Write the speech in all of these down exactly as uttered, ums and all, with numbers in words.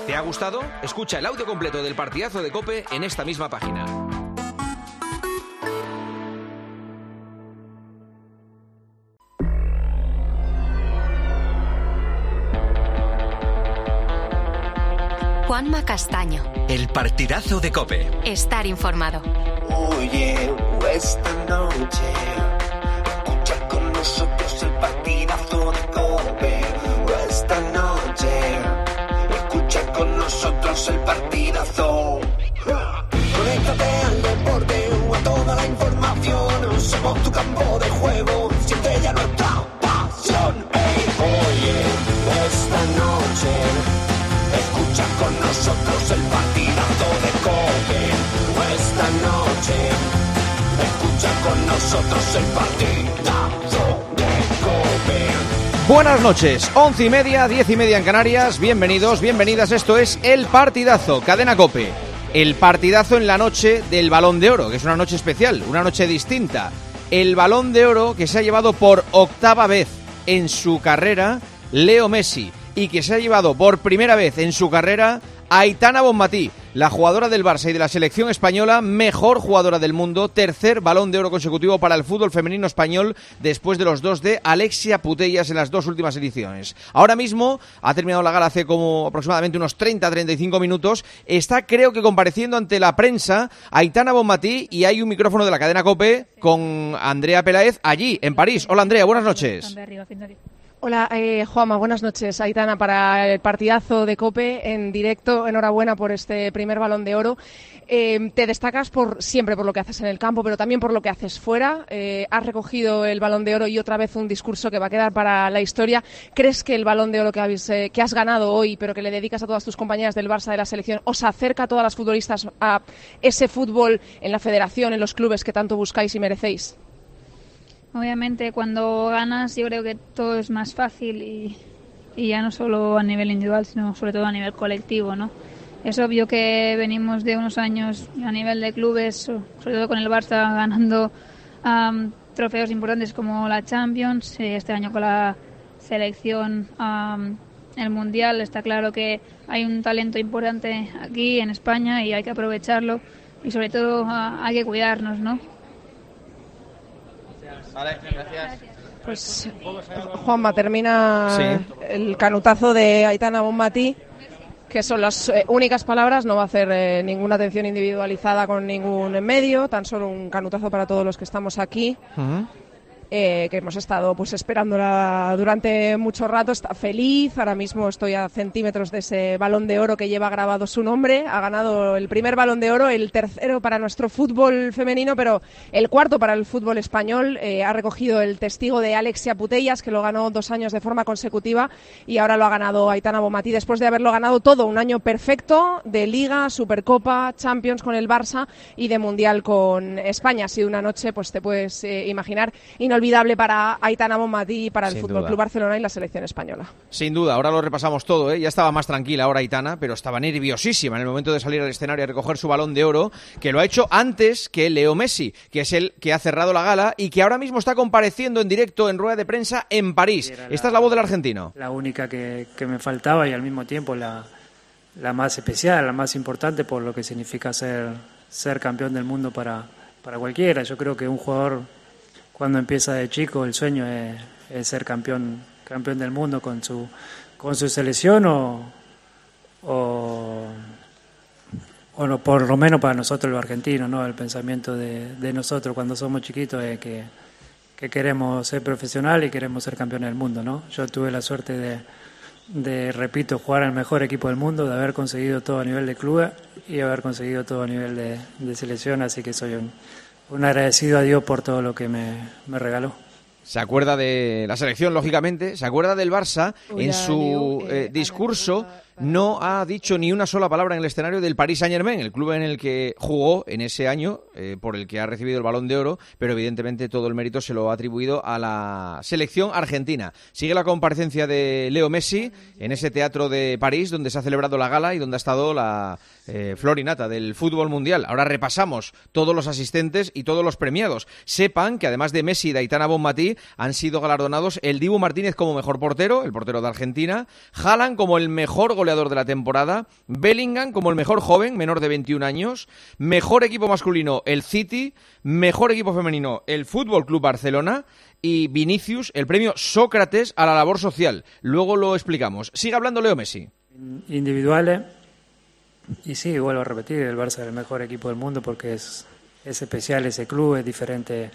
¿Te ha gustado? Escucha el audio completo del partidazo de COPE en esta misma página. Juanma Castaño. El partidazo de COPE. Estar informado. Oye, esta noche escucha con nosotros el partidazo de COPE. Esta noche escucha con nosotros el partidazo. Conéctate al deporte o a toda la información. Somos tu campo de juego, siente ya nuestra pasión. Hey, oye, esta noche escucha con nosotros el partidazo de COPE. Esta noche escucha con nosotros el partidazo de COPE. Buenas noches, once y media, diez y media en Canarias. Bienvenidos, bienvenidas. Esto es El Partidazo, Cadena COPE. El partidazo en la noche del Balón de Oro, que es una noche especial, una noche distinta. El Balón de Oro que se ha llevado por octava vez en su carrera Leo Messi, y que se ha llevado por primera vez en su carrera Aitana Bonmatí, la jugadora del Barça y de la selección española, mejor jugadora del mundo, tercer Balón de Oro consecutivo para el fútbol femenino español después de los dos de Alexia Putellas en las dos últimas ediciones. Ahora mismo ha terminado la gala hace como aproximadamente unos treinta a treinta y cinco minutos. Está, creo que compareciendo ante la prensa Aitana Bonmatí, y hay un micrófono de la cadena COPE con Andrea Peláez allí en París. Hola Andrea, buenas noches. Hola, eh, Juanma, buenas noches. Aitana, para el partidazo de COPE en directo, enhorabuena por este primer Balón de Oro. Eh, te destacas por siempre por lo que haces en el campo, pero también por lo que haces fuera. Eh, has recogido el Balón de Oro y otra vez un discurso que va a quedar para la historia. ¿Crees que el Balón de Oro que, habéis, eh, que has ganado hoy, pero que le dedicas a todas tus compañeras del Barça, de la selección, os acerca a todas las futbolistas a ese fútbol en la federación, en los clubes que tanto buscáis y merecéis? Obviamente cuando ganas yo creo que todo es más fácil y, y ya no solo a nivel individual, sino sobre todo a nivel colectivo, ¿no? Es obvio que venimos de unos años a nivel de clubes, sobre todo con el Barça, ganando um, trofeos importantes como la Champions, este año con la selección, um, el Mundial. Está claro que hay un talento importante aquí en España y hay que aprovecharlo y sobre todo uh, hay que cuidarnos, ¿no? Vale, gracias. Pues Juanma, termina sí. el canutazo de Aitana Bonmatí, que son las eh, únicas palabras. No va a hacer eh, ninguna atención individualizada con ningún medio, tan solo un canutazo para todos los que estamos aquí. Uh-huh. Eh, que hemos estado pues esperándola durante mucho rato. Está feliz, ahora mismo estoy a centímetros de ese Balón de Oro que lleva grabado su nombre. Ha ganado el primer Balón de Oro, el tercero para nuestro fútbol femenino, pero el cuarto para el fútbol español. Eh, ha recogido el testigo de Alexia Putellas, que lo ganó dos años de forma consecutiva, y ahora lo ha ganado Aitana Bonmatí después de haberlo ganado todo, un año perfecto de Liga, Supercopa, Champions con el Barça y de Mundial con España. Ha sido una noche, pues te puedes eh, imaginar, inolvidable para Aitana Bonmatí, para el Sin Fútbol duda. Club Barcelona y la selección española. Sin duda, ahora lo repasamos todo, ¿eh? Ya estaba más tranquila ahora Aitana, pero estaba nerviosísima en el momento de salir al escenario a recoger su Balón de Oro, que lo ha hecho antes que Leo Messi, que es el que ha cerrado la gala y que ahora mismo está compareciendo en directo en rueda de prensa en París. Esta la, es la voz del argentino. La única que, que me faltaba y al mismo tiempo la, la más especial, la más importante por lo que significa ser, ser campeón del mundo para, para cualquiera. Yo creo que un jugador, cuando empieza de chico, el sueño es, es ser campeón campeón del mundo con su con su selección o, o, o no, por lo menos para nosotros los argentinos, ¿no? El pensamiento de, de nosotros cuando somos chiquitos es que, que queremos ser profesionales y queremos ser campeones del mundo, ¿no? Yo tuve la suerte de, de, repito, jugar al mejor equipo del mundo, de haber conseguido todo a nivel de club y haber conseguido todo a nivel de, de selección, así que soy un Un agradecido a Dios por todo lo que me, me regaló. Se acuerda de la selección, lógicamente, se acuerda del Barça. En su eh, discurso no ha dicho ni una sola palabra en el escenario del Paris Saint-Germain, el club en el que jugó en ese año, eh, por el que ha recibido el Balón de Oro, pero evidentemente todo el mérito se lo ha atribuido a la selección argentina. Sigue la comparecencia de Leo Messi en ese teatro de París donde se ha celebrado la gala y donde ha estado la eh, flor y nata del fútbol mundial. Ahora repasamos todos los asistentes y todos los premiados. Sepan que además de Messi y de Aitana Bonmatí han sido galardonados el Dibu Martínez como mejor portero, el portero de Argentina, Haaland como el mejor goleador goleador de la temporada, Bellingham como el mejor joven, menor de veintiún años, mejor equipo masculino el City, mejor equipo femenino el Fútbol Club Barcelona y Vinicius el premio Sócrates a la labor social. Luego lo explicamos. Sigue hablando Leo Messi. Individuales, y sí, vuelvo a repetir, el Barça es el mejor equipo del mundo porque es, es especial ese club, es diferente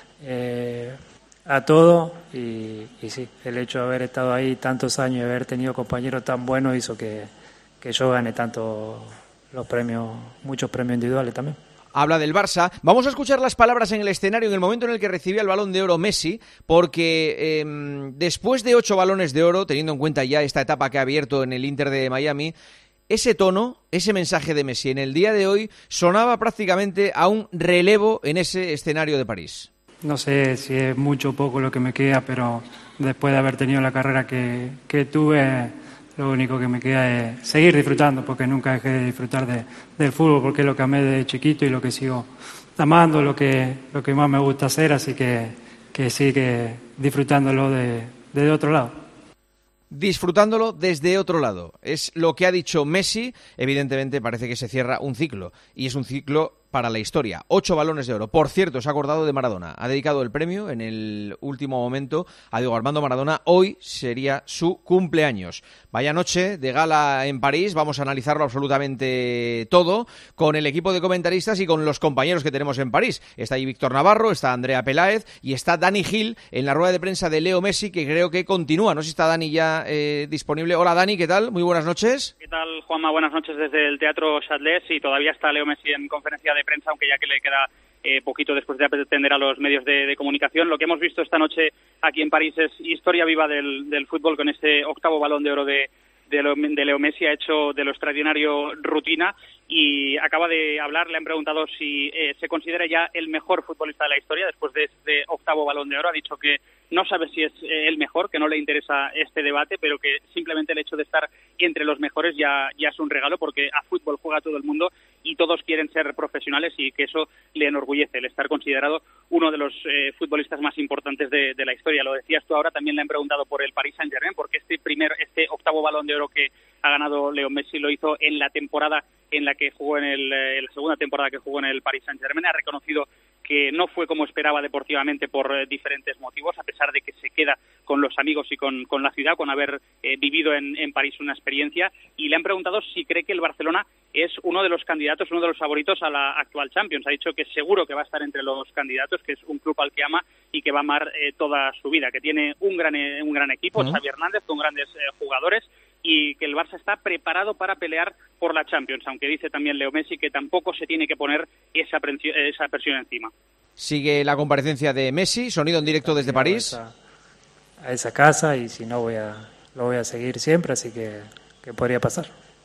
eh, a todo y, y sí, el hecho de haber estado ahí tantos años y haber tenido compañeros tan buenos hizo que, que yo gane tanto los premios, muchos premios individuales también. Habla del Barça. Vamos a escuchar las palabras en el escenario en el momento en el que recibía el Balón de Oro Messi, porque eh, después de ocho balones de oro, teniendo en cuenta ya esta etapa que ha abierto en el Inter de Miami, ese tono, ese mensaje de Messi en el día de hoy sonaba prácticamente a un relevo en ese escenario de París. No sé si es mucho o poco lo que me queda, pero después de haber tenido la carrera que, que tuve, lo único que me queda es seguir disfrutando, porque nunca dejé de disfrutar de, del fútbol, porque es lo que amé de chiquito y lo que sigo amando, lo que, lo que más me gusta hacer, así que, que sigue disfrutándolo de, de otro lado. Disfrutándolo desde otro lado. Es lo que ha dicho Messi. Evidentemente parece que se cierra un ciclo, y es un ciclo para la historia. Ocho balones de oro. Por cierto, se ha acordado de Maradona. Ha dedicado el premio en el último momento a Diego Armando Maradona. Hoy sería su cumpleaños. Vaya noche de gala en París. Vamos a analizarlo absolutamente todo con el equipo de comentaristas y con los compañeros que tenemos en París. Está ahí Víctor Navarro, está Andrea Peláez y está Dani Gil en la rueda de prensa de Leo Messi, que creo que continúa. No sé si está Dani ya eh, disponible. Hola Dani, ¿qué tal? Muy buenas noches. ¿Qué tal, Juanma? Buenas noches desde el Teatro Châtelet. Y todavía está Leo Messi en conferencia de prensa, aunque ya que le queda eh, poquito después de atender a los medios de, de comunicación. Lo que hemos visto esta noche aquí en París es historia viva del, del fútbol, con este octavo Balón de Oro de, de, Leo, de Leo Messi. Ha hecho de lo extraordinario rutina y acaba de hablar. Le han preguntado si eh, se considera ya el mejor futbolista de la historia después de este octavo Balón de Oro. Ha dicho que no sabe si es eh, el mejor, que no le interesa este debate, pero que simplemente el hecho de estar entre los mejores ya, ya es un regalo, porque a fútbol juega todo el mundo y todos quieren ser profesionales, y que eso le enorgullece, el estar considerado uno de los eh, futbolistas más importantes de, de la historia. Lo decías tú ahora. También le han preguntado por el Paris Saint-Germain, porque este primer, este octavo Balón de Oro que ha ganado Leo Messi lo hizo en la temporada en la que jugó en, el, en la segunda temporada que jugó en el Paris Saint-Germain. Ha reconocido que no fue como esperaba deportivamente por eh, diferentes motivos, a pesar de que se queda con los amigos y con, con la ciudad, con haber eh, vivido en, en París una experiencia. Y le han preguntado si cree que el Barcelona es uno de los candidatos, uno de los favoritos a la actual Champions. Ha dicho que seguro que va a estar entre los candidatos, que es un club al que ama y que va a amar eh, toda su vida, que tiene un gran, eh, un gran equipo, uh-huh. Xavi Hernández, con grandes eh, jugadores, y que el Barça está preparado para pelear por la Champions, aunque dice también Leo Messi que tampoco se tiene que poner esa presión, esa presión encima. Sigue la comparecencia de Messi, sonido en directo desde París. A esa, a esa casa, y si no voy a, lo voy a seguir siempre, así que, que podría pasar.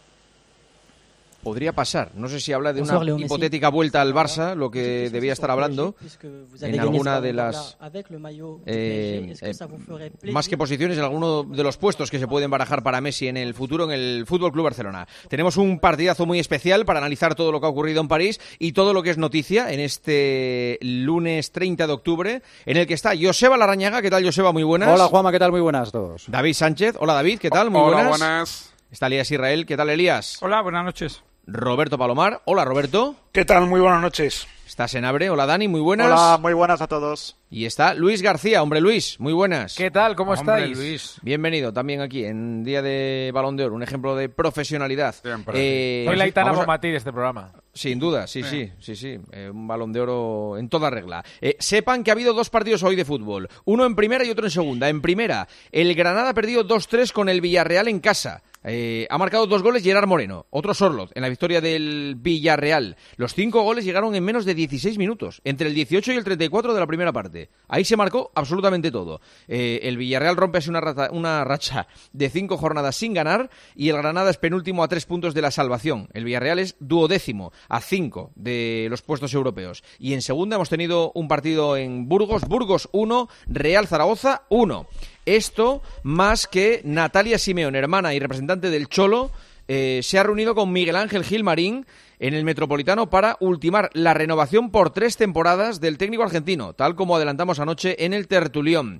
Podría pasar. No sé si habla de una hipotética vuelta al Barça, lo que debía estar hablando en alguna de las eh, eh, más que posiciones, en alguno de los puestos que se pueden barajar para Messi en el futuro en el Fútbol Club Barcelona. Tenemos un partidazo muy especial para analizar todo lo que ha ocurrido en París y todo lo que es noticia en este lunes treinta de octubre, en el que está Joseba Larrañaga. ¿Qué tal, Joseba? Muy buenas. Hola, Juanma. ¿Qué tal? Muy buenas a todos. David Sánchez. Hola, David. ¿Qué tal? Muy Hola, buenas. buenas. Está Elías Israel. ¿Qué tal, Elías? Hola, buenas noches. Roberto Palomar. Hola, Roberto. ¿Qué tal? Muy buenas noches. Está Senabre. Hola, Dani. Muy buenas. Hola, muy buenas a todos. Y está Luis García. Hombre, Luis. Muy buenas. ¿Qué tal? ¿Cómo Hombre, estáis? Luis. Bienvenido también aquí en Día de Balón de Oro. Un ejemplo de profesionalidad. Eh, Soy la Aitana Bonmatí de este programa. Sin duda, sí, sí, sí, sí. sí. Eh, un Balón de Oro en toda regla. Eh, sepan que ha habido dos partidos hoy de fútbol. Uno en primera y otro en segunda. En primera, el Granada ha perdido dos tres con el Villarreal en casa. Eh, ha marcado dos goles Gerard Moreno, otro Sorloth, en la victoria del Villarreal. Los cinco goles llegaron en menos de dieciséis minutos, entre el dieciocho y el treinta y cuatro de la primera parte. Ahí se marcó absolutamente todo. Eh, el Villarreal rompe así una, rata, una racha de cinco jornadas sin ganar, y el Granada es penúltimo a tres puntos de la salvación. El Villarreal es duodécimo a cinco de los puestos europeos. Y en segunda hemos tenido un partido en Burgos, Burgos uno, Real Zaragoza uno. Esto más que Natalia Simeone, hermana y representante del Cholo, eh, se ha reunido con Miguel Ángel Gilmarín en el Metropolitano para ultimar la renovación por tres temporadas del técnico argentino, tal como adelantamos anoche en el tertulión.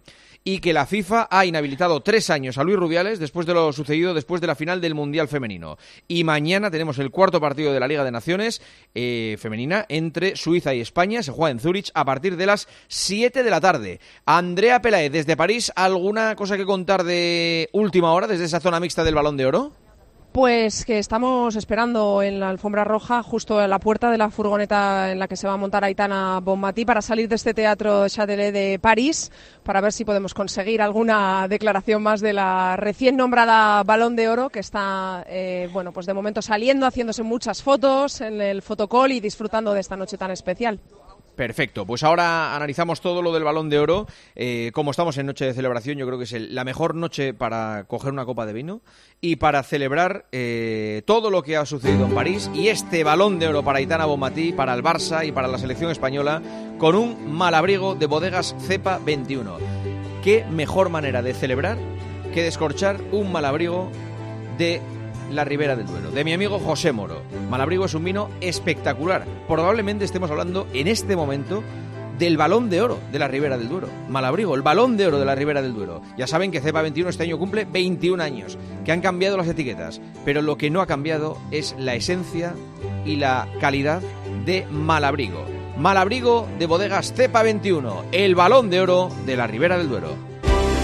y que la FIFA ha inhabilitado tres años a Luis Rubiales después de lo sucedido después de la final del Mundial Femenino. Y mañana tenemos el cuarto partido de la Liga de Naciones eh, femenina entre Suiza y España. Se juega en Zúrich a partir de las siete de la tarde. Andrea Pelaez, desde París, ¿alguna cosa que contar de última hora desde esa zona mixta del Balón de Oro? Pues que estamos esperando en la alfombra roja, justo a la puerta de la furgoneta en la que se va a montar Aitana Bonmatí para salir de este Teatro Châtelet de París, para ver si podemos conseguir alguna declaración más de la recién nombrada Balón de Oro, que está, eh, bueno, pues de momento saliendo, haciéndose muchas fotos en el fotocall y disfrutando de esta noche tan especial. Perfecto, pues ahora analizamos todo lo del Balón de Oro. Eh, como estamos en noche de celebración, yo creo que es el, la mejor noche para coger una copa de vino y para celebrar eh, todo lo que ha sucedido en París y este Balón de Oro para Aitana Bonmatí, para el Barça y para la selección española, con un malabrigo de bodegas Cepa veintiuno. Qué mejor manera de celebrar que descorchar un malabrigo de la Ribera del Duero, de mi amigo José Moro. Malabrigo es un vino espectacular. Probablemente estemos hablando en este momento del Balón de Oro de la Ribera del Duero. Malabrigo, el Balón de Oro de la Ribera del Duero. Ya saben que Cepa veintiuno este año cumple veintiún años, que han cambiado las etiquetas, pero lo que no ha cambiado es la esencia y la calidad de Malabrigo. Malabrigo de bodegas Cepa veintiuno, el Balón de Oro de la Ribera del Duero.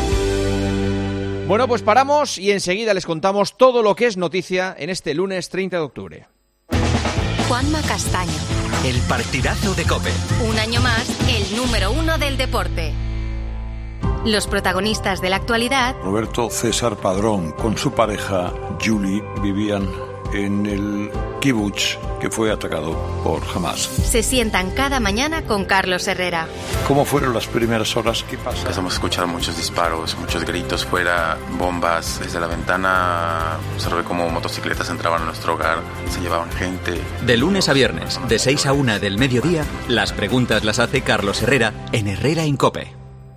Bueno, pues paramos y enseguida les contamos todo lo que es noticia en este lunes treinta de octubre. Juanma Castaño. El partidazo de COPE. Un año más, el número uno del deporte. Los protagonistas de la actualidad. Roberto César Padrón con su pareja Julie vivían en el kibutz que fue atacado por Hamas. Se sientan cada mañana con Carlos Herrera. ¿Cómo fueron las primeras horas? ¿Qué pasa? Empezamos a escuchar muchos disparos, muchos gritos fuera, bombas. Desde la ventana observé cómo motocicletas entraban a nuestro hogar, se llevaban gente. De lunes a viernes, de seis a una del mediodía, las preguntas las hace Carlos Herrera en Herrera en COPE.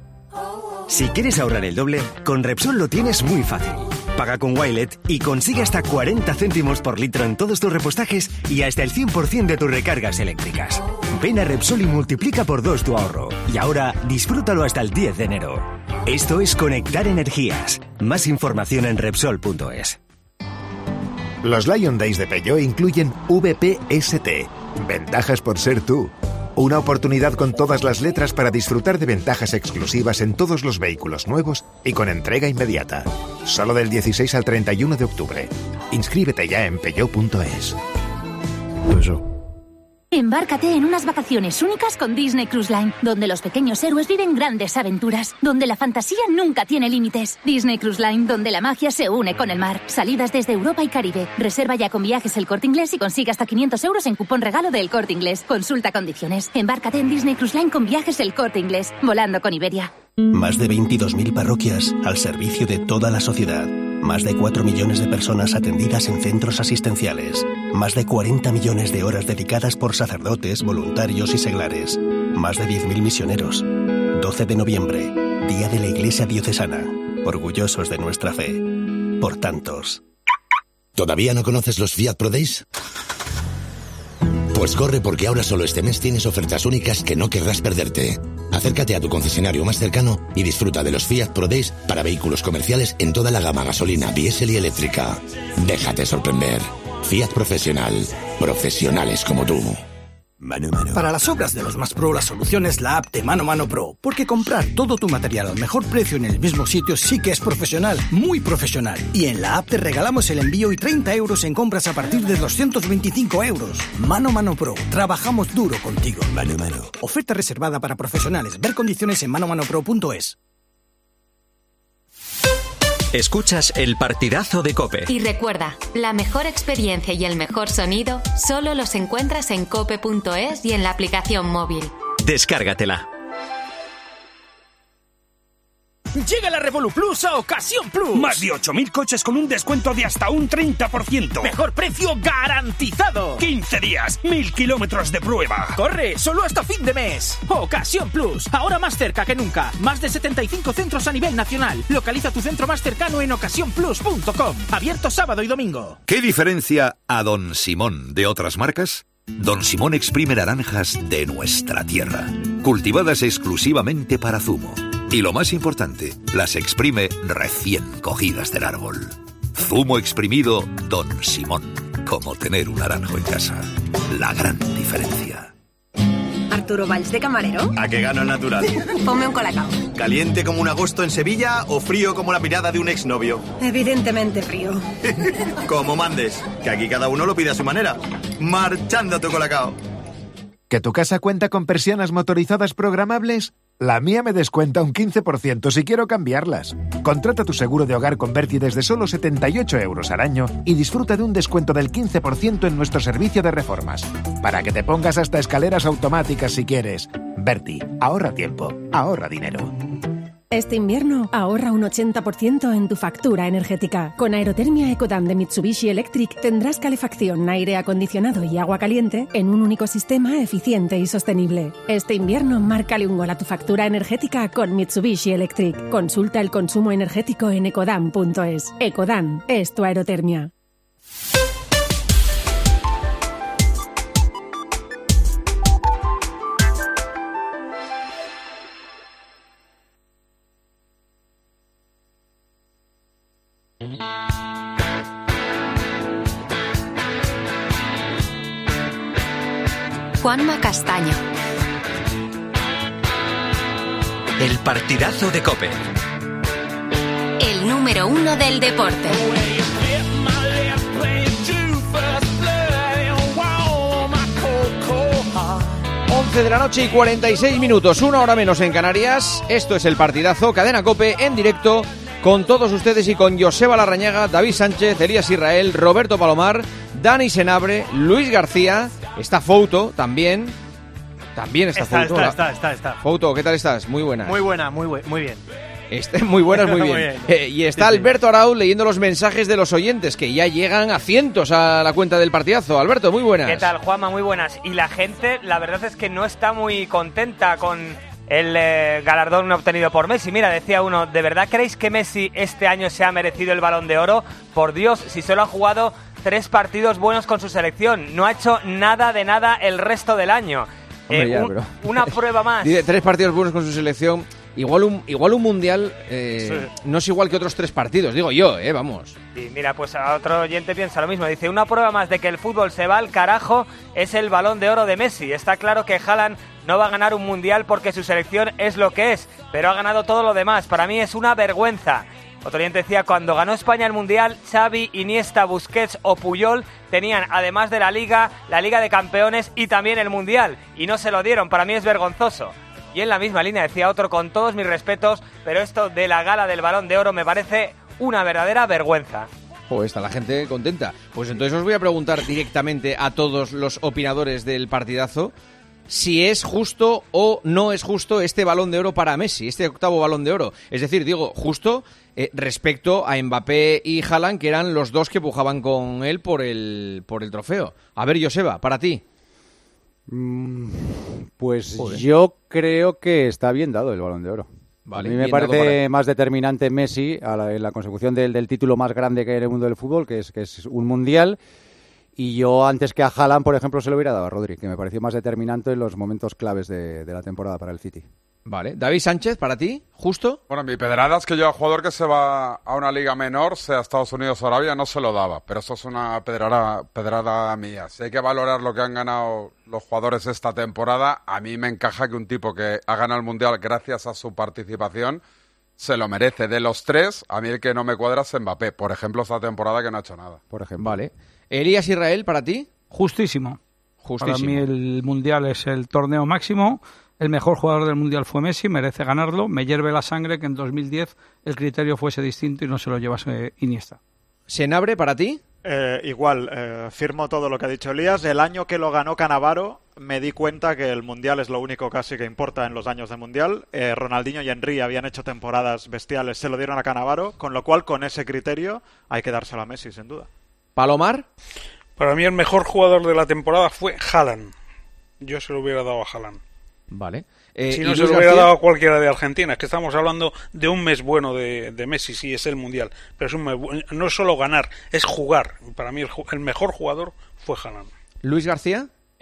Si quieres ahorrar el doble, con Repsol lo tienes muy fácil. Paga con Wilet y consigue hasta cuarenta céntimos por litro en todos tus repostajes y hasta el cien por ciento de tus recargas eléctricas. Ven a Repsol y multiplica por dos tu ahorro. Y ahora, disfrútalo hasta el diez de enero. Esto es Conectar Energías. Más información en Repsol punto es. Los Lion Days de Peugeot incluyen V P S T. Ventajas por ser tú. Una oportunidad con todas las letras para disfrutar de ventajas exclusivas en todos los vehículos nuevos y con entrega inmediata. Solo del dieciséis al treinta y uno de octubre. Inscríbete ya en Peugeot punto es. Eso. Embárcate en unas vacaciones únicas con Disney Cruise Line, donde los pequeños héroes viven grandes aventuras, donde la fantasía nunca tiene límites. Disney Cruise Line, donde la magia se une con el mar. Salidas desde Europa y Caribe. Reserva ya con Viajes El Corte Inglés y consigue hasta quinientos euros en cupón regalo del Corte Inglés. Consulta condiciones. Embárcate en Disney Cruise Line con Viajes El Corte Inglés, volando con Iberia. Más de veintidós mil parroquias al servicio de toda la sociedad. Más de cuatro millones de personas atendidas en centros asistenciales. Más de cuarenta millones de horas dedicadas por sacerdotes, voluntarios y seglares. Más de diez mil misioneros. doce de noviembre, Día de la Iglesia Diocesana. Orgullosos de nuestra fe. Por tantos. ¿Todavía no conoces los Fiat Pro Days? Pues corre, porque ahora solo este mes tienes ofertas únicas que no querrás perderte. Acércate a tu concesionario más cercano y disfruta de los Fiat Pro Days para vehículos comerciales en toda la gama gasolina, diésel y eléctrica. Déjate sorprender. Fiat Profesional. Profesionales como tú. Mano Mano. Para las obras de los más pro, la solución es la app de Mano Mano Pro. Porque comprar todo tu material al mejor precio en el mismo sitio sí que es profesional, muy profesional. Y en la app te regalamos el envío y treinta euros en compras a partir de doscientos veinticinco euros. Mano Mano Pro. Trabajamos duro contigo. Mano Mano. Oferta reservada para profesionales. Ver condiciones en mano mano pro punto es. Escuchas el partidazo de COPE. Y recuerda, la mejor experiencia y el mejor sonido solo los encuentras en cope punto es y en la aplicación móvil. Descárgatela. Llega la Revolut Plus a Ocasión Plus. Más de ocho mil coches con un descuento de hasta un treinta por ciento. Mejor precio garantizado. quince días, mil kilómetros de prueba. Corre, solo hasta fin de mes. Ocasión Plus, ahora más cerca que nunca. Más de setenta y cinco centros a nivel nacional. Localiza tu centro más cercano en ocasión plus punto com. Abierto sábado y domingo. ¿Qué diferencia a Don Simón de otras marcas? Don Simón exprime naranjas de nuestra tierra, cultivadas exclusivamente para zumo. Y lo más importante, las exprime recién cogidas del árbol. Zumo exprimido Don Simón. Como tener un naranjo en casa. La gran diferencia. ¿Arturo Valls de camarero? ¿A qué gano el natural? Ponme un colacao. ¿Caliente como un agosto en Sevilla o frío como la mirada de un exnovio? Evidentemente frío. Como mandes, que aquí cada uno lo pide a su manera. Marchando tu colacao. ¿Que tu casa cuenta con persianas motorizadas programables? La mía me descuenta un quince por ciento si quiero cambiarlas. Contrata tu seguro de hogar con Berti desde solo setenta y ocho euros al año y disfruta de un descuento del quince por ciento en nuestro servicio de reformas. Para que te pongas hasta escaleras automáticas si quieres. Berti, ahorra tiempo, ahorra dinero. Este invierno ahorra un ochenta por ciento en tu factura energética. Con Aerotermia Ecodan de Mitsubishi Electric tendrás calefacción, aire acondicionado y agua caliente en un único sistema eficiente y sostenible. Este invierno márcale un gol a tu factura energética con Mitsubishi Electric. Consulta el consumo energético en ecodan punto es. Ecodan es tu aerotermia. Juanma Castaño. El partidazo de COPE. El número uno del deporte. once de la noche y cuarenta y seis minutos, una hora menos en Canarias. Esto es el partidazo, Cadena COPE en directo con todos ustedes y con Joseba Larrañaga, David Sánchez, Elías Israel, Roberto Palomar, Dani Senabre, Luis García. Está Fouto también. También está, está Fouto. Está, está, está, está. Fouto, ¿qué tal estás? Muy buena. Muy buena, muy, bu- muy bien. Este, muy buenas, muy bien. muy bien. Eh, y está sí, Alberto Arau leyendo los mensajes de los oyentes, que ya llegan a cientos a la cuenta del partidazo. Alberto, muy buenas. ¿Qué tal, Juanma? Muy buenas. Y la gente, la verdad es que no está muy contenta con el eh, galardón obtenido por Messi. Mira, decía uno, ¿de verdad creéis que Messi este año se ha merecido el Balón de Oro? Por Dios, si solo ha jugado tres partidos buenos con su selección. No ha hecho nada de nada el resto del año. Hombre, eh, ya, un, pero... Una prueba más. Dice, tres partidos buenos con su selección. Igual un, igual un mundial eh, sí. no es igual que otros tres partidos, digo yo, eh, vamos. Y mira, pues a otro oyente piensa lo mismo. Dice, una prueba más de que el fútbol se va al carajo es el Balón de Oro de Messi. Está claro que Haaland no va a ganar un mundial porque su selección es lo que es, pero ha ganado todo lo demás. Para mí es una vergüenza. Otro oyente decía, cuando ganó España el Mundial, Xavi, Iniesta, Busquets o Puyol tenían, además de la Liga, la Liga de Campeones y también el Mundial. Y no se lo dieron, para mí es vergonzoso. Y en la misma línea decía otro, con todos mis respetos, pero esto de la gala del Balón de Oro me parece una verdadera vergüenza. Oh, está la gente contenta. Pues entonces os voy a preguntar directamente a todos los opinadores del partidazo si es justo o no es justo este Balón de Oro para Messi, este octavo Balón de Oro. Es decir, digo, justo eh, respecto a Mbappé y Haaland, que eran los dos que pujaban con él por el, por el trofeo. A ver, Joseba, para ti. Mm, pues Joder. Yo creo que está bien dado el Balón de Oro. Vale, a mí me parece más determinante Messi a la, en la consecución del, del título más grande que hay en el mundo del fútbol, que es, que es un mundial. Y yo, antes que a Haaland, por ejemplo, se lo hubiera dado a Rodri, que me pareció más determinante en los momentos claves de, de la temporada para el City. Vale. David Sánchez, ¿para ti? ¿Justo? Bueno, mi pedrada es que yo al jugador que se va a una liga menor, sea Estados Unidos o Arabia, no se lo daba. Pero eso es una pedrada, pedrada mía. Si hay que valorar lo que han ganado los jugadores esta temporada, a mí me encaja que un tipo que ha ganado el Mundial gracias a su participación se lo merece. De los tres, a mí el que no me cuadra es Mbappé. Por ejemplo, esta temporada que no ha hecho nada. Por ejemplo. Vale. Elías Israel, ¿para ti? Justísimo. Justísimo. Para mí el Mundial es el torneo máximo. El mejor jugador del Mundial fue Messi, merece ganarlo. Me hierve la sangre que en dos mil diez el criterio fuese distinto y no se lo llevase Iniesta. ¿Senabre, para ti? Eh, igual, eh, firmo todo lo que ha dicho Elías. El año que lo ganó Cannavaro me di cuenta que el Mundial es lo único casi que importa en los años de Mundial. Eh, Ronaldinho y Henry habían hecho temporadas bestiales, se lo dieron a Cannavaro, con lo cual con ese criterio hay que dárselo a Messi, sin duda. ¿Palomar? Para mí el mejor jugador de la temporada fue Haaland. Yo se lo hubiera dado a Haaland. Vale. Eh, si no se lo hubiera dado a cualquiera de Argentina. Es que estamos hablando de un mes bueno de, de Messi, sí, es el Mundial. Pero es un mes bueno. No es solo ganar, es jugar. Para mí el, el mejor jugador fue Haaland. ¿Luis García?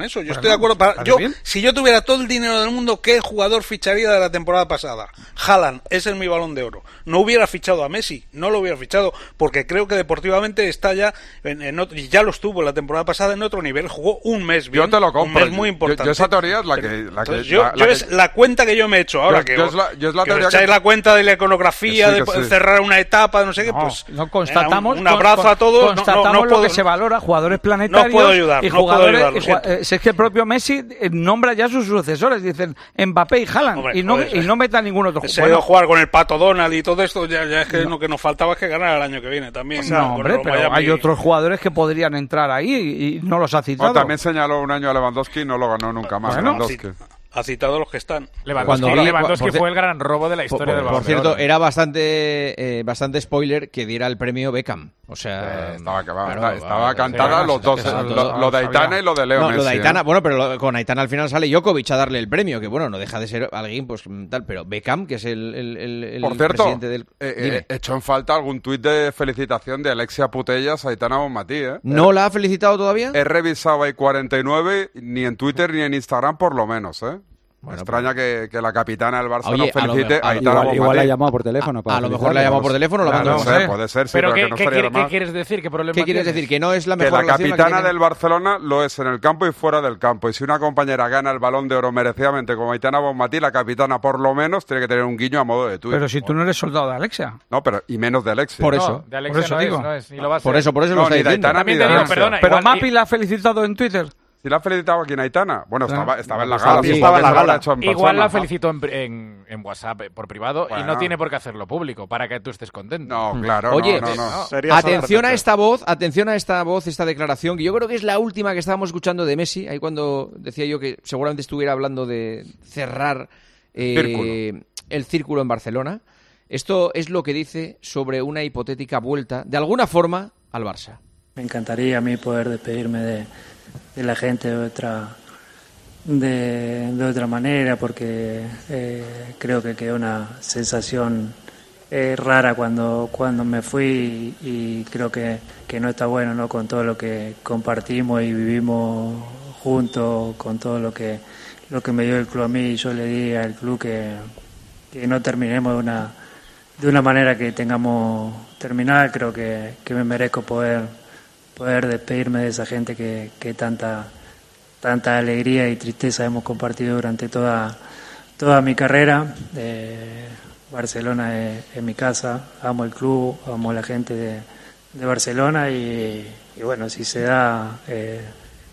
con eso. Yo Bueno, estoy de acuerdo. Para, yo, bien. si yo tuviera todo el dinero del mundo, ¿qué jugador ficharía de la temporada pasada? Haaland, ese es mi Balón de Oro. No hubiera fichado a Messi, no lo hubiera fichado, porque creo que deportivamente está ya, en, en otro, y ya lo estuvo la temporada pasada en otro nivel. Jugó un mes bien. Yo te lo compro. Un mes muy importante. Yo, yo esa teoría es la que... La que Entonces, yo, la, yo la es que... la cuenta que yo me he hecho ahora, Yo- que, yo os, es la- yo es la que os teoría echáis que- la cuenta de la iconografía, Que sí, de que sí. cerrar una etapa, no sé qué, No, pues... no constatamos, un, un abrazo con- a todos. no- constatamos no, no lo puedo, que se valora, jugadores no planetarios. equipos ayudar, y no puedo jugadores. ayudar, lo y jua- eh, si es que el propio Messi eh, nombra ya sus sucesores, dicen Mbappé y Haaland, Hombre, y no joder, y no meta a ningún otro Se ha jugador. ido a jugar con el Pato Donald y todo esto, ya, ya es que lo que nos faltaba es que ganara el año que viene también. No, con hombre, los pero Miami. hay otros jugadores que podrían entrar ahí y, y no los ha citado. O también señaló un año a Lewandowski y no lo ganó nunca más. Bueno, Lewandowski. Ha citado los que están. Lewandowski, Cuando vi- Lewandowski por- fue el gran robo de la Por, historia del por Balón de cierto, Oro. era bastante eh, bastante spoiler que diera el premio Beckham. O sea, Eh, estaba que va, claro, estaba va, cantada sí, los dos, exacto. lo, lo de Aitana y lo de Leo No, lo Messi, de Aitana, ¿eh? bueno, pero lo- con Aitana al final sale Djokovic a darle el premio, que bueno, no deja de ser alguien, pues tal, pero Beckham, que es el, el, el- el Por cierto, presidente del... eh, Dime. eh, echó en falta algún tuit de felicitación de Alexia Putellas a Aitana Bonmatí, ¿eh? ¿No la ha felicitado todavía? He revisado ahí cuarenta y nueve, ni en Twitter ni en Instagram por lo menos, ¿eh? Me extraña que, que la capitana del Barça Oye, no a lo felicite mejor- a a- Aitana Igual, Bonmatí. igual la ha llamado por teléfono. Para A lo mejor la ha llamado por teléfono, lo Claro, manda no un sé, mensaje. puede ser, sí, ¿Pero pero qué, que no qué estaría quiere- de más. qué quieres decir? ¿Qué problema ¿Qué quieres tiene? decir? Que no es la Que mejor la relación capitana que tiene? del Barcelona lo es en el campo y fuera del campo. Y si una compañera gana el Balón de Oro merecidamente como Aitana Bonmatí, la capitana por lo menos tiene que tener un guiño a modo de tuit. Pero si tú no eres soldado de Alexia. No, pero y menos de Alexia. Por No, eso. de Alexia Por eso no digo. es, no es, ni lo va a Por ser. eso, por eso No, lo está ni de diciendo. Aitana También ni te de digo, Alexia. perdona, Pero igual- Mapi la ha felicitado en Twitter. ¿Si la ha felicitado aquí en Aitana? Bueno, Claro. estaba, estaba en la Pues gala. Mapi supongo estaba que en la se lo habrá gala. hecho en Igual persona, la ¿no? felicitó en, en, en WhatsApp eh, por privado y Bueno. no tiene por qué hacerlo público para que tú estés contento. No, claro, Oye, no, no, no. Sería atención a sorprendente. esta voz, atención a esta voz, esta declaración, que yo creo que es la última que estábamos escuchando de Messi, ahí cuando decía yo que seguramente estuviera hablando de cerrar eh, Círculo. el círculo en Barcelona. Esto es lo que dice sobre una hipotética vuelta, de alguna forma, al Barça. Me encantaría a mí poder despedirme de, de la gente de otra, de, de otra manera, porque eh, creo que quedó una sensación eh, rara cuando, cuando me fui y, y creo que, que no está bueno, ¿no? Con todo lo que compartimos y vivimos juntos, con todo lo que, lo que me dio el club a mí, y yo le di al club que, que no terminemos de una, de una manera que tengamos terminar. Creo que, que me merezco poder poder despedirme de esa gente que, que tanta tanta alegría y tristeza hemos compartido durante toda toda mi carrera. Eh, Barcelona es, es mi casa, amo el club, amo la gente de, de Barcelona y, y bueno, si se da, eh,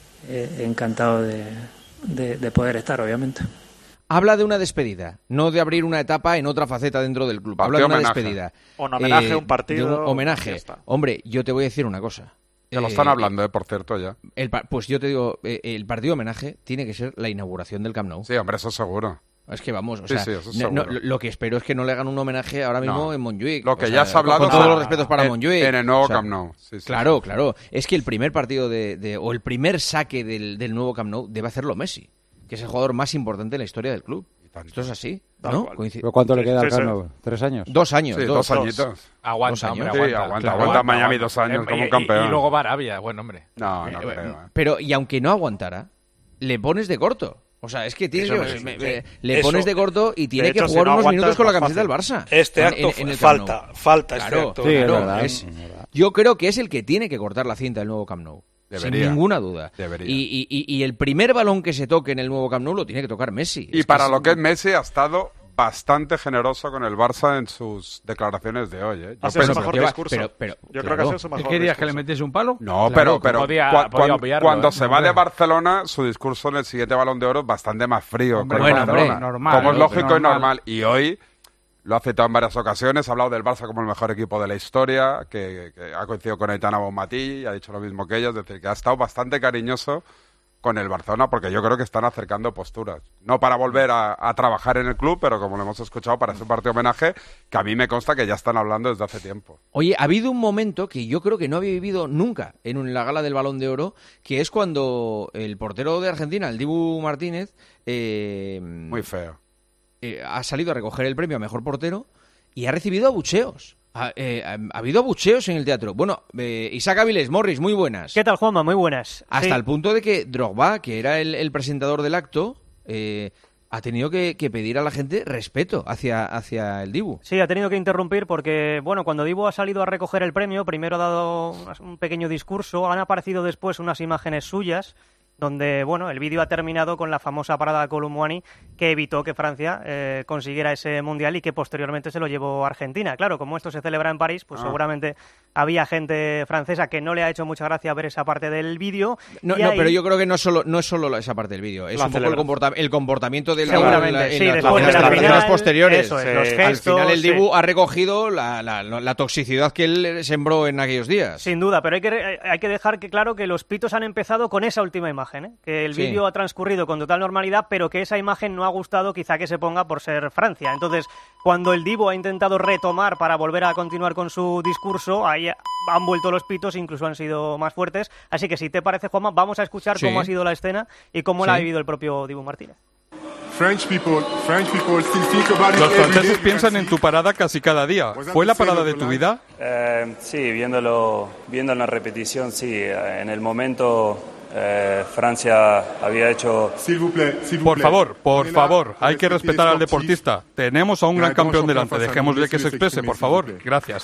eh, encantado de, de, de poder estar, obviamente. Habla de una despedida, no de abrir una etapa en otra faceta dentro del club. Habla de una homenaje. despedida. Un homenaje, Eh, un partido, de un homenaje. ya está. Hombre, yo te voy a decir una cosa. Que lo Eh, están hablando, eh, por cierto, ya. El, pa- pues yo te digo, eh, el partido de homenaje tiene que ser la inauguración del Camp Nou. Sí, hombre, eso seguro. Es que vamos, o Sí, sea, sí, eso no- no, seguro. lo que espero es que no le hagan un homenaje ahora mismo No. en Montjuic. Lo que O ya sea, se ha hablado con todos no, los respetos para en- Montjuic. en el nuevo O sea, Camp Nou. Sí, sí, claro, sí. claro. Es que el primer partido de, de- o el primer saque del, del nuevo Camp Nou debe hacerlo Messi, que es el jugador más importante en la historia del club. Esto es así, ¿no? Coincide- ¿Pero cuánto le queda al Sí, sí. Camp Nou? ¿Tres años? Dos años. Sí, dos añitos. Aguanta, Dos años. hombre, Sí, aguanta. aguanta, Claro, aguanta Miami dos años Eh, como y- campeón. Y luego va a Arabia, buen hombre. No, no Eh, creo. eh. Pero, y aunque no aguantara, le pones de corto. O sea, es que tienes Eso que- es, me- sí. me- le Eso- pones de corto y tiene de que hecho, si jugar no unos aguanta, minutos con la es más camiseta del fácil. Barça. Este En- acto en- en el Camp Nou. falta, falta este Claro, acto. Sí, es claro, verdad, es- es verdad. yo creo que es el que tiene que cortar la cinta del nuevo Camp Nou. Debería. Sin ninguna duda. Debería. Y, y- y- y el primer balón que se toque en el nuevo Camp Nou lo tiene que tocar Messi. Y Es para es- lo que es Messi ha estado bastante generoso con el Barça en sus declaraciones de hoy. ¿eh? Yo Ha sido su pensé- mejor que va- discurso. pero- pero- Yo creo que claro. ha sido su ¿Qué mejor querías, que le discurso. metiese un palo? No, Claro, pero, que pero podía- cua- podía cuan- obviarlo, cuando ¿eh? se No, va de hombre. Barcelona, su discurso en el siguiente Balón de Oro es bastante más frío. Hombre, con el bueno, Barcelona, hombre, normal, como es ¿no? lógico y Normal. normal. Y hoy lo ha citado en varias ocasiones, ha hablado del Barça como el mejor equipo de la historia, que, que ha coincidido con Aitana Bonmatí, ha dicho lo mismo que ella, es decir, que ha estado bastante cariñoso con el Barcelona, porque yo creo que están acercando posturas. No para volver a, a trabajar en el club, pero como lo hemos escuchado, para ese partido de homenaje, que a mí me consta que ya están hablando desde hace tiempo. Oye, ha habido un momento que yo creo que no había vivido nunca en un- la gala del Balón de Oro, que es cuando el portero de Argentina, el Dibu Martínez, eh, Muy feo. eh, ha salido a recoger el premio a mejor portero y ha recibido abucheos. Ha, eh, ha, ha habido abucheos en el teatro. Bueno, eh, Isaac Avilés, Morris, muy buenas. ¿Qué tal, Juanma? Muy buenas. Hasta Sí. el punto de que Drogba, que era el, el presentador del acto, eh, ha tenido que, que pedir a la gente respeto hacia, hacia el Dibu. Sí, ha tenido que interrumpir porque, bueno, cuando Dibu ha salido a recoger el premio, primero ha dado unas- un pequeño discurso, han aparecido después unas imágenes suyas donde, bueno, el vídeo ha terminado con la famosa parada de Kolo Muani que evitó que Francia eh, consiguiera ese Mundial y que posteriormente se lo llevó Argentina. Claro, como esto se celebra en París, pues ah. seguramente había gente francesa que no le ha hecho mucha gracia ver esa parte del vídeo. No, y no ahí... pero yo creo que no es solo, no es solo esa parte del vídeo, es la un poco el, comporta el comportamiento del seguramente, en la, en sí, la, después en de las final, posteriores. Eso es, sí. los gestos, al final el Dibu sí. ha recogido la, la, la toxicidad que él sembró en aquellos días. Sin duda, pero hay que, hay que dejar que claro que los pitos han empezado con esa última imagen, ¿eh? Que el Sí. vídeo ha transcurrido con total normalidad, pero que esa imagen no ha gustado quizá que se ponga por ser Francia. Entonces, cuando el Dibu ha intentado retomar para volver a continuar con su discurso, ahí han vuelto los pitos, incluso han sido más fuertes. Así que si te parece, Juanma, vamos a escuchar Sí. cómo ha sido la escena y cómo Sí. la ha vivido el propio Dibu Martínez. French people, French people still think about it Los every franceses day. piensan en tu parada casi cada día. ¿Fue la parada de tu vida? Eh, sí, viéndolo, viendo en la repetición, sí. En el momento eh, Francia había hecho... Por favor, por favor, hay que respetar al deportista. Tenemos a un gran campeón delante. Dejémosle que se exprese, por favor. Gracias.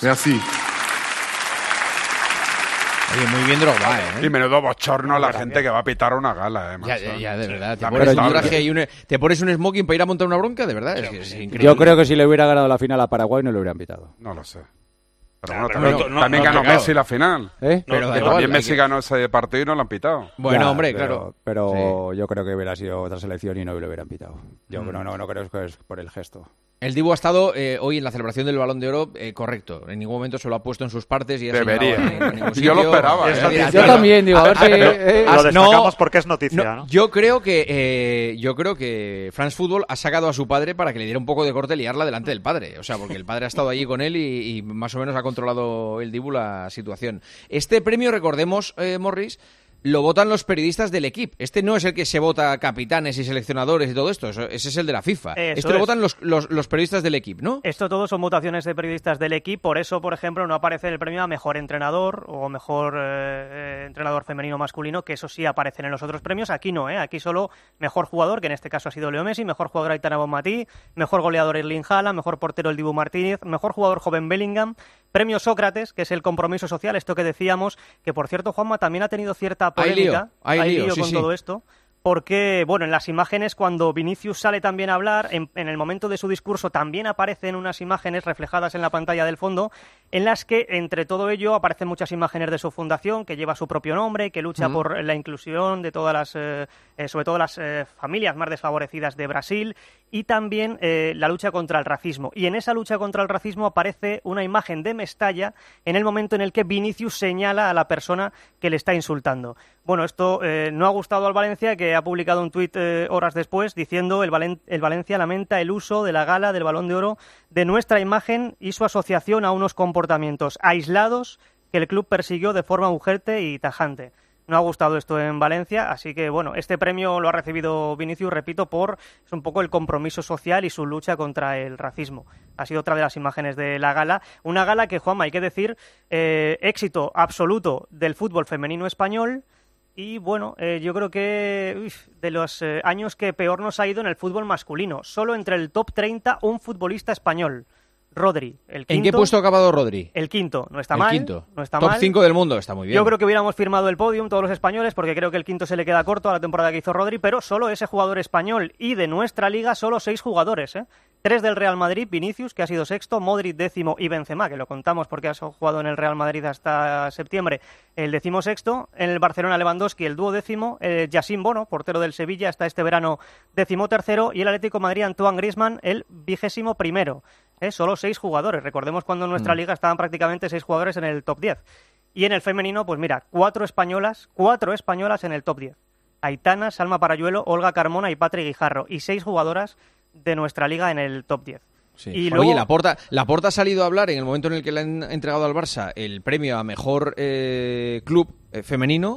Oye, muy bien Drogba, ¿eh? Y menudo bochorno la gente que va a pitar una gala, ¿eh, macho? Ya, ya, ya, de verdad. Te La pones, un verdad. traje y un, te pones un smoking para ir a montar una bronca, de verdad. Es, que es increíble. Yo creo que si le hubiera ganado la final a Paraguay no le hubieran pitado. No lo sé. Pero bueno, pero también, no- también no, ganó claro. Messi la final. ¿Eh? Pero Pero da que igual, también hay Messi que- ganó ese partido y no lo han pitado. Ya, pero, Pero yo creo que hubiera sido otra selección y no lo hubieran pitado. Yo Mm. no, no, no creo que es por el gesto. El Dibu ha estado eh, hoy en la celebración del Balón de Oro eh, correcto. En ningún momento se lo ha puesto en sus partes y ha Debería. señalado en ningún Yo lo sitio. esperaba, Eh, ¿eh? mira, Yo mira, también, digo, a ver si- pero- eh, has- Lo destacamos porque es noticia, ¿no? Yo creo que eh, yo creo que France Football ha sacado a su padre para que le diera un poco de corte liarla delante del padre. O sea, porque el padre ha estado allí con él y, y más o menos ha controlado el Dibu la situación. Este premio, recordemos, eh, Morris, lo votan los periodistas del equipo. Este no es el que se vota capitanes y seleccionadores y todo esto. Eso- ese es el de la FIFA. Eso este lo es. votan los, los, los periodistas del equipo, ¿no? Esto todo son votaciones de periodistas del equipo, por eso, por ejemplo, no aparece el premio a mejor entrenador o mejor eh, eh, entrenador femenino o masculino, que eso sí aparecen en los otros premios. Aquí no, ¿eh? Aquí solo mejor jugador, que en este caso ha sido Leo Messi, mejor jugador Aitana Bonmatí, mejor goleador Erling Haaland, mejor portero el Dibu Martínez, mejor jugador joven Bellingham, premio Sócrates, que es el compromiso social, esto que decíamos, que por cierto, Juanma, también ha tenido cierta Hay lío, polémica, hay lío, sí, con sí. todo esto. Porque, bueno, en las imágenes, cuando Vinicius sale también a hablar, en, en el momento de su discurso también aparecen unas imágenes reflejadas en la pantalla del fondo, en las que, entre todo ello, aparecen muchas imágenes de su fundación, que lleva su propio nombre, que lucha Mm. por la inclusión de todas las, eh, eh, sobre todo las eh, familias más desfavorecidas de Brasil, y también eh, la lucha contra el racismo. Y en esa lucha contra el racismo aparece una imagen de Mestalla en el momento en el que Vinicius señala a la persona que le está insultando. Bueno, esto eh, no ha gustado al Valencia, que ha publicado un tuit eh, horas después diciendo el, Valen el Valencia lamenta el uso de la gala del Balón de Oro de nuestra imagen y su asociación a unos comportamientos aislados que el club persiguió de forma urgente y tajante. No ha gustado esto en Valencia, así que bueno, este premio lo ha recibido Vinicius, repito, por es un poco el compromiso social y su lucha contra el racismo. Ha sido otra de las imágenes de la gala, una gala que, Juanma, hay que decir, eh, éxito absoluto del fútbol femenino español. Y bueno, eh, yo creo que uf, de los eh, años que peor nos ha ido en el fútbol masculino. Solo entre el top treinta un futbolista español. Rodri, el quinto. ¿En qué puesto ha acabado Rodri? El quinto, no está El mal. quinto. No está Top mal. cinco del mundo, está muy bien. Yo creo que hubiéramos firmado el podium todos los españoles, porque creo que el quinto se le queda corto a la temporada que hizo Rodri, pero solo ese jugador español, y de nuestra liga solo seis jugadores, ¿eh? Tres del Real Madrid, Vinicius, que ha sido sexto, Modric décimo y Benzema, que lo contamos porque ha jugado en el Real Madrid hasta septiembre, el décimo sexto. En el Barcelona, Lewandowski, el duodécimo. Eh, Yacine Bono, portero del Sevilla, hasta este verano décimo tercero. Y el Atlético de Madrid, Antoine Griezmann, el vigésimo primero. ¿Eh? Solo seis jugadores. Recordemos cuando en nuestra Mm. liga estaban prácticamente seis jugadores en el top diez. Y en el femenino, pues mira, cuatro españolas, cuatro españolas en el top diez. Aitana, Salma Parayuelo, Olga Carmona y Patri Guijarro. Y seis jugadoras de nuestra liga en el top diez. Sí. Y Oye, luego... Laporta, Laporta ha salido a hablar en el momento en el que le han entregado al Barça el premio a mejor eh, club eh, femenino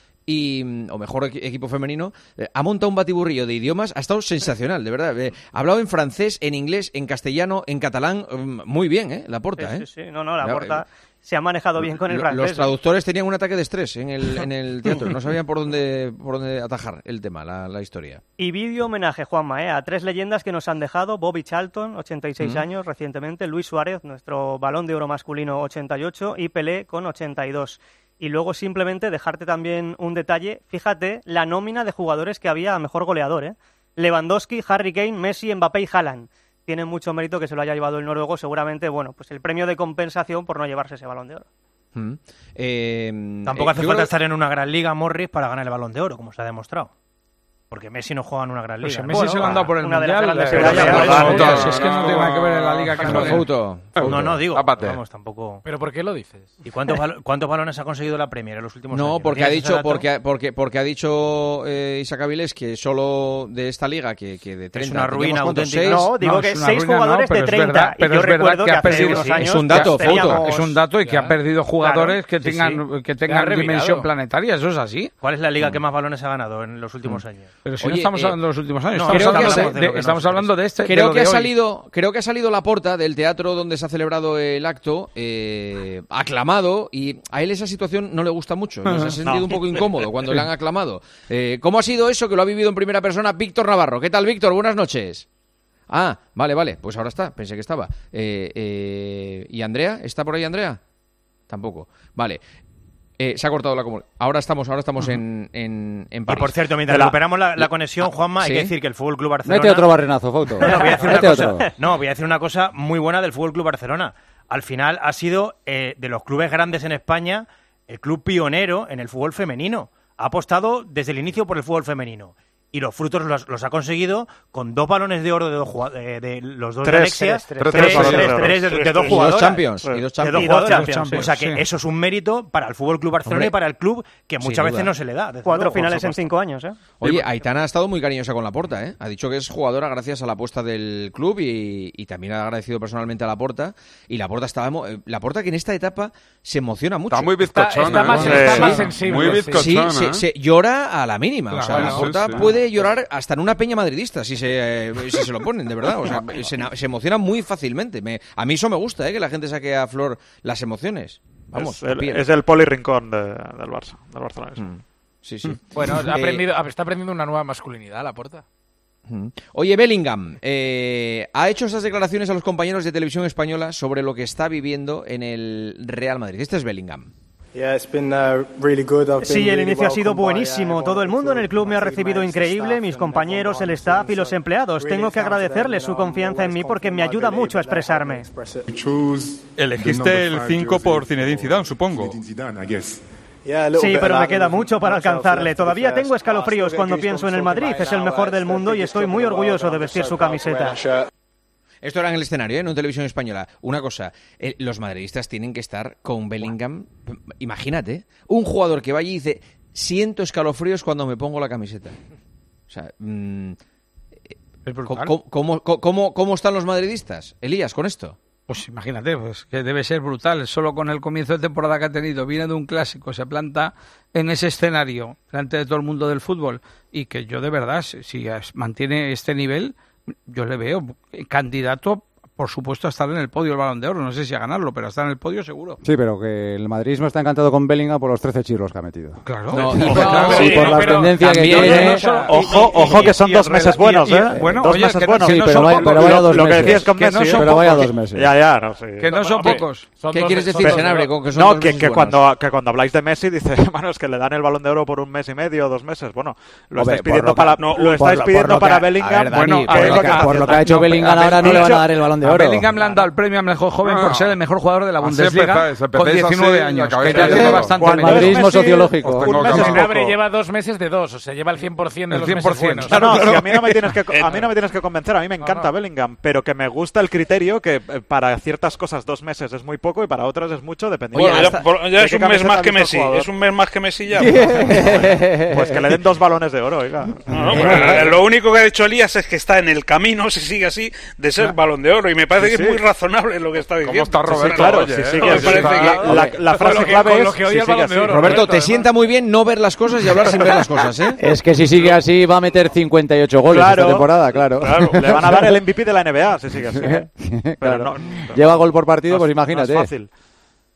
y o mejor equi- equipo femenino. Eh, ha montado un batiburrillo de idiomas, ha estado sensacional, de verdad. Eh, ha hablado en francés, en inglés, en castellano, en catalán, mm, muy bien, ¿eh? Laporta, Sí, ¿eh? sí, sí. No, no, la Ya, Porta se ha manejado bien con el Lo- francés. Los traductores tenían un ataque de estrés en el, en el teatro, no sabían por dónde, por dónde atajar el tema, la, la historia. Y vídeo homenaje, Juanma, ¿eh? a tres leyendas que nos han dejado. Bobby Charlton, ochenta y seis Mm. años recientemente. Luis Suárez, nuestro Balón de Oro masculino, ochenta y ocho. Y Pelé, con ochenta y dos. Y luego simplemente dejarte también un detalle. Fíjate la nómina de jugadores que había a mejor goleador, ¿eh? Lewandowski, Harry Kane, Messi, Mbappé y Haaland. Tiene mucho mérito que se lo haya llevado el noruego, seguramente, bueno, pues el premio de compensación por no llevarse ese Balón de Oro. Mm. Eh, Tampoco eh, hace falta estar en una gran liga, Morris, para ganar el Balón de Oro, como se ha demostrado. Porque Messi no juega en una gran liga. Pues Messi bueno, se lo han dado por el una Mundial. De las eh, grandes eh, si es que no tiene nada que ver en la liga que no. Foto. No, no, digo, Tápate. vamos, tampoco. ¿Pero por qué lo dices? ¿Y cuántos, bal- cuántos balones ha conseguido la Premier en los últimos No, años? porque ha ¿Tienes ese dicho, dato? porque, porque, porque ha dicho eh, Isaac Avilés que solo de esta liga, que, que de treinta... Es una ruina ¿cuántos? auténtica. ¿Seis? No, digo No, que es una seis ruina, jugadores no, de pero es treinta. verdad, Y pero yo es verdad recuerdo que que ha hace perdido- unos sí, años es un dato, teníamos- foto. Es un dato y que Ya. ha perdido jugadores que Sí, tengan, sí. que Ha tengan revirado. dimensión planetaria, eso es así. ¿Cuál es la liga que más balones ha ganado en los últimos años? Pero si Oye, no estamos eh, hablando de los últimos años, no, estamos, creo que hablando, hablamos de, de lo de- que estamos nos hablando de este. de Creo lo que de ha hoy. salido, creo que ha salido Laporta del teatro donde se ha celebrado el acto, eh, aclamado, y a él esa situación no le gusta mucho. ¿no? Se ha sentido No. un poco incómodo cuando le han aclamado. Eh, ¿Cómo ha sido eso que lo ha vivido en primera persona Víctor Navarro? ¿Qué tal, Víctor? Buenas noches. Ah, vale, vale, pues ahora está, pensé que estaba. Eh, eh, ¿Y Andrea? ¿Está por ahí Andrea? Tampoco. Vale. Eh, se ha cortado la comunicación. Ahora estamos, ahora estamos en, en, en Y París. por cierto, mientras De la- recuperamos la, la conexión, Ah, Juanma, hay ¿sí? que decir que el Fútbol Club Barcelona. Mete otro barrenazo, Foto. No, voy a decir una Mete cosa, otro. no, voy a decir una cosa muy buena del Fútbol Club Barcelona. Al final ha sido eh, de los clubes grandes en España el club pionero en el fútbol femenino. Ha apostado desde el inicio por el fútbol femenino. Y los frutos los, los ha conseguido con dos balones de oro de, dos, jugad- eh, de los dos Tres, de Alexia, tres, tres, tres, tres tres, balones de tres, oro. tres de, de Tres, dos tres. jugadoras. Y dos Champions, y dos De dos Champions. jugadoras. Y dos Champions, O sea que sí. eso es un mérito para el Fútbol Club Barcelona Hombre, y para el club que sin muchas veces duda. no se le da. desde Cuatro luego, por finales en supuesto. cinco años, ¿eh? Oye, Aitana ha estado muy cariñosa con Laporta, ¿eh? Ha dicho que es jugadora gracias a la apuesta del club y, y también ha agradecido personalmente a Laporta. Y Laporta estaba, emo- eh, Laporta que en esta etapa se emociona mucho. Está muy bizcochona. está más- ¿eh? está Sí. más sensible, Muy sí. Sí, bizcochona. se, ¿eh? se llora a la mínima. o sea, Claro, Laporta sí, sí. puede llorar hasta en una peña madridista si se, eh, si se lo ponen, de verdad. O sea, se, na- se emociona muy fácilmente. Me- a mí eso me gusta, ¿eh? Que la gente saque a flor las emociones. Vamos, es, la el, piel. es el Poli Rincón de- del Barça, del Barcelona. Mm. Sí, sí. Bueno, ha Eh, aprendido, está aprendiendo una nueva masculinidad, Laporta. Mm. Oye, Bellingham, eh, ha hecho esas declaraciones a los compañeros de televisión española sobre lo que está viviendo en el Real Madrid. Este es Bellingham. Sí, el inicio ha sido buenísimo. Todo el mundo en el club me ha recibido increíble, mis compañeros, el staff y los empleados. Tengo que agradecerles su confianza en mí porque me ayuda mucho a expresarme. Elegiste el cinco por Zinedine Zidane, supongo. Sí, pero me queda mucho para alcanzarle. Todavía tengo escalofríos cuando pienso en el Madrid. Es el mejor del mundo y estoy muy orgulloso de vestir su camiseta. Esto era en el escenario, ¿eh? No en televisión española. Una cosa, eh, los madridistas tienen que estar con Bellingham. Imagínate, un jugador que vaya y dice, siento escalofríos cuando me pongo la camiseta. O sea, mm, Es brutal. ¿cómo, cómo, cómo, cómo están los madridistas, Elías, con esto? Pues imagínate, pues que debe ser brutal. Solo con el comienzo de temporada que ha tenido, viene de un clásico, se planta en ese escenario, delante de todo el mundo del fútbol, y que yo de verdad, si, si mantiene este nivel, yo le veo candidato, por supuesto, a estar en el podio del Balón de Oro. No sé si a ganarlo, pero a estar en el podio seguro. Sí, pero que el madridismo está encantado con Bellingham por los trece chirros que ha metido. Claro. No, y, y- por, no, Sí, por la tendencia que también, tiene. no solo- Ojo, ojo que son y- dos y- meses y- buenos, y- ¿eh? bueno, dos oye, meses que- buenos. que Sí, no pero, son vaya, pocos. pero vaya Lo- dos lo que meses. decías con Que no Messi, son ¿eh? pero vaya pocos. dos meses. Ya, ya, no, sí. Que no son Hombre, pocos. Son ¿Qué dos- quieres son decir, dos- Senabre? Con que son No, dos que, meses que, buenos? cuando, que cuando habláis de Messi, dice, hermano, es que le dan el Balón de Oro por un mes y medio, dos meses. Bueno, lo Hombre, estáis por pidiendo lo que- para, no, lo por estáis lo- por pidiendo lo para que- Bellingham. a ver, Dani, bueno, por que es lo lo que- que está por lo que ha haciendo. hecho No, Bellingham a ahora no le van a dicho- dar el Balón de A Oro. Bellingham le han dado el premio al mejor joven Ah. por ser el mejor jugador de la Así Bundesliga empezáis, con empezáis diecinueve así, años, acabáis que ya de tiene cero. bastante Cuando mérito. es Madridismo Messi, sociológico. un Tengo mes que es hablar. Senabre poco. lleva dos meses de dos, o sea, lleva el cien por ciento de El los cien por meses ciento. buenos. No, no, Claro. si a mí no me tienes que a mí no me tienes que convencer, a mí me encanta no. Bellingham, pero que me gusta el criterio que eh, para ciertas cosas dos meses es muy poco y para otras es mucho dependiendo. Bueno, de ya, hasta- por- ya de es qué un mes camiseta más ha que visto el Messi. jugador. Es un mes más que Messi ya. Pues que le den dos balones de oro, oiga. No, no, pero lo único que ha dicho Elías es que está en el camino, si sigue así, de ser Balón de Oro. Y me parece Sí, que sí. es muy razonable lo que está diciendo. ¿Cómo está Roberto? Sí, claro, Oye, sí, eh? sí, Me que sí. parece que- La, la- la Con frase lo que- clave con es lo que odia si el sigue Balón de así. Oro. Roberto, te además. sienta muy bien no ver las cosas y hablar sin ver las cosas, ¿eh? Es que si sigue así va a meter cincuenta y ocho goles Claro. esta temporada, claro. Claro, le van a dar el M V P de la N B A si sigue así. ¿eh? Pero Claro. no, no- Lleva gol por partido, no pues es- no imagínate. es fácil.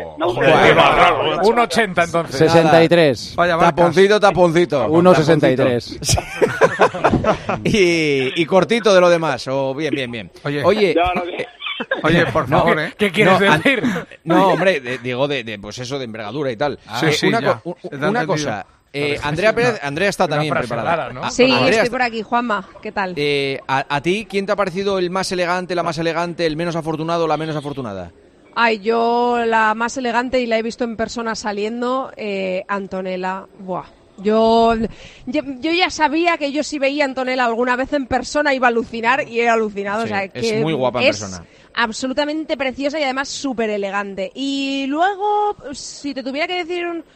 No uso uno ochenta entonces. sesenta y tres. Vaya vacas. Taponcito, taponcito. uno sesenta y tres. y, y cortito de lo demás. O bien, bien, bien. Oye, Oye, No, no, que- oye, por No, favor, ¿eh? ¿Qué quieres No, an- decir? no, hombre, de- digo de, de, pues eso, de envergadura y tal. Sí, Eh, sí, una ya. co- un- Se te ha una entendido. cosa. eh, Andrea Pérez, Andrea está Una también frase preparada. rara, ¿no? Ah, Sí, Andrea estoy está- por aquí. Juanma, ¿qué tal? eh, a, ¿A ti quién te ha parecido el más elegante, la más elegante, el menos afortunado o la menos afortunada? Ay, yo la más elegante y la he visto en persona saliendo, eh, Antonella. Buah. Yo, yo, yo ya sabía que yo si veía a Antonella alguna vez en persona iba a alucinar y he alucinado. Sí, o sea, es que muy guapa en es persona. absolutamente preciosa y además súper elegante. Y luego, si te tuviera que decir un,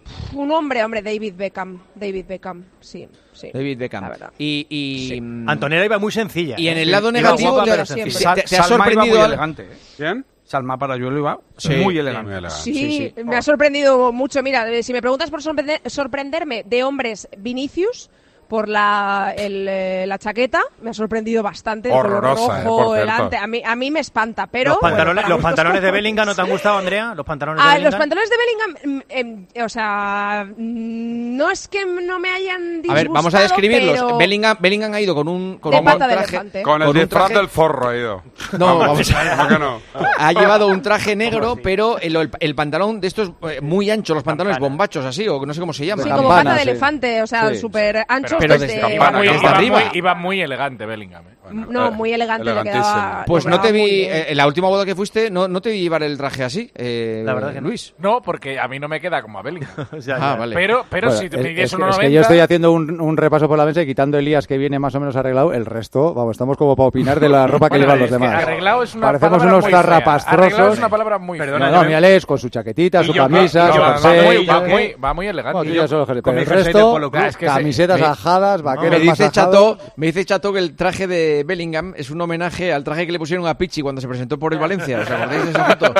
un hombre, hombre, David Beckham. David Beckham, sí, sí. David Beckham. La verdad. Y, y, mm, Antonella iba muy sencilla. y en ¿eh? el lado Iba negativo, guapa, te- pero te- sencilla. te- Sal- te ha Salma iba sorprendido muy al- elegante. ¿eh? ¿Quién? Salma Parayuelo iba Sí, muy sí, elegante. muy elegante. Sí, Sí, sí. me ha sorprendido mucho. Mira, eh, si me preguntas por sorprender- sorprenderme de hombres, Vinicius, por la, el, eh, la chaqueta, me ha sorprendido bastante. El color Horrorosa, eh, rojo, por el cierto. ante- a, mí, a mí me espanta, pero... Los pantalones, bueno, para los gustos pantalones de colores. Bellingham, ¿no te han gustado, Andrea? Los pantalones de Ah, Bellingham. los pantalones de Bellingham, mm, em, o sea, mm, no es que no me hayan disgustado, A ver, vamos a describirlos. pero Bellingham, Bellingham ha ido con un, con de un pata de traje... elefante. Con el Con un disfraz traje- del forro ha ido. No, vamos a ¿Cómo que no? Ha llevado un traje negro, pero el, el- el pantalón de estos eh, muy ancho, los pantalones bombachos así, o no sé cómo se llama. Sí, de como campana, pata de sí. elefante, o sea, Sí. súper anchos Pero desde... desde Iba campana, muy, desde iba arriba. muy- iba muy elegante Bellingham. ¿eh? No, muy elegante le quedaba... Elegantísimo. Pues le no te quedaba muy vi, bien. eh, en la última boda que fuiste, no, no te vi llevar el traje así, eh, La verdad que no. Luis. No, porque a mí no me queda como a Bellingham. O sea, Ah, ya. vale. Pero, pero Bueno, si te es- midies es, que, uno es noventa... que yo estoy haciendo un, un repaso por la mesa y quitando Elías, que viene más o menos arreglado, el resto, vamos, estamos como para opinar de la ropa que Bueno, llevan los es que demás. arreglado es una Parecemos palabra unos muy fea. Arreglado zarrapastrosos. es una palabra muy fea. No, Perdona, no, yo me- mírales, con su chaquetita, Y su yo- camisa, no, su va, va jersey. muy, va, ¿eh? muy, va muy elegante. Bueno, tú Y ya yo- solo jersey, con pero mi el jersey de resto, Polo Club. Es que se- camisetas me- ajadas, Me vaqueros dice, masajados. Chato, me dice Chato que el traje de Bellingham es un homenaje al traje que le pusieron a Pichi cuando se presentó por el Valencia. ¿Os acordáis de esa foto?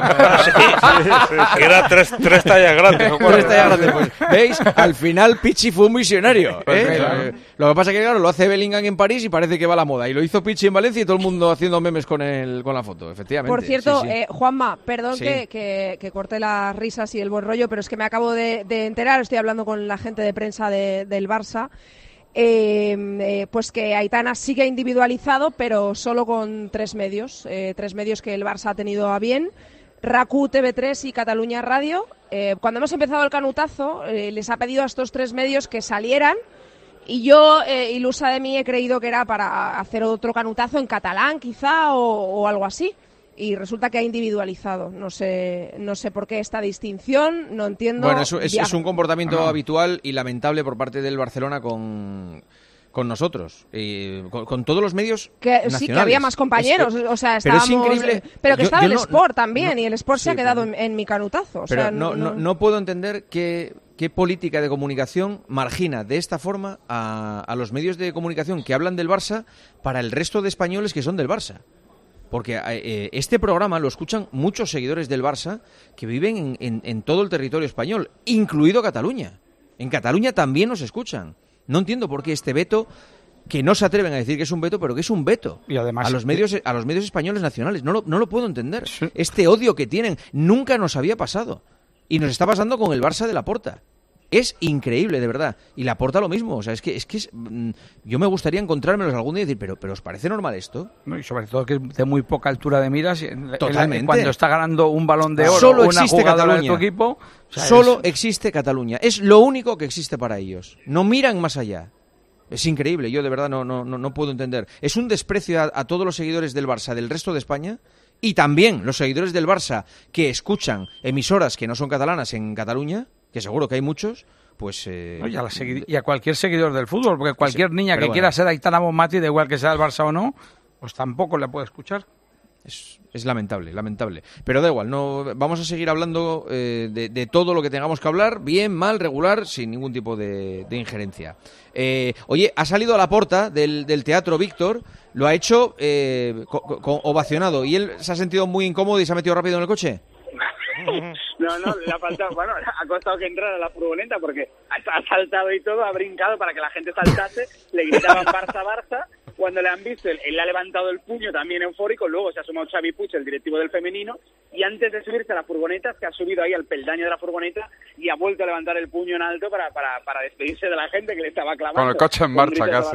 Que era tres, tres tallas grandes. ¿o cuál? Tres tallas grandes, pues. ¿Veis? Al final Pichi fue un visionario. ¿eh? Pues claro. Eh, Lo que pasa es que, claro, lo hace Bellingham en París y parece que va a la moda. Y lo hizo Pichi en Valencia y todo el mundo haciendo memes con, el, con la foto, efectivamente. Por cierto, Sí, sí. eh, Juanma, perdón Sí. que, que, que corte las risas y el buen rollo, pero es que me acabo de, de enterar, estoy hablando con la gente de prensa de- del Barça, eh, eh, pues que Aitana sigue individualizado, pero solo con tres medios, eh, tres medios que el Barça ha tenido a bien, RACU, T V tres y Cataluña Radio. Eh, cuando hemos empezado el canutazo, eh, les ha pedido a estos tres medios que salieran. Y yo, eh, ilusa de mí, he creído que era para hacer otro canutazo en catalán, quizá, o, o algo así. Y resulta que ha individualizado. No sé, no sé por qué esta distinción, no entiendo. Bueno, es, es- Via- es un comportamiento No. habitual y lamentable por parte del Barcelona con, con nosotros, y con, con todos los medios Que nacionales. sí, que había más compañeros, Es- o sea, pero es estábamos... increíble. Pero que Yo- estaba yo el no- Sport también, no- y el Sport se sí, ha quedado pero- en, en mi canutazo. O Pero sea, no, no, no puedo entender qué, qué política de comunicación margina de esta forma a, a los medios de comunicación que hablan del Barça para el resto de españoles que son del Barça. Porque eh, este programa lo escuchan muchos seguidores del Barça que viven en, en- en todo el territorio español, incluido Cataluña. En Cataluña también nos escuchan. No entiendo por qué este veto, que no se atreven a decir que es un veto, pero que es un veto Y además, a los medios a los medios españoles nacionales. No lo, no lo puedo entender. Este odio que tienen nunca nos había pasado. Y nos está pasando con el Barça de Laporta. Es increíble, de verdad. Y Laporta lo mismo. O sea, es que es que es, mm, yo me gustaría encontrármelos algún día y decir, pero, pero ¿os parece normal esto? No, y sobre todo que es de muy poca altura de miras. y en- en la- Totalmente. cuando está ganando un balón de oro Solo o una existe jugadora de Cataluña. tu equipo. o sea, Solo es- existe Cataluña. Es lo único que existe para ellos. No miran más allá. Es increíble. Yo de verdad no, no, no, no puedo entender. Es un desprecio a, a todos los seguidores del Barça del resto de España y también los seguidores del Barça que escuchan emisoras que no son catalanas en Cataluña, que seguro que hay muchos, pues... eh, No, y, a la segui- y a cualquier seguidor del fútbol, porque cualquier niña que pero quiera bueno. ser Aitana Bonmatí, da igual que sea el Barça o no, pues tampoco le puede escuchar. Es, es lamentable, lamentable. Pero da igual, no vamos a seguir hablando eh, de, de todo lo que tengamos que hablar, bien, mal, regular, sin ningún tipo de, de injerencia. Eh, oye, ha salido a la porta del, del teatro Víctor, lo ha hecho eh, co- co- ovacionado, y él se ha sentido muy incómodo y se ha metido rápido en el coche. No, no, le ha faltado, bueno, ha costado que entrara a la furgoneta porque ha ha saltado y todo, ha brincado para que la gente saltase, le gritaban Barça, Barça, cuando le han visto, él, él ha levantado el puño también eufórico, luego se ha sumado Xavi Puig, el directivo del femenino, y antes de subirse a la furgoneta, se ha subido ahí al peldaño de la furgoneta y ha vuelto a levantar el puño en alto para, para, para despedirse de la gente que le estaba clamando. Con el coche en marcha casi.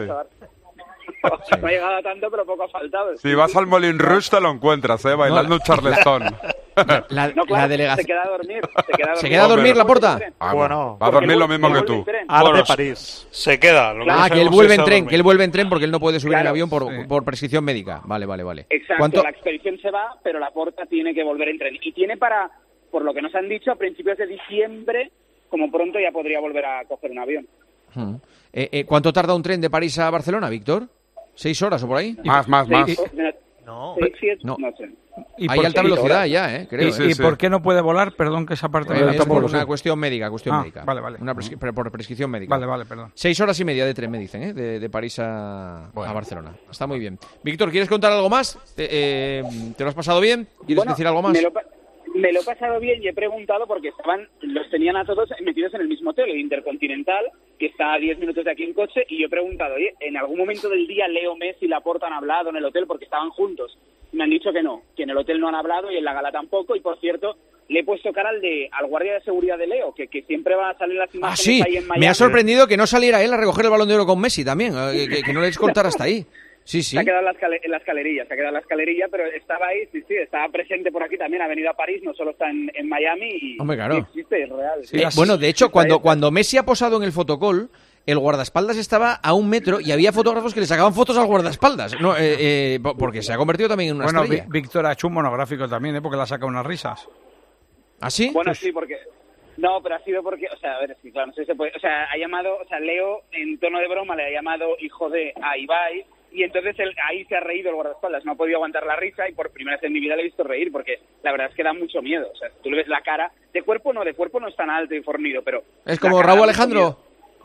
Sí. No ha llegado a tanto, pero poco ha faltado. Si vas al Moulin Rouge te lo encuentras, ¿eh? Bailando un charleston. La, no, claro, la delegación... se queda a dormir. Se queda a dormir, ¿Se queda a dormir Laporta? Ah, bueno, va a dormir lo mismo que tú. Ar de París. Se queda. Lo ah, que él vuelve en tren, que él vuelve en tren porque él no puede subir claro, en avión por, sí. por prescripción médica. Vale, vale, vale. Exacto, ¿Cuánto? La expedición se va, pero Laporta tiene que volver en tren. Y tiene para, por lo que nos han dicho, a principios de diciembre, como pronto ya podría volver a coger un avión. Hmm. Eh, eh, ¿Cuánto tarda un tren de París a Barcelona, Víctor? ¿Seis horas o por ahí? Más, más, más. No, seis, siete, no. no sé. Y Hay alta velocidad horas. ya, ¿eh? Creo. ¿Y, sí, ¿y sí. por qué no puede volar? Perdón, que esa parte... Eh, es por lo una sé. cuestión médica, cuestión ah, médica. Vale, vale. Una prescri por prescripción médica. Vale, vale, perdón. Seis horas y media de tren, me dicen, ¿eh? De, de París a, bueno. a Barcelona. Está muy bien. Víctor, ¿quieres contar algo más? ¿Te, eh, ¿te lo has pasado bien? ¿Quieres bueno, decir algo más? Me lo, me lo he pasado bien y he preguntado porque estaban, los tenían a todos metidos en el mismo hotel, el Intercontinental, que está a diez minutos de aquí en coche, y yo he preguntado, oye, ¿en algún momento del día Leo Messi y Laporta han hablado en el hotel porque estaban juntos? Me han dicho que no, que en el hotel no han hablado y en la gala tampoco, y por cierto, le he puesto cara al de al guardia de seguridad de Leo, que, que siempre va a salir las imágenes ah, sí. ahí en Miami. Me ha sorprendido que no saliera él a recoger el Balón de Oro con Messi también, eh, que, que no le escoltara hasta ahí. Sí, sí. Se ha quedado en la, escale en la escalerilla, se ha quedado en la escalerilla, pero estaba ahí, sí, sí, estaba presente por aquí también, ha venido a París, no solo está en, en Miami y, Hombre, claro. y existe, es real. Sí, eh, bueno, de hecho, cuando, cuando Messi ha posado en el fotocall, el guardaespaldas estaba a un metro y había fotógrafos que le sacaban fotos al guardaespaldas, no, eh, eh, porque se ha convertido también en una bueno, estrella. Bueno, Víctor ha hecho un monográfico también, ¿eh? Porque le ha sacado unas risas. ¿Ah, sí? Bueno, sí, porque... No, pero ha sido porque, o sea, a ver, es que claro, no sé si se puede... O sea, ha llamado, o sea, Leo, en tono de broma, le ha llamado hijo de a Ibai, y entonces él, ahí se ha reído el guardaespaldas, no ha podido aguantar la risa, y por primera vez en mi vida le he visto reír, porque la verdad es que da mucho miedo. O sea, tú le ves la cara, de cuerpo no, de cuerpo no es tan alto y fornido, pero... Es como Raúl Alejandro...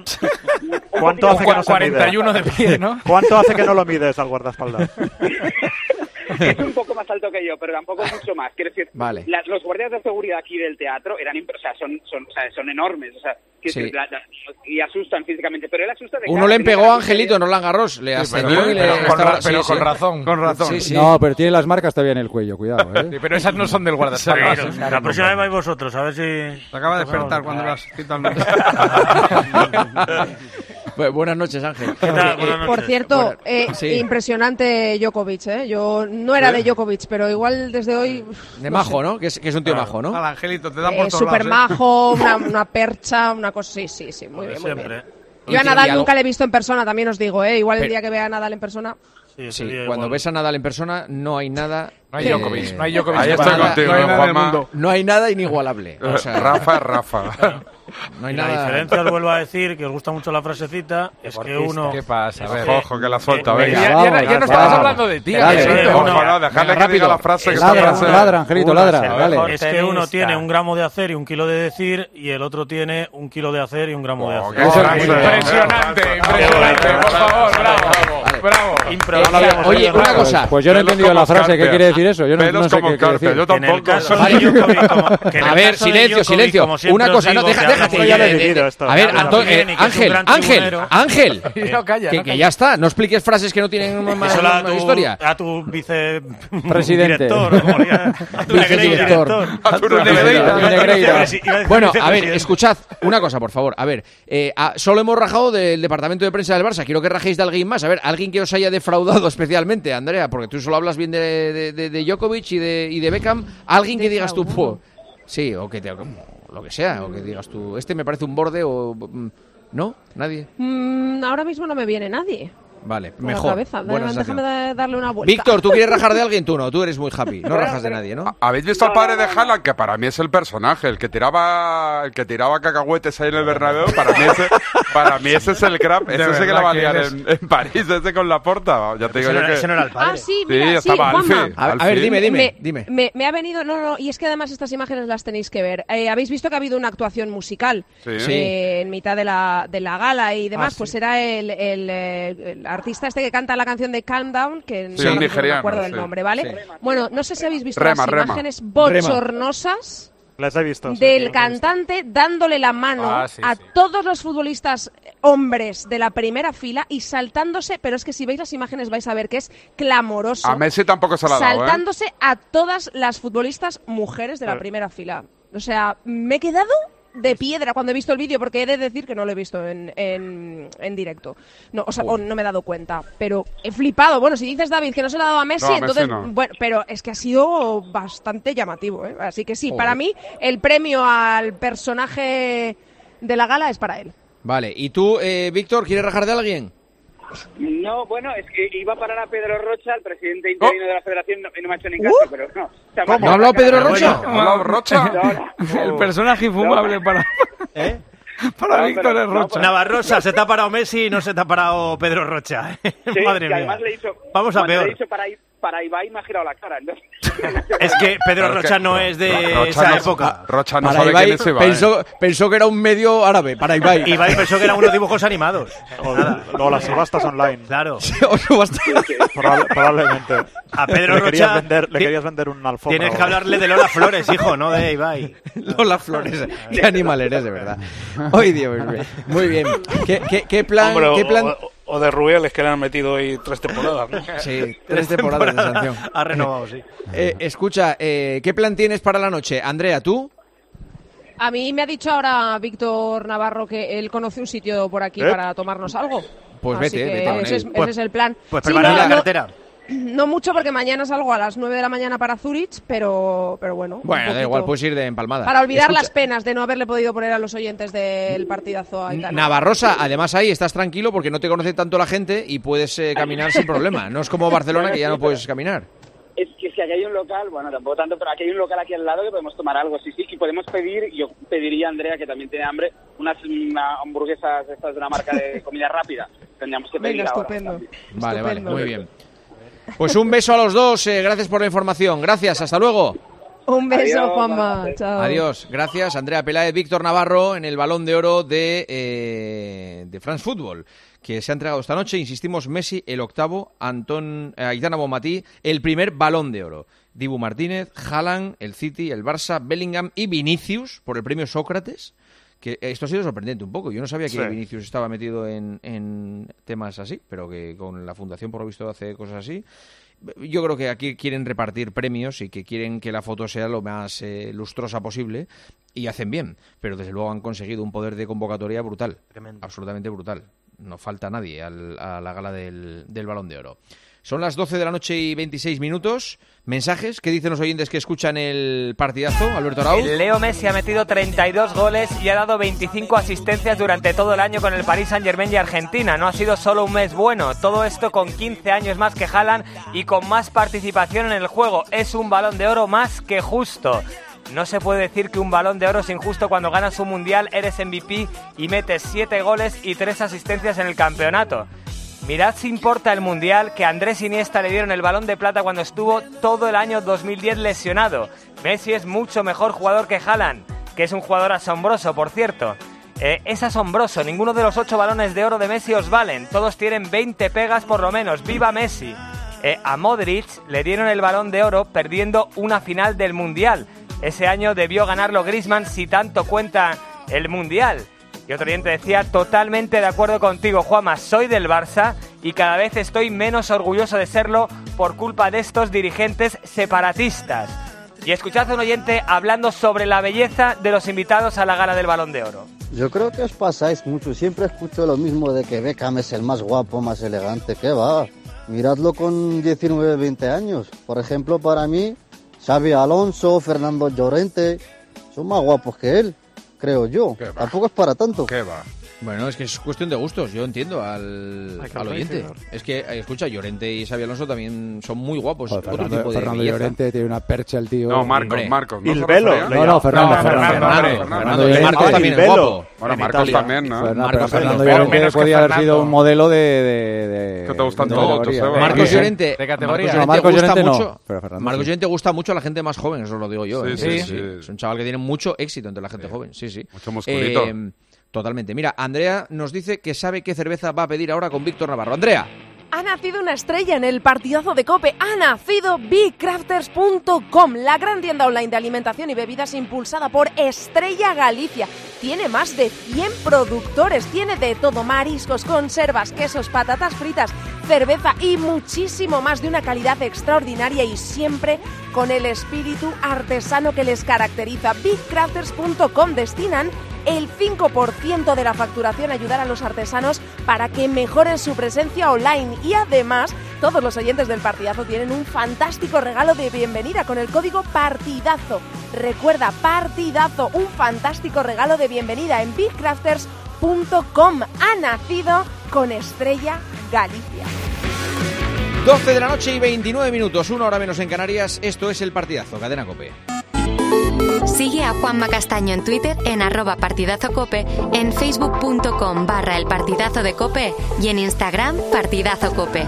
¿Cuánto hace que no se cuarenta y uno de pie, ¿no? ¿Cuánto hace que no lo mides al guardaespaldas? Es un poco más alto que yo, pero tampoco mucho más. Quiero decir, vale. las, los guardias de seguridad aquí del teatro eran, o sea, son, son, o sea, son enormes, o sea, sí. decir, la, la, y asustan físicamente, pero él asusta de Uno le pegó a Angelito en Roland Garros, le ascendió sí, pero, y le... Pero, con, estaba, pero sí, con sí. razón. Con razón. Sí, sí. No, pero tiene las marcas todavía en el cuello, cuidado, ¿eh? Sí, pero esas no son del guardaespaldas. Sí, no, la próxima vez vais vosotros, a ver si... Se acaba de despertar cuando las citas. Bueno, buenas noches, Ángel. ¿Qué tal? Buenas noches. Por cierto, Bueno, eh, sí. impresionante Djokovic, ¿eh? Yo no era ¿Sí? de Djokovic, pero igual desde hoy... De no majo, sé. ¿no? Que es, que es un tío Claro. majo, ¿no? Al Angelito, te dan Eh, por todos Súper lados, ¿eh? majo, una, una percha, una cosa... Sí, sí, sí, muy bien, muy Siempre. bien. Yo a Y- Nadal y algo- nunca le he visto en persona, también os digo, ¿eh? Igual el Pero- día que vea a Nadal en persona... Sí, Sí, sería cuando igual. ves a Nadal en persona no hay nada... No hay eh, Djokovic, no hay Djokovic. Ahí para estoy nada. contigo, no hay nada en el Juanma. mundo. No hay nada inigualable. O sea, Rafa es Rafa. no hay Y la nada... diferencia, os vuelvo a decir, que os gusta mucho la frasecita, es que uno... ¿Qué pasa? A ver. Ojo, que la suelta, Eh, Ya, venga. ya, vamos, ya no vamos. estamos hablando de ti. Venga, Angelito. venga, Ojo, uno- no, dejadle venga, que rápido. diga la frase que Es está que- Ladra, frase. ladra, Angelito, Una, ladra, el dale. mejor Es que uno tenista. tiene un gramo de hacer y un kilo de decir, y el otro tiene un kilo de hacer y un gramo de Oh, hacer. qué Eso es frase. Impresionante, impresionante. Por favor, bravo. Bravo. Improbable. Oye, una cosa. Pues yo no he Pelos entendido la como frase, ¿qué Carter. quiere decir eso? Yo no, Pelos no sé como qué quiere Carter, decir. yo Que en el tampoco. caso Vale. de Djokovic, como- que en A el ver, caso de silencio, Djokovic, silencio. como siempre Una os cosa, no, digo, deja- que habla déjate muy ya ya de- le he de- vivido esto. A ver, Habla Anto- muy bien eh, y que es un Ángel, gran Ángel, tribunero. Ángel. No calla, Que, no que calla. ya está, no expliques frases que no tienen más, Díselo a más tu, historia. a tu Presidente. vicedirector, o como le llaman, a tu Vicedirector. negreiro. A tu Negreira. Negreira. Negreira. Iba a decir Bueno, a ver, vicepresidente. escuchad una cosa, por favor. A ver, eh, a- solo hemos rajado del departamento de prensa del Barça. Quiero que rajéis de alguien más. A ver, alguien que os haya defraudado especialmente, Andrea, porque tú solo hablas bien de, de, de, de Djokovic y de, y de Beckham. Alguien que digas tú, "Puh", sí, o que te, o lo que sea, o que digas tú, este me parece un borde o... mm, ¿No? ¿Nadie? Mm, ahora mismo no me viene nadie. Vale, Por la mejor. cabeza. Buena Déjame sensación. da- darle una vuelta. Víctor, ¿tú quieres rajar de alguien? Tú no, tú eres muy happy. No rajas de nadie, ¿no? ¿Habéis visto al padre de Haaland? Que para mí es el personaje, el que tiraba el que tiraba cacahuetes ahí en el Bernabéu. Para mí ese, para mí ese es el crap. Ese sí que verdad la va a que liar eres- en, en París, ese con la porta. Ya te digo Ese yo no, que... ese no era el padre. Ah, sí, mira, sí, estaba Juanma. Alfie. A, a ver, Alfie. dime, dime, me, dime. Me, me ha venido, no, no, y es que además estas imágenes las tenéis que ver. Eh, Habéis visto que ha habido una actuación musical Sí. Sí. eh, en mitad de la, de la gala y demás. Ah, pues sí. era el, el, eh, el artista este que canta la canción de Calm Down, que Sí, no, el no me nigeriano, acuerdo del sí. nombre, ¿vale? Sí. Bueno, no sé si habéis visto Rema, las Rema. imágenes bochornosas. Les he visto, sí, del sí, cantante dándole la mano Ah, sí, a sí. todos los futbolistas hombres de la primera fila y saltándose, pero es que si veis las imágenes vais a ver que es clamoroso. A Messi tampoco se la ha dado, ¿eh? Saltándose a todas las futbolistas mujeres de la Claro. primera fila. O sea, me he quedado de piedra cuando he visto el vídeo, porque he de decir que no lo he visto en, en, en directo. No, o sea, o no me he dado cuenta, pero he flipado. Bueno, si dices, David, que no se lo ha dado a Messi, No, a Messi entonces, no. bueno, pero es que ha sido bastante llamativo, ¿eh? Así que sí, Joder. para mí el premio al personaje de la gala es para él. Vale, ¿y tú, eh, Víctor, quieres rajar de alguien? No, bueno, es que iba a parar a Pedro Rocha, el presidente interino de la federación, no- y no me ha hecho ni caso, pero no. O sea, me ha ¿No ha hablado Pedro Rocha? ¿Ha hablado Rocha? El personaje infumable para... ¿Eh? Para No, Víctor pero- es no, Rocha. pues- Navarrosa, se te ha parado Messi y no se te ha parado Pedro Rocha. Sí, Madre y mía. además le he dicho, Vamos a cuando peor. le he dicho para, I- para Ibai me ha girado la cara. Entonces, Es que Pedro Claro, es Rocha que no es de Rocha esa no- época. Rocha no Para sabe Ibai, quién es Ibai. pensó, pensó que era un medio árabe, para Ibai. Ibai pensó que eran unos dibujos animados. O, o las subastas online. Claro. O subasta. Probable- probablemente. A Pedro le querías Rocha vender, le ti- querías vender un alfombra. Tienes o que algo. hablarle de Lola Flores, hijo, no de Ibai. Lola Flores, qué animal eres, de verdad. Ay, Dios mío. Muy bien. ¿Qué, qué, qué plan? Hombre, o- qué plan? o, o de Rubiales, que le han metido hoy tres temporadas, ¿no? Sí, tres temporadas de sanción. Ha renovado, sí. Eh, escucha, eh, ¿qué plan tienes para la noche? Andrea, ¿tú? A mí me ha dicho ahora Víctor Navarro que él conoce un sitio por aquí ¿Eh? para tomarnos algo. Pues Así vete, que vete con ese, él. es, Pues- ese es el plan. Pues Sí, prepara no, la no- cartera. No mucho porque mañana salgo a las nueve de la mañana para Zurich, pero, pero bueno. un Bueno, da poquito. igual, puedes ir de empalmada. Para olvidar Escucha, las penas de no haberle podido poner a los oyentes del partidazo a Aitana. Navarrosa, además ahí estás tranquilo porque no te conoce tanto la gente y puedes eh, caminar sin problema. No es como Barcelona que ya no puedes caminar. es que si aquí hay un local, bueno, tampoco tanto, pero aquí hay un local aquí al lado que podemos tomar algo, sí, sí, y podemos pedir, yo pediría a Andrea, que también tiene hambre, unas una hamburguesas estas de una marca de comida rápida. Tendríamos que pedir Venga, ahora estupendo. también. Vale, vale, Estupendo. muy bien. Pues un beso a los dos, eh, gracias por la información. Gracias, hasta luego. Un beso, Adiós, Juanma. buenas Chao. Adiós, gracias Andrea Peláez, Víctor Navarro en el Balón de Oro de, eh, de France Football, que se ha entregado esta noche, insistimos, Messi el octavo, Antón, eh, Aitana Bonmatí el primer Balón de Oro, Dibu Martínez, Haaland, el City, el Barça, Bellingham y Vinicius por el premio Sócrates, que esto ha sido sorprendente un poco, yo no sabía que Sí. Vinicius estaba metido en, en temas así, pero que con la fundación por lo visto hace cosas así. Yo creo que aquí quieren repartir premios y que quieren que la foto sea lo más eh, lustrosa posible y hacen bien, pero desde luego han conseguido un poder de convocatoria brutal, Tremendo. absolutamente brutal. No falta nadie al- a la gala del, del Balón de Oro. Son las doce de la noche y veintiséis minutos. Mensajes, ¿qué dicen los oyentes que escuchan el partidazo, Alberto Arau? Leo Messi ha metido treinta y dos goles y ha dado veinticinco asistencias durante todo el año con el Paris Saint-Germain y Argentina. No ha sido solo un mes bueno, todo esto con quince años más que Haaland y con más participación en el juego. Es un Balón de Oro más que justo. No se puede decir que un Balón de Oro es injusto cuando ganas un Mundial, eres M V P y metes siete goles y tres asistencias en el campeonato. Mirad si importa el Mundial que a Andrés Iniesta le dieron el Balón de Plata cuando estuvo todo el año dos mil diez lesionado. Messi es mucho mejor jugador que Haaland, que es un jugador asombroso, por cierto. Eh, es asombroso, ninguno de los ocho Balones de Oro de Messi os valen. Todos tienen veinte pegas por lo menos. ¡Viva Messi! Eh, a Modric le dieron el Balón de Oro perdiendo una final del Mundial. Ese año debió ganarlo Griezmann si tanto cuenta el Mundial. Y otro oyente decía, totalmente de acuerdo contigo, Juanma, soy del Barça y cada vez estoy menos orgulloso de serlo por culpa de estos dirigentes separatistas. Y escuchad a un oyente hablando sobre la belleza de los invitados a la gala del Balón de Oro. Yo creo que os pasáis mucho. Siempre escucho lo mismo de que Beckham es el más guapo, más elegante. ¿Qué va? Miradlo con diecinueve, veinte años. Por ejemplo, para mí, Xavi Alonso, Fernando Llorente, son más guapos que él, creo yo. Tampoco es para tanto. ¿Qué va? Bueno, es que es cuestión de gustos, yo entiendo al, Hay que al oyente. apreciar. Es que, eh, escucha, Llorente y Xavi Alonso también son muy guapos. Joder, otro Fernando, tipo de Fernando belleza. Llorente tiene una percha el tío. No, Marcos, Hombre. Marcos. ¿no Il se Velo, refería? le No, no, Fernando, No, Fernando. Fernando, Fernando, Fernando, Fernando y Llorente. Marcos también Il es Velo. guapo. Bueno, En Marcos Italia. también, ¿no? Fernando, Marcos pero Fernando Fernando. Llorente Menos que podía haber Fernando. sido un modelo de... de, de Que te gustan de todos, categoría. Joseba. Marcos Sí. Llorente, De categoría. Marcos No, Marcos Llorente Llorente gusta no, mucho. pero Fernando Marcos sí. Llorente gusta mucho a la gente más joven, eso lo digo yo. Sí, ¿eh? sí, Sí, sí. Es un chaval que tiene mucho éxito entre la gente joven, sí, sí. Mucho musculito. Eh, totalmente. Mira, Andrea nos dice que sabe qué cerveza va a pedir ahora con Víctor Navarro. Andrea. Ha nacido una estrella en el partidazo de COPE. Ha nacido big crafters punto com, la gran tienda online de alimentación y bebidas impulsada por Estrella Galicia. Tiene más de cien productores, tiene de todo: mariscos, conservas, quesos, patatas fritas, cerveza y muchísimo más, de una calidad extraordinaria y siempre con el espíritu artesano que les caracteriza. big crafters punto com destinan el cinco por ciento de la facturación a ayudar a los artesanos para que mejoren su presencia online, y además todos los oyentes del partidazo tienen un fantástico regalo de bienvenida con el código partidazo. Recuerda, partidazo, un fantástico regalo de bienvenida en big crafters punto com. Ha nacido con Estrella Galicia. doce de la noche y veintinueve minutos, una hora menos en Canarias. Esto es el partidazo, Cadena COPE. Sigue a Juanma Castaño en Twitter en arroba partidazocope, en facebook punto com barra el partidazo de COPE y en Instagram partidazocope.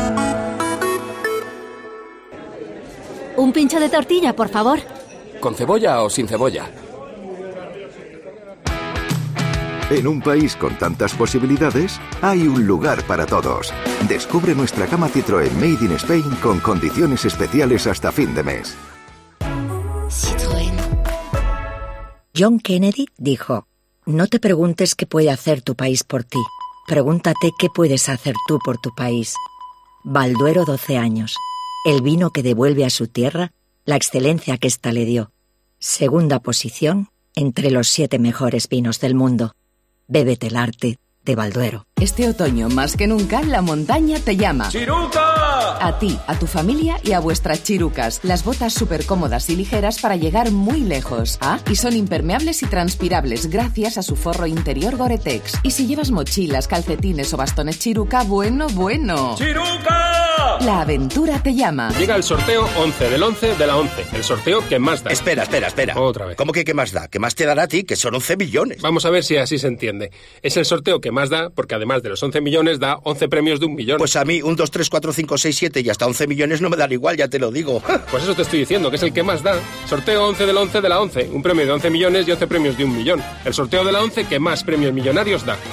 Un pincho de tortilla, por favor. ¿Con cebolla o sin cebolla? En un país con tantas posibilidades, hay un lugar para todos. Descubre nuestra gama Citroën Made in Spain con condiciones especiales hasta fin de mes. Citroën. John Kennedy dijo: no te preguntes qué puede hacer tu país por ti. Pregúntate qué puedes hacer tú por tu país. Balduero doce años. El vino que devuelve a su tierra la excelencia que ésta le dio. Segunda posición entre los siete mejores vinos del mundo. Bébete el arte de Balduero. Este otoño, más que nunca, la montaña te llama. ¡Chiruca! A ti, a tu familia y a vuestras chirucas. Las botas súper cómodas y ligeras para llegar muy lejos. Ah, y son impermeables y transpirables gracias a su forro interior Gore-Tex. Y si llevas mochilas, calcetines o bastones chiruca, bueno, bueno. ¡Chiruca! La aventura te llama. Llega el sorteo once del once de la once. El sorteo que más da. Espera, espera, espera. Otra vez. ¿Cómo que qué más da? ¿Qué más te dará a ti? Que son once millones. Vamos a ver si así se entiende. Es el sorteo que más da porque además de los once millones da once premios de un millón. Pues a mí un, dos, tres, cuatro, cinco, seis, siete y hasta once millones no me dan igual, ya te lo digo. Pues eso te estoy diciendo, que es el que más da. Sorteo once del once de la once. Un premio de once millones y once premios de un millón. El sorteo de la once que más premios millonarios da.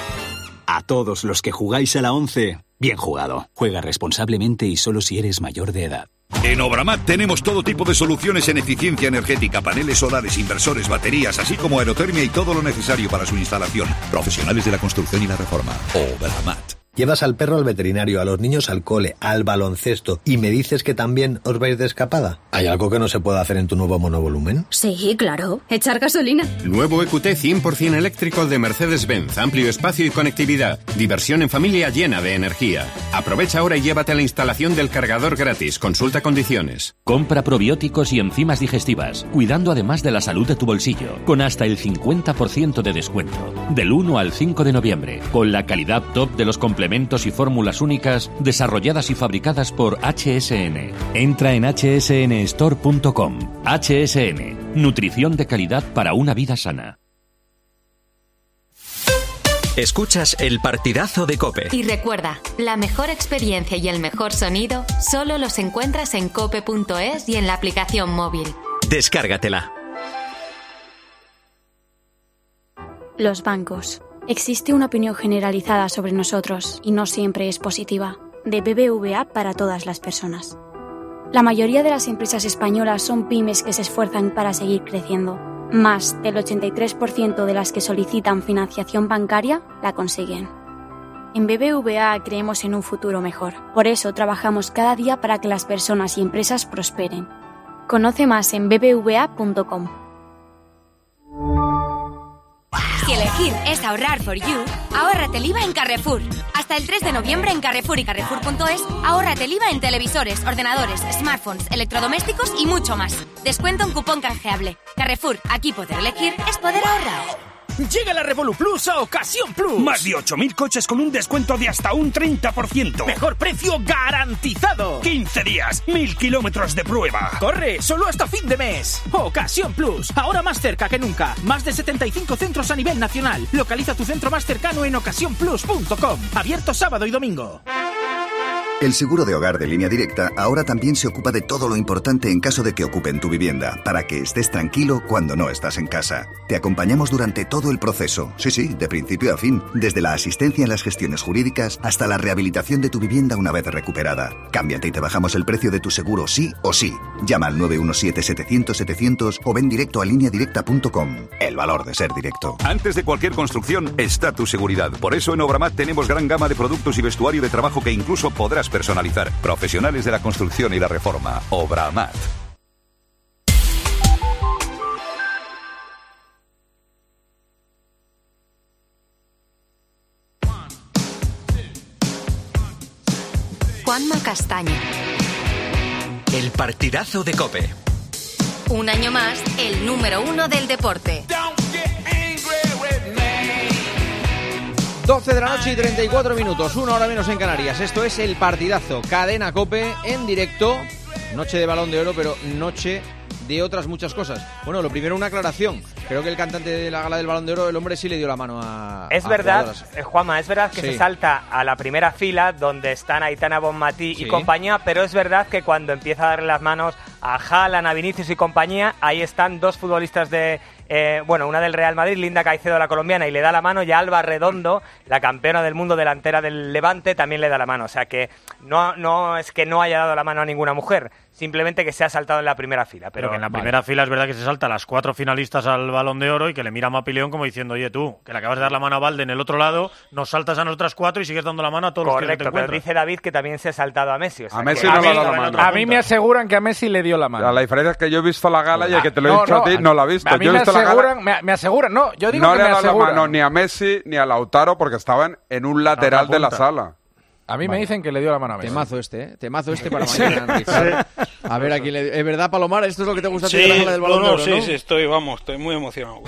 A todos los que jugáis a la once, bien jugado. Juega responsablemente y solo si eres mayor de edad. En Obramat tenemos todo tipo de soluciones en eficiencia energética, paneles solares, inversores, baterías, así como aerotermia y todo lo necesario para su instalación. Profesionales de la construcción y la reforma. Obramat. Llevas al perro al veterinario, a los niños al cole, al baloncesto, y me dices que también os vais de escapada. ¿Hay algo que no se pueda hacer en tu nuevo monovolumen? Sí, claro. Echar gasolina. Nuevo E Q T cien por ciento eléctrico de Mercedes-Benz. Amplio espacio y conectividad. Diversión en familia llena de energía. Aprovecha ahora y llévate a la instalación del cargador gratis. Consulta condiciones. Compra probióticos y enzimas digestivas, cuidando además de la salud de tu bolsillo, con hasta el cincuenta por ciento de descuento. Del uno al cinco de noviembre, con la calidad top de los complementos y fórmulas únicas desarrolladas y fabricadas por H S N. Entra en hache ese ene store punto com. H S N. Nutrición de calidad para una vida sana. Escuchas el partidazo de COPE. Y recuerda, la mejor experiencia y el mejor sonido solo los encuentras en cope punto es y en la aplicación móvil. Descárgatela. Los bancos. Existe una opinión generalizada sobre nosotros y no siempre es positiva, de B B V A para todas las personas. La mayoría de las empresas españolas son pymes que se esfuerzan para seguir creciendo. Más del ochenta y tres por ciento de las que solicitan financiación bancaria la consiguen. En B B V A creemos en un futuro mejor. Por eso trabajamos cada día para que las personas y empresas prosperen. Conoce más en b b v a punto com. Si elegir es ahorrar for you, ahórrate el I V A en Carrefour. Hasta el tres de noviembre en Carrefour y Carrefour punto es, ahórrate el I V A en televisores, ordenadores, smartphones, electrodomésticos y mucho más. Descuento en cupón canjeable. Carrefour, aquí poder elegir es poder ahorrar. Llega la Revolut Plus a Ocasión Plus. Más de ocho mil coches con un descuento de hasta un treinta por ciento. Mejor precio garantizado. quince días, mil kilómetros de prueba. Corre, solo hasta fin de mes. Ocasión Plus, ahora más cerca que nunca. Más de setenta y cinco centros a nivel nacional. Localiza tu centro más cercano en ocasión plus punto com. Abierto sábado y domingo. El seguro de hogar de Línea Directa ahora también se ocupa de todo lo importante en caso de que ocupen tu vivienda, para que estés tranquilo cuando no estás en casa. Te acompañamos durante todo el proceso, sí, sí, de principio a fin, desde la asistencia en las gestiones jurídicas hasta la rehabilitación de tu vivienda una vez recuperada. Cámbiate y te bajamos el precio de tu seguro sí o sí. Llama al nueve uno siete, setecientos, setecientos o ven directo a línea directa punto com. El valor de ser directo. Antes de cualquier construcción está tu seguridad. Por eso en Obramat tenemos gran gama de productos y vestuario de trabajo que incluso podrás personalizar. Profesionales de la construcción y la reforma. Obramat. Juanma Castaño. El partidazo de COPE. Un año más, el número uno del deporte. doce de la noche y treinta y cuatro minutos, una hora menos en Canarias. Esto es el partidazo, Cadena COPE en directo. Noche de Balón de Oro, pero noche de otras muchas cosas. Bueno, lo primero, una aclaración. Creo que el cantante de la gala del Balón de Oro, el hombre sí le dio la mano a Es a verdad, jugadoras. eh, Juanma, es verdad que Sí. se salta a la primera fila donde están Aitana Bonmatí Sí. y compañía, pero es verdad que cuando empieza a darle las manos a Haaland, a Vinicius y compañía, ahí están dos futbolistas de... Eh, bueno, una del Real Madrid, Linda Caicedo, la colombiana, y le da la mano, y Alba Redondo, la campeona del mundo delantera del Levante, también le da la mano. O sea que no, no es que no haya dado la mano a ninguna mujer, simplemente que se ha saltado en la primera fila. Pero, Pero que en la vale. primera fila es verdad que se salta a las cuatro finalistas al Balón de Oro y que le mira a Mapileón como diciendo, oye tú, que le acabas de dar la mano a Valde en el otro lado, nos saltas a nosotras cuatro y sigues dando la mano a todos los que Correcto, te pero encuentras. dice David que también se ha saltado a Messi. O sea A que- Messi no le ha dado la mano. A mí me aseguran que a Messi le dio la mano. Ya, la diferencia es que yo he visto la gala y el que te lo he No, dicho a no, ti no la ha visto. A mí Yo he me visto la gala. aseguran, me, me aseguran, no, yo digo No que le me ha dado la aseguran. mano ni a Messi ni a Lautaro porque estaban en un lateral otra de la punta. sala. A mí me dicen que le dio la mano a Messi. Temazo este, ¿eh? Temazo este para mañana analizar. A ver, aquí le... ¿Es verdad, Palomar? ¿Esto es lo que te gusta a ti Sí, de la gala del Balón no, de no, Oro, sí, no? sí, estoy, vamos, estoy muy emocionado.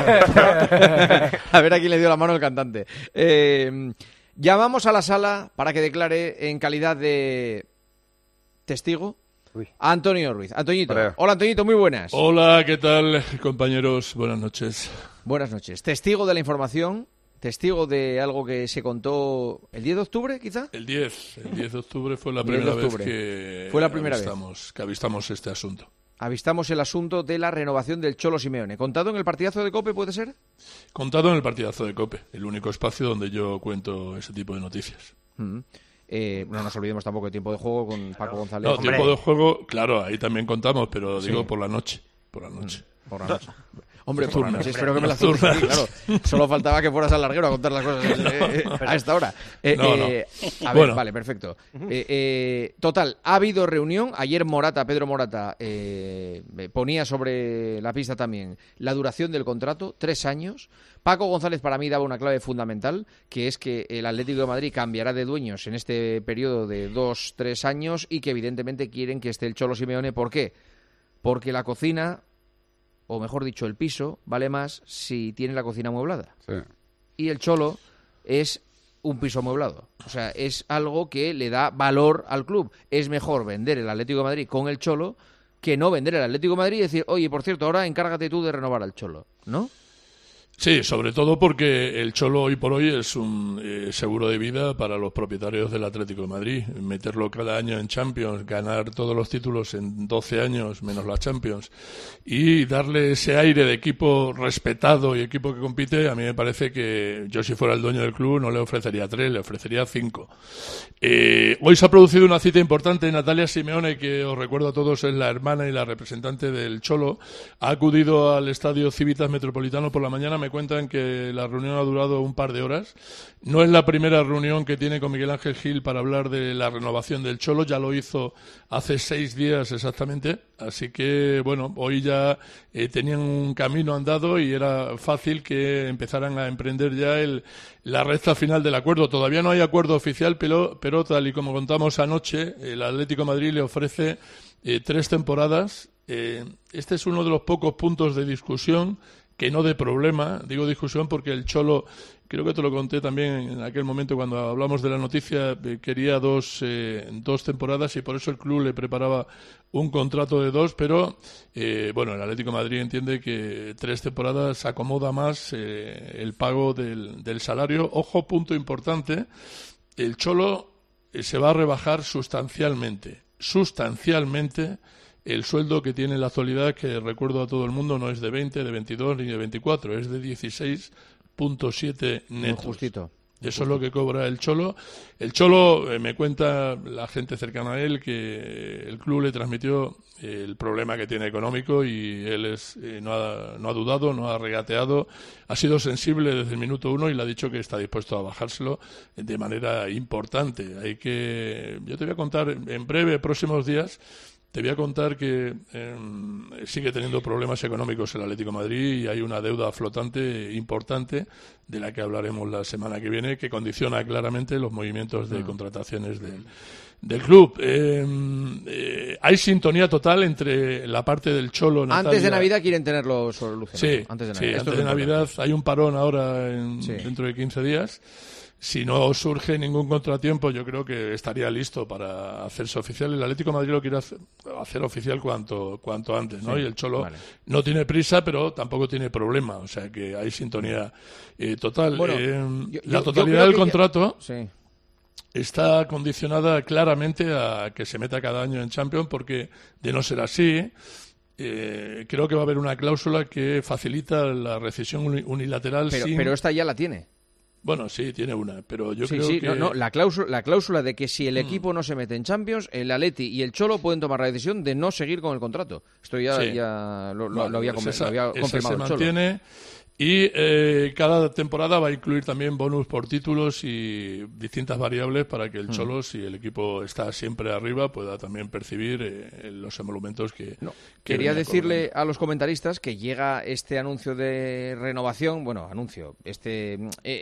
A ver a quién le dio la mano el cantante. Eh, llamamos a la sala para que declare en calidad de testigo a Antonio Ruiz. Antoñito. Hola, Antoñito, muy buenas. Hola, ¿qué tal, compañeros? Buenas noches. Buenas noches. Testigo de la información, testigo de algo que se contó el diez de octubre, quizá. El diez, el diez de octubre fue la diez de primera vez octubre. que Fue la primera vez. avistamos, que avistamos este asunto. Avistamos el asunto de la renovación del Cholo Simeone. ¿Contado en el partidazo de COPE, puede ser? Contado en el partidazo de COPE, el único espacio donde yo cuento ese tipo de noticias. Mm. Eh, no nos olvidemos tampoco de tiempo de juego con Paco González. No, tiempo de juego, claro, ahí también contamos, pero digo Sí. por la noche. Por la noche. Por la noche. Hombre, por la Nocturnas. noche, espero que me las turnes aquí, claro. Solo faltaba que fueras al larguero a contar las cosas eh, eh, a esta hora. Eh, No, no. eh, a ver, Bueno. vale, perfecto. Eh, eh, total, ha habido reunión. Ayer Morata, Pedro Morata, eh, ponía sobre la pista también la duración del contrato, tres años. Paco González para mí daba una clave fundamental, que es que el Atlético de Madrid cambiará de dueños en este periodo de dos, tres años y que evidentemente quieren que esté el Cholo Simeone. ¿Por qué? Porque la cocina, o mejor dicho, el piso, vale más si tiene la cocina amueblada. Sí. Y el Cholo es un piso amueblado. O sea, es algo que le da valor al club. Es mejor vender el Atlético de Madrid con el Cholo que no vender el Atlético de Madrid y decir, oye, por cierto, ahora encárgate tú de renovar al Cholo, ¿no? Sí, sobre todo porque el Cholo hoy por hoy es un eh, seguro de vida para los propietarios del Atlético de Madrid. Meterlo cada año en Champions, ganar todos los títulos en doce años, menos la Champions, y darle ese aire de equipo respetado y equipo que compite, a mí me parece que yo si fuera el dueño del club no le ofrecería tres, le ofrecería cinco. Eh, hoy se ha producido una cita importante. Natalia Simeone, que os recuerdo a todos es la hermana y la representante del Cholo, ha acudido al Estadio Civitas Metropolitano por la mañana. Me cuentan que la reunión ha durado un par de horas. No es la primera reunión que tiene con Miguel Ángel Gil para hablar de la renovación del Cholo. Ya lo hizo hace seis días exactamente. Así que, bueno, hoy ya eh, tenían un camino andado y era fácil que empezaran a emprender ya el, la recta final del acuerdo. Todavía no hay acuerdo oficial, pero, pero tal y como contamos anoche, el Atlético de Madrid le ofrece eh, tres temporadas. Eh, este es uno de los pocos puntos de discusión que no de problema. Digo discusión porque el Cholo, creo que te lo conté también en aquel momento cuando hablamos de la noticia, eh, quería dos, eh, dos temporadas y por eso el club le preparaba un contrato de dos, pero eh, bueno, el Atlético de Madrid entiende que tres temporadas acomoda más eh, el pago del, del salario. Ojo, punto importante, el Cholo eh, se va a rebajar sustancialmente, sustancialmente el sueldo que tiene en la actualidad, que recuerdo a todo el mundo, no es de veinte, de veintidós ni de veinticuatro, es de dieciséis punto siete netos. Muy justito. Eso es lo que cobra el Cholo. El Cholo, eh, me cuenta la gente cercana a él, que el club le transmitió eh, el problema que tiene económico y él es, eh, no, ha, no ha dudado, no ha regateado, ha sido sensible desde el minuto uno y le ha dicho que está dispuesto a bajárselo de manera importante. Hay que, yo te voy a contar en breve, próximos días, te voy a contar que eh, sigue teniendo problemas económicos el Atlético de Madrid y hay una deuda flotante importante de la que hablaremos la semana que viene, que condiciona claramente los movimientos de contrataciones del, del club. Eh, eh, hay sintonía total entre la parte del Cholo, Natalia. Antes de Navidad quieren tenerlo solucionado. Sí, antes de sí, Navidad, antes de Navidad hay un parón ahora en, sí. dentro de quince días. Si no surge ningún contratiempo, yo creo que estaría listo para hacerse oficial. El Atlético de Madrid lo quiere hacer, hacer oficial cuanto cuanto antes, ¿no? Sí, y el Cholo vale. no tiene prisa, pero tampoco tiene problema. O sea, que hay sintonía eh, total. Bueno, eh, yo, la yo, totalidad yo del que contrato ya... sí. está condicionada claramente a que se meta cada año en Champions, porque de no ser así... Eh, creo que va a haber una cláusula que facilita la rescisión unilateral. Pero, sin... pero esta ya la tiene. Bueno, sí, tiene una, pero yo sí, creo sí, que... no, no, la cláusula, la cláusula de que si el equipo no se mete en Champions, el Atleti y el Cholo pueden tomar la decisión de no seguir con el contrato. Esto ya, sí. ya lo, lo, vale, lo había, pues com esa, lo había esa confirmado se el Cholo. mantiene. Y eh, cada temporada va a incluir también bonus por títulos y distintas variables para que el Cholo, mm. si el equipo está siempre arriba, pueda también percibir eh, los emolumentos que... No. que Quería decirle cobrando. a los comentaristas que llega este anuncio de renovación, bueno, anuncio, este,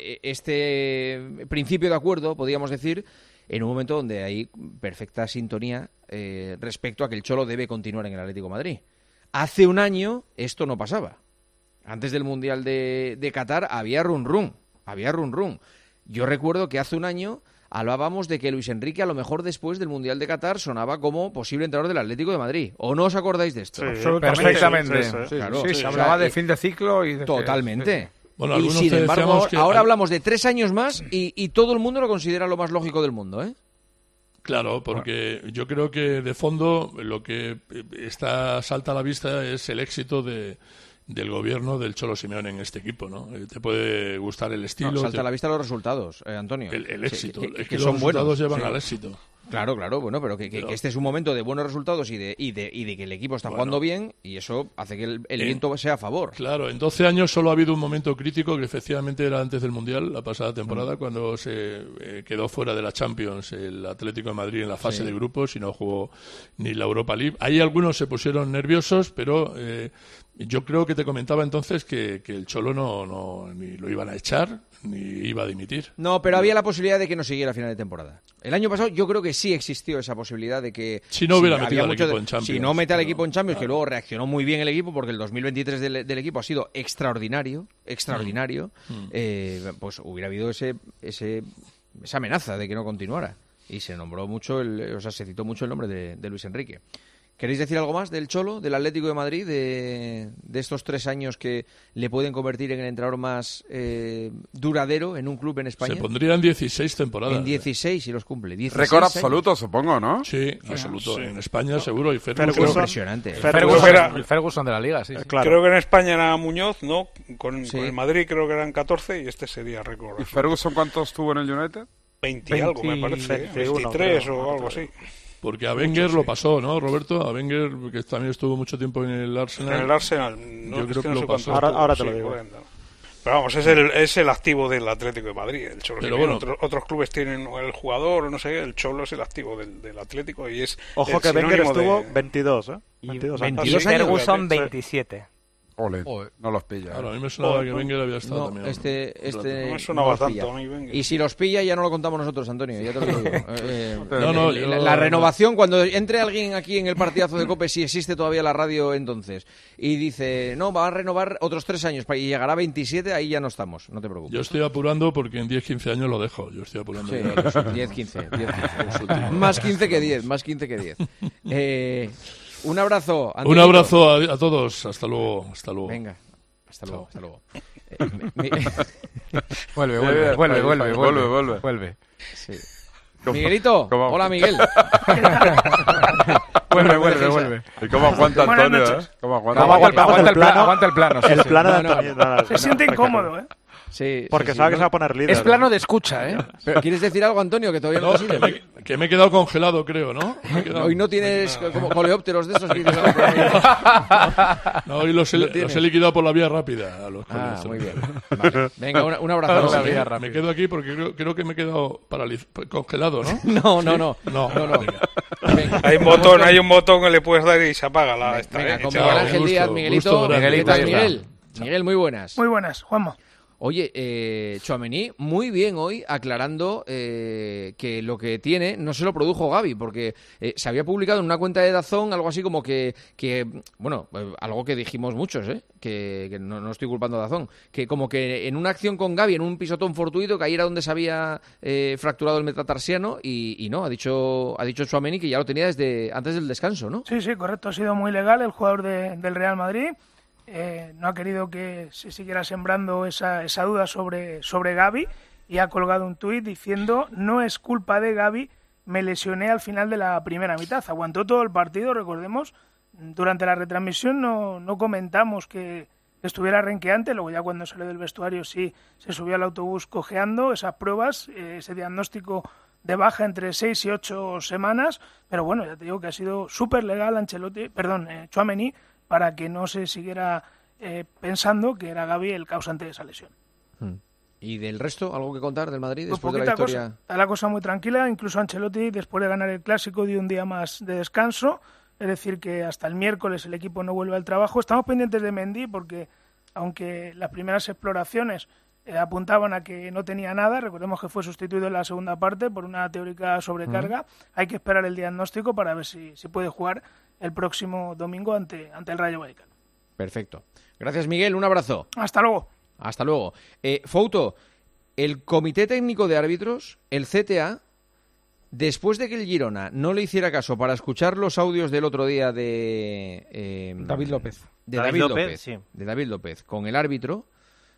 este principio de acuerdo, podríamos decir, en un momento donde hay perfecta sintonía eh, respecto a que el Cholo debe continuar en el Atlético de Madrid. Hace un año esto no pasaba. Antes del Mundial de, de Qatar había run run, había run run. Yo recuerdo que hace un año hablábamos de que Luis Enrique a lo mejor después del Mundial de Qatar sonaba como posible entrenador del Atlético de Madrid. ¿O no os acordáis de esto? Sí, absolutamente. Perfectamente. Sí, sí, sí, claro. Sí, sí, se sí, hablaba o sea, de fin de ciclo y de... Totalmente. Bueno, y sin embargo, que ahora hay... hablamos de tres años más y, y todo el mundo lo considera lo más lógico del mundo, ¿eh? Claro, porque bueno. yo creo que de fondo lo que está salta a la vista es el éxito de... del gobierno del Cholo Simeone en este equipo, ¿no? Te puede gustar el estilo... No, salta te... a la vista los resultados, eh, Antonio. El, el éxito. Sí, que, que, es que, que los son resultados buenos. llevan Sí. al éxito. Claro, claro, bueno, pero que, que, pero... que este es un momento de buenos resultados y de, y de, y de que el equipo está bueno. jugando bien y eso hace que el, el eh, viento sea a favor. Claro, en doce años solo ha habido un momento crítico que efectivamente era antes del Mundial, la pasada temporada, mm. cuando se eh, quedó fuera de la Champions el Atlético de Madrid en la fase sí. de grupos y no jugó ni la Europa League. Ahí algunos se pusieron nerviosos, pero... Eh, yo creo que te comentaba entonces que, que el Cholo no, no ni lo iban a echar ni iba a dimitir. No, pero había la posibilidad de que no siguiera a final de temporada. El año pasado yo creo que sí existió esa posibilidad de que... Si no hubiera si metido al equipo de, en Champions. Si no mete al claro, equipo en Champions, claro. que luego reaccionó muy bien el equipo, porque el dos mil veintitrés del, del equipo ha sido extraordinario, extraordinario, mm. eh, pues hubiera habido ese, ese esa amenaza de que no continuara. Y se nombró mucho, el, o sea, se citó mucho el nombre de, de Luis Enrique. ¿Queréis decir algo más del Cholo, del Atlético de Madrid, de, de estos tres años que le pueden convertir en el entrenador más eh, duradero en un club en España? Se pondrían dieciséis temporadas. En dieciséis, si los cumple. Récord absoluto, años. Supongo, ¿no? Sí, absoluto. Sí. En España seguro. Y Ferguson. Ferguson. Impresionante. Ferguson, era, el Ferguson de la Liga, sí. sí. Claro. Creo que en España era Muñoz, ¿no? Con, sí. con el Madrid creo que eran catorce y este sería récord. ¿Y Ferguson cuántos tuvo en el United? veinte y algo, me parece. veintitrés o algo así. Porque a Wenger sí. lo pasó, ¿no, Roberto? A Wenger, que también estuvo mucho tiempo en el Arsenal. En el Arsenal, no, yo creo que, que no lo pasó. Ahora, ahora te sí, lo digo. cuarenta. Pero vamos, es el, es el activo del Atlético de Madrid. El Cholo. Pero bueno, otros, otros clubes tienen el jugador, no sé, el Cholo es el activo del, del Atlético y es. Ojo que Wenger estuvo de... veintidós, ¿eh? veintidós, veintidós años. Ferguson veintisiete. Ole, no los pilla. Claro, a mí me sonaba Ole, que Wenger había estado no, también. Este, este no me sonaba no tanto a mí, Wenger. Y si los pilla ya no lo contamos nosotros, Antonio, ya te lo digo. eh, no, no, la, yo, la, la renovación, cuando entre alguien aquí en el partidazo de COPE, si existe todavía la radio entonces, y dice, no, va a renovar otros tres años y llegará a veintisiete, ahí ya no estamos, no te preocupes. Yo estoy apurando porque en diez, quince años lo dejo. Yo estoy apurando. Sí, ya diez, quince. Más quince que diez, más quince que diez. Eh, un abrazo, Antonio. Un abrazo a, a todos. Hasta luego. Hasta luego. Venga. Hasta luego, hasta luego. Eh, me... vuelve, vuelve, vuelve, vuelve, vuelve, vuelve, vuelve. Sí. Miguelito, hola Miguel. Vuelve, vuelve, vuelve. ¿Y cómo aguanta Antonio, eh? ¿Cómo aguanta? Aguanta, aguanta el plano, aguanta el plano. El plano de No, no. Antonio. no, no, Se siente no, incómodo, ¿eh? Sí, Porque sí, sabe sí, que no. se va a poner líder. Es plano de escucha, ¿eh? Pero ¿quieres decir algo, Antonio, que todavía no, No, lo que sirve? me, que me he quedado congelado, creo, ¿no? Me he quedado- Hoy no tienes como coleópteros de esos que dices, No, hoy los he, ¿Lo los tienes? he liquidado por la vía rápida. A los Ah, coleópteros. muy bien. Vale. Venga, una- un abrazo. No, La me- vía me, rápida. quedo aquí porque creo, creo que me he quedado paraliz- congelado, ¿no? No, no, ¿Sí? no. No, No, no. venga. Venga. Hay un botón, hay un botón que le puedes dar y se apaga la esta. Venga, ¿eh? con Se Miguel va. Ángel gusto, Díaz, gusto Miguelito. grande. ¿Qué tal, Miguelito, Miguel? Miguel, muy buenas. Muy buenas, Juanma. Oye, eh, Tchouaméni, muy bien hoy aclarando eh, que lo que tiene no se lo produjo Gavi, porque eh, se había publicado en una cuenta de Dazón algo así como que, que bueno, eh, algo que dijimos muchos, ¿eh? que, que no, no estoy culpando a Dazón, que como que en una acción con Gavi, en un pisotón fortuito, que ahí era donde se había eh, fracturado el metatarsiano y, y no, ha dicho ha dicho Tchouaméni que ya lo tenía desde antes del descanso, ¿no? Sí, sí, correcto. Ha sido muy legal el jugador de- del Real Madrid. Eh, no ha querido que se siguiera sembrando esa, esa duda sobre, sobre Gavi y ha colgado un tuit diciendo: no es culpa de Gavi, me lesioné al final de la primera mitad. Aguantó todo el partido, recordemos. Durante la retransmisión no, no comentamos que estuviera renqueante, luego ya cuando salió del vestuario sí se subió al autobús cojeando. Esas pruebas, eh, ese diagnóstico de baja entre seis y ocho semanas, pero bueno, ya te digo que ha sido súper legal Ancelotti, perdón, eh, Tchouaméni, para que no se siguiera eh, pensando que era Gavi el causante de esa lesión. ¿Y del resto, algo que contar del Madrid Pues después de la poquita victoria? cosa. Está la cosa muy tranquila, incluso Ancelotti después de ganar el Clásico dio un día más de descanso, es decir que hasta el miércoles el equipo no vuelve al trabajo. Estamos pendientes de Mendy porque aunque las primeras exploraciones eh, apuntaban a que no tenía nada, recordemos que fue sustituido en la segunda parte por una teórica sobrecarga, uh-huh. Hay que esperar el diagnóstico para ver si, si puede jugar el próximo domingo ante, ante el Rayo Vallecano. Perfecto. Gracias, Miguel. Un abrazo. Hasta luego. Hasta luego. Eh, Fouto, el Comité Técnico de Árbitros, el C T A, después de que el Girona no le hiciera caso para escuchar los audios del otro día de... Eh, David López. De David David López, López, sí. de David López, con el árbitro,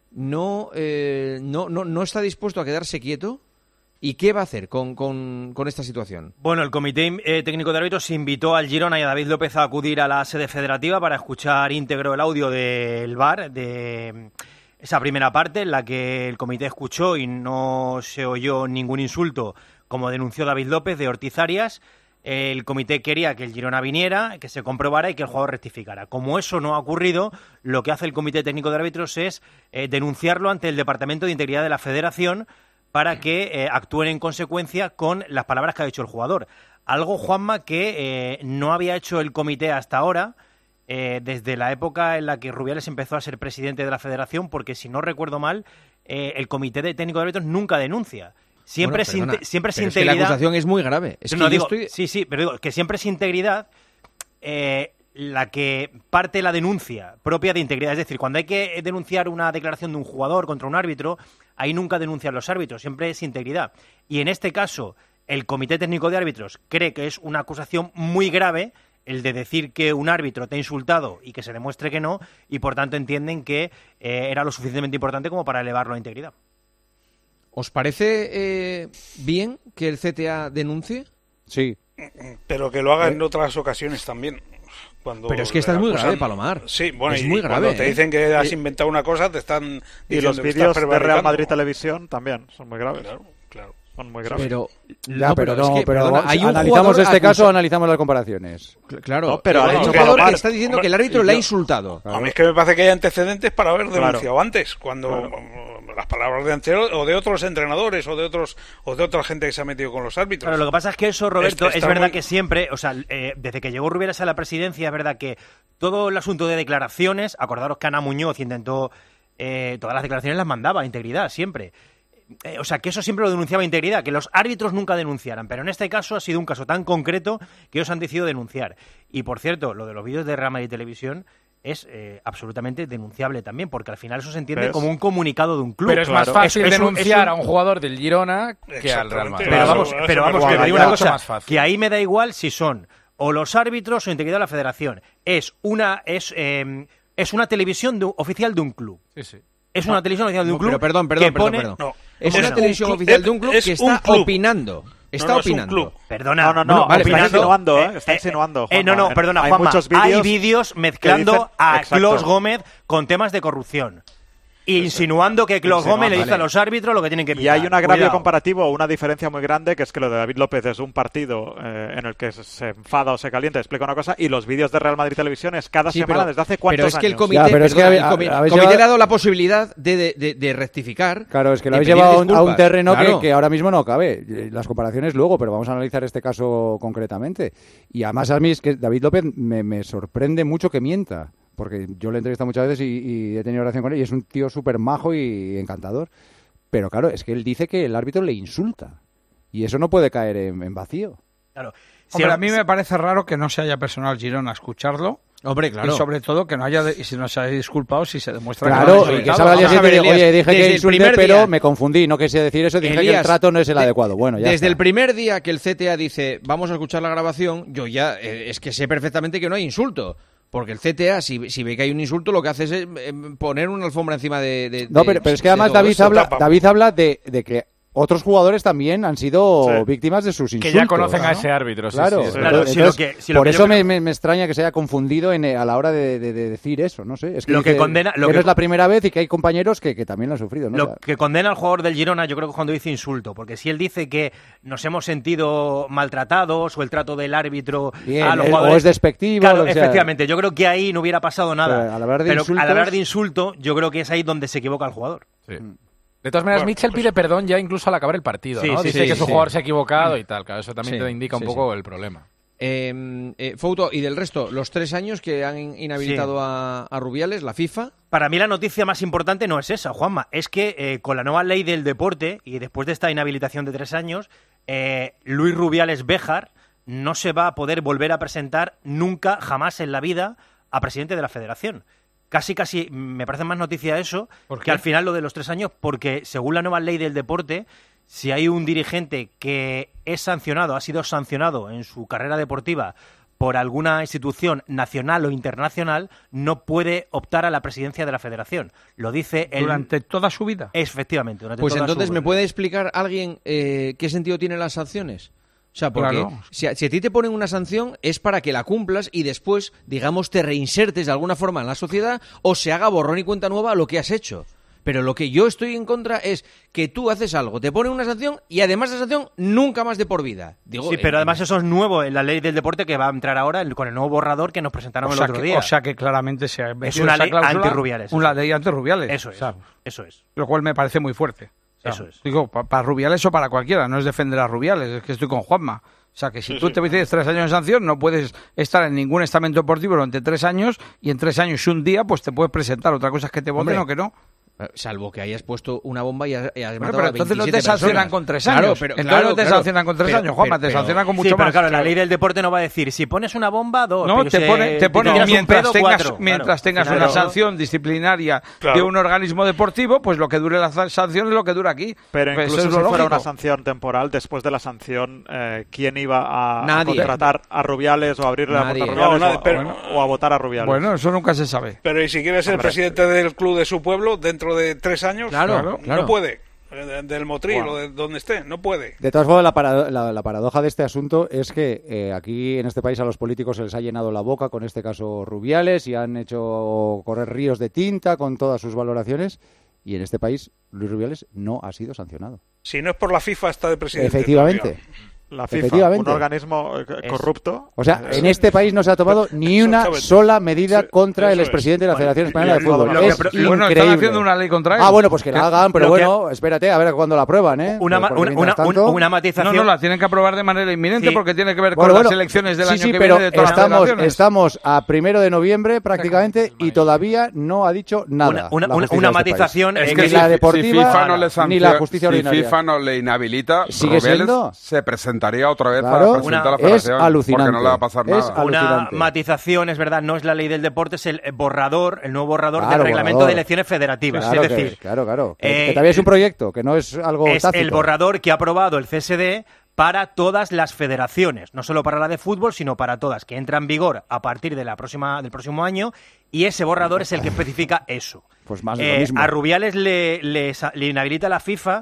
no, eh, no, no, no está dispuesto a quedarse quieto. ¿Y qué va a hacer con, con, con esta situación? Bueno, el Comité eh, Técnico de Árbitros invitó al Girona y a David López a acudir a la sede federativa para escuchar íntegro el audio del V A R, de esa primera parte en la que el comité escuchó y no se oyó ningún insulto, como denunció David López de Ortiz Arias. El comité quería que el Girona viniera, que se comprobara y que el jugador rectificara. Como eso no ha ocurrido, lo que hace el Comité Técnico de Árbitros es eh, denunciarlo ante el Departamento de Integridad de la Federación para que eh, actúen en consecuencia con las palabras que ha dicho el jugador. Algo, Juanma, que eh, no había hecho el comité hasta ahora, eh, desde la época en la que Rubiales empezó a ser presidente de la Federación, porque si no recuerdo mal, eh, el Comité de Técnico de Árbitros nunca denuncia. Siempre, bueno, sin, perdona, siempre pero sin es que integridad. la acusación es muy grave. Es no, que yo digo, estoy... Sí, sí, pero digo que siempre es integridad eh, la que parte la denuncia propia de integridad. Es decir, cuando hay que denunciar una declaración de un jugador contra un árbitro, ahí nunca denuncian los árbitros, siempre es integridad. Y en este caso, el Comité Técnico de Árbitros cree que es una acusación muy grave el de decir que un árbitro te ha insultado y que se demuestre que no, y por tanto entienden que eh, era lo suficientemente importante como para elevarlo a integridad. ¿Os parece eh, bien que el C T A denuncie? Sí. Pero que lo haga en otras ocasiones también. Cuando Pero es que esta es muy acusan... grave, Palomar. Sí, bueno, es y muy grave. Cuando te dicen que has eh. inventado una cosa, te están y los vídeos de Real Madrid Televisión también son muy graves. Claro, claro. Son muy graves. Pero, ya, no, pero, pero, no, es que, pero perdona, hay un analizamos este acusa... caso o analizamos las comparaciones. Claro, no, pero hay ha un dicho jugador que que está diciendo hombre, que el árbitro yo, le ha insultado. A mí es que me parece que hay antecedentes para haber denunciado claro. antes, cuando claro. las palabras de Ancelotti o de otros entrenadores o de otros o de otra gente que se ha metido con los árbitros. Claro, lo que pasa es que eso, Roberto, es, es verdad muy... que siempre, o sea, eh, desde que llegó Rubiales a la presidencia, es verdad que todo el asunto de declaraciones, acordaros que Ana Muñoz intentó, eh, todas las declaraciones las mandaba a integridad, siempre. Eh, o sea, que eso siempre lo denunciaba integridad, que los árbitros nunca denunciaran, pero en este caso ha sido un caso tan concreto que ellos han decidido denunciar. Y por cierto, lo de los vídeos de Real Madrid Televisión es eh, absolutamente denunciable también, porque al final eso se entiende ¿ves? como un comunicado de un club. Pero es claro. más fácil es, es denunciar un, es un... a un jugador del Girona que al Real Madrid. Pero vamos, Eso, pero eso vamos, me que te digo gusta. una Mucho cosa, que ahí me da igual si son o los árbitros o integridad de la Federación. Es una es eh, es una televisión de, oficial de un club. Sí, sí. Es una no, televisión oficial de un no, club. Pero perdón, perdón, que perdón, pone... perdón. No, es no, una es televisión un, oficial de un club es que un está club. opinando. Está no, no, es un opinando. club. Perdona, No, no, no, bueno, vale, opinando, está insinuando, ¿eh? eh, Está insinuando. eh, no, no, Juanma. perdona, Hay Juanma. muchos Hay vídeos vídeos mezclando dicen- a exacto. Clos Gómez con temas de corrupción. Insinuando que Clos Insinuando, Gómez le dice vale. a los árbitros lo que tienen que Y pitar. hay un agravio Cuidado. comparativo, una diferencia muy grande, que es que lo de David López es un partido eh, en el que se- se enfada o se calienta, explica una cosa, y los vídeos de Real Madrid Televisión es cada Sí, semana pero- desde hace cuántos pero es años. que el comité, Ya, pero es que perdona, habe- el comi- habéis comité llevado- le ha dado la posibilidad de, de, de, de rectificar. Claro, es que lo de habéis pedir llevado a un, a un disculpas. terreno Claro. que, que ahora mismo no cabe. Eh, Las comparaciones luego, pero vamos a analizar este caso concretamente. Y además a mí es que David López me, me sorprende mucho que mienta, porque yo le he entrevistado muchas veces y, y he tenido relación con él y es un tío súper majo y encantador. Pero claro, es que él dice que el árbitro le insulta y eso no puede caer en, en vacío. Claro. Hombre, a mí me parece raro que no se haya personado al Girona a escucharlo. Hombre, claro. Y sobre todo que no haya de- y si no se haya disculpado si se demuestra Claro, que no y que salga al día siguiente y diga, oye, dije que desde el insulté, primer pero día- me confundí, no quise decir eso, dije que el Elías, trato no es el de- adecuado. Bueno, ya Desde está. el primer día que el C T A dice vamos a escuchar la grabación, yo ya eh, es que sé perfectamente que no hay insulto. Porque el C T A, si, si ve que hay un insulto, lo que hace es eh, poner una alfombra encima de... de- No, de- pero, pero es que de además todo David eso. habla, David habla de, de que otros jugadores también han sido Sí. víctimas de sus Que insultos. ya conocen a ¿no? ese árbitro, sí, Claro, sí, sí. entonces- Claro, si lo entonces, que- si lo por que eso yo me, creo- me- me extraña que se haya confundido en, eh, a la hora de, de- de decir eso, no sé. Es que, Lo que dice condena- lo que que- no es la primera vez y que hay compañeros que, que también lo han sufrido. ¿no? Lo O sea, que condena al jugador del Girona, yo creo que cuando dice insulto, porque si él dice que nos hemos sentido maltratados o el trato del árbitro Bien, a los es- jugadores, o es despectivo, claro, lo que sea. efectivamente, yo creo que ahí no hubiera pasado nada. Pero al hablar de Pero insultos- al hablar de insulto, yo creo que es ahí donde se equivoca el jugador. De todas maneras, Bueno, Mitchell pues- pide perdón ya incluso al acabar el partido, Sí, ¿no? sí, Dice sí, que su sí. jugador se ha equivocado y tal. Claro, eso también Sí, te indica un sí, poco sí. el problema. Eh, eh, Fouto, y del resto, los tres años que han inhabilitado Sí. a, a Rubiales, la FIFA. Para mí la noticia más importante no es esa, Juanma. Es que eh, con la nueva ley del deporte y después de esta inhabilitación de tres años, eh, Luis Rubiales Béjar no se va a poder volver a presentar nunca, jamás en la vida, a presidente de la federación. Casi, casi, me parece más noticia eso ¿Por que qué? al final lo de los tres años, porque según la nueva ley del deporte, si hay un dirigente que es sancionado, ha sido sancionado en su carrera deportiva por alguna institución nacional o internacional, no puede optar a la presidencia de la federación. Lo dice el... Durante toda su vida. Efectivamente. Durante Pues toda entonces, su- ¿me puede explicar alguien eh, qué sentido tienen las sanciones? O sea, porque Claro. si, a, si a ti te ponen una sanción es para que la cumplas y después, digamos, te reinsertes de alguna forma en la sociedad o se haga borrón y cuenta nueva a lo que has hecho. Pero lo que yo estoy en contra es que tú haces algo, te ponen una sanción y además de sanción nunca más de por vida. Digo, Sí, pero eh, además eso es nuevo en la ley del deporte que va a entrar ahora el- con el nuevo borrador que nos presentaron O el sea, otro que, día. o sea que claramente se ha metido una esa ley cláusula, antirrubiales, Una eso ley antirrubiales. Eso es, o sea, eso es. Lo cual me parece muy fuerte. O sea, Eso es. Digo, para Rubiales o para cualquiera, no es defender a Rubiales, es que estoy con Juanma. O sea, que si Sí, tú sí. te pides tres años de sanción, no puedes estar en ningún estamento deportivo durante tres años y en tres años y un día, pues te puedes presentar. Otra cosa es que te voten Hombre, o que no. Salvo que hayas puesto una bomba y has, y has Bueno, matado pero a entonces no te veintisiete sancionan personas. con tres Claro, años. pero- entonces claro, no te claro. sancionan con tres Pero- años, Juanma, pero- te sancionan con mucho sí, pero más. claro, la ley del deporte no va a decir, si pones una bomba, dos. No, pero te si pone, te pone tiras un mientras pedo, tengas, cuatro. mientras Claro, tengas al una final- sanción disciplinaria Claro. de un organismo deportivo, pues lo que dure la za- sanción es lo que dura aquí. Pero Pues incluso eso es si lo fuera lógico. una sanción temporal, después de la sanción, eh, ¿quién iba a, a Nadie. contratar a Rubiales o a abrirle la Nadie. puerta a Rubiales No, nadie, o, pero- o a votar a Rubiales? Bueno, eso nunca se sabe. Pero ¿y si quiere ser Hombre. presidente del club de su pueblo dentro de tres años? Claro, no claro. puede. De- Del Motril Wow. o de donde esté, no puede. De todas formas, la, parado- la- la paradoja de este asunto es que eh, aquí en este país a los políticos se les ha llenado la boca con este caso Rubiales y han hecho correr ríos de tinta con todas sus valoraciones y en este país Luis Rubiales no ha sido sancionado. Si no es por la FIFA, está de presidente. Efectivamente. todavía. La FIFA, Efectivamente. un organismo eh, Es- corrupto. O sea, Eh, en este país no se ha tomado ni una Exactamente. sola medida Sí, contra el eso es. expresidente de la Bueno, Federación y- Española de y lo- Fútbol. lo que- Es pero- increíble. Bueno, están haciendo una ley contra él. Ah, bueno, pues que la hagan, pero lo que- bueno, espérate a ver cuándo la aprueban, ¿eh? Una, ma- Porque una, mientras una- tanto- una No, matización. no, la tienen que aprobar de manera inminente Sí. porque tiene que ver Bueno, con bueno, las elecciones del sí, año sí, que pero viene de todas las estamos, federaciones. estamos a primero de noviembre prácticamente y todavía no ha dicho nada. Una, una, la una, justicia una de este país. matización. Es eh, que Ni que- la si- deportiva, si FIFA no le ni sanciona- la justicia si ordinaria. FIFA no le inhabilita, ¿Sigue Rubiales siendo? se presentaría otra vez Claro, para presentar Una- la es federación alucinante. porque no le va a pasar Es nada. Una alucinante. matización, es verdad, no es la ley del deporte, es el borrador, el nuevo borrador Claro, del reglamento borrador. de elecciones federativas. Claro, es que- decir, claro, claro. Que, eh, que todavía es un proyecto, que no es algo es tácito. el borrador que ha aprobado el C S D para todas las federaciones, no solo para la de fútbol, sino para todas, que entra en vigor a partir de la próxima, del próximo año, y ese borrador es el que especifica eso. Pues más de lo Eh, mismo. a Rubiales le, le sa- le inhabilita la FIFA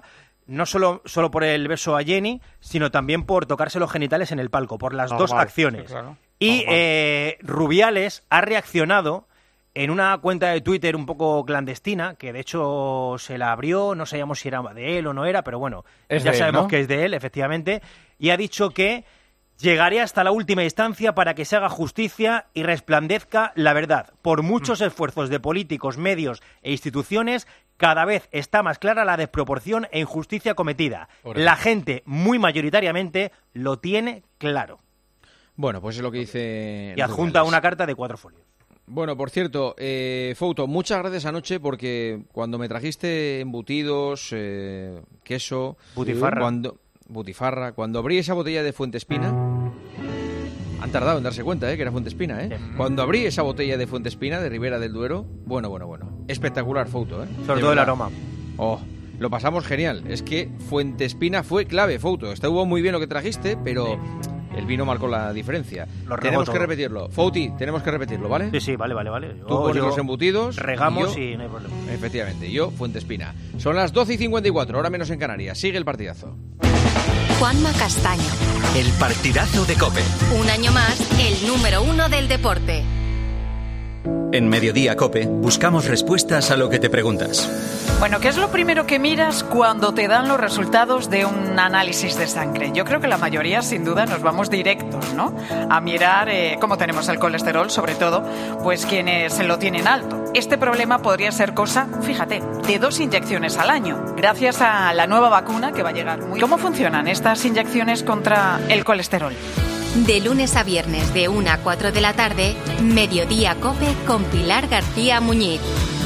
no solo, solo por el beso a Jenny, sino también por tocarse los genitales en el palco, por las Normal, dos acciones. sí, claro. Y Normal. eh, Rubiales ha reaccionado en una cuenta de Twitter un poco clandestina, que de hecho se la abrió, no sabíamos si era de él o no era, pero bueno, Es ya de él, sabemos ¿no? que es de él, efectivamente, y ha dicho que llegaré hasta la última instancia para que se haga justicia y resplandezca la verdad. Por muchos esfuerzos de políticos, medios e instituciones, cada vez está más clara la desproporción e injusticia cometida. Por La gente, muy mayoritariamente, lo tiene claro. Bueno, pues es lo que dice... Y adjunta Rubiales. una carta de cuatro folios. Bueno, por cierto, eh, Fouto, muchas gracias anoche porque cuando me trajiste embutidos, eh, queso... Butifarra. Cuando, butifarra. Cuando abrí esa botella de Fuentespina... Han tardado en darse cuenta, ¿eh? Que era Fuentespina, ¿eh? Cuando abrí esa botella de Fuentespina, de Ribera del Duero... Bueno, bueno, bueno. Espectacular, Fouto, ¿eh? Sobre De todo el verdad. aroma. Oh, lo pasamos genial. Es que Fuentespina fue clave, Fouto. Estuvo muy bien lo que trajiste, pero... El vino marcó la diferencia. Lo regó Tenemos que todo. repetirlo. Fouti, tenemos que repetirlo, ¿vale? Sí, sí, vale, vale, vale. Yo- Tú pones yo- los embutidos. Regamos y, yo- y no hay problema. Efectivamente, yo, Fuentespina. Son las doce y cincuenta y cuatro, hora menos en Canarias. Sigue el partidazo. Juanma Castaño. El partidazo de COPE. Un año más, el número uno del deporte. En Mediodía COPE buscamos respuestas a lo que te preguntas. Bueno, ¿qué es lo primero que miras cuando te dan los resultados de un análisis de sangre? Yo creo que la mayoría, sin duda, nos vamos directos, ¿no? A mirar eh, cómo tenemos el colesterol, sobre todo, pues quienes lo tienen alto. Este problema podría ser cosa, fíjate, de dos inyecciones al año, gracias a la nueva vacuna que va a llegar. Muy... ¿Cómo funcionan estas inyecciones contra el colesterol? De lunes a viernes de una a cuatro de la tarde, Mediodía Cope con Pilar García Muñiz.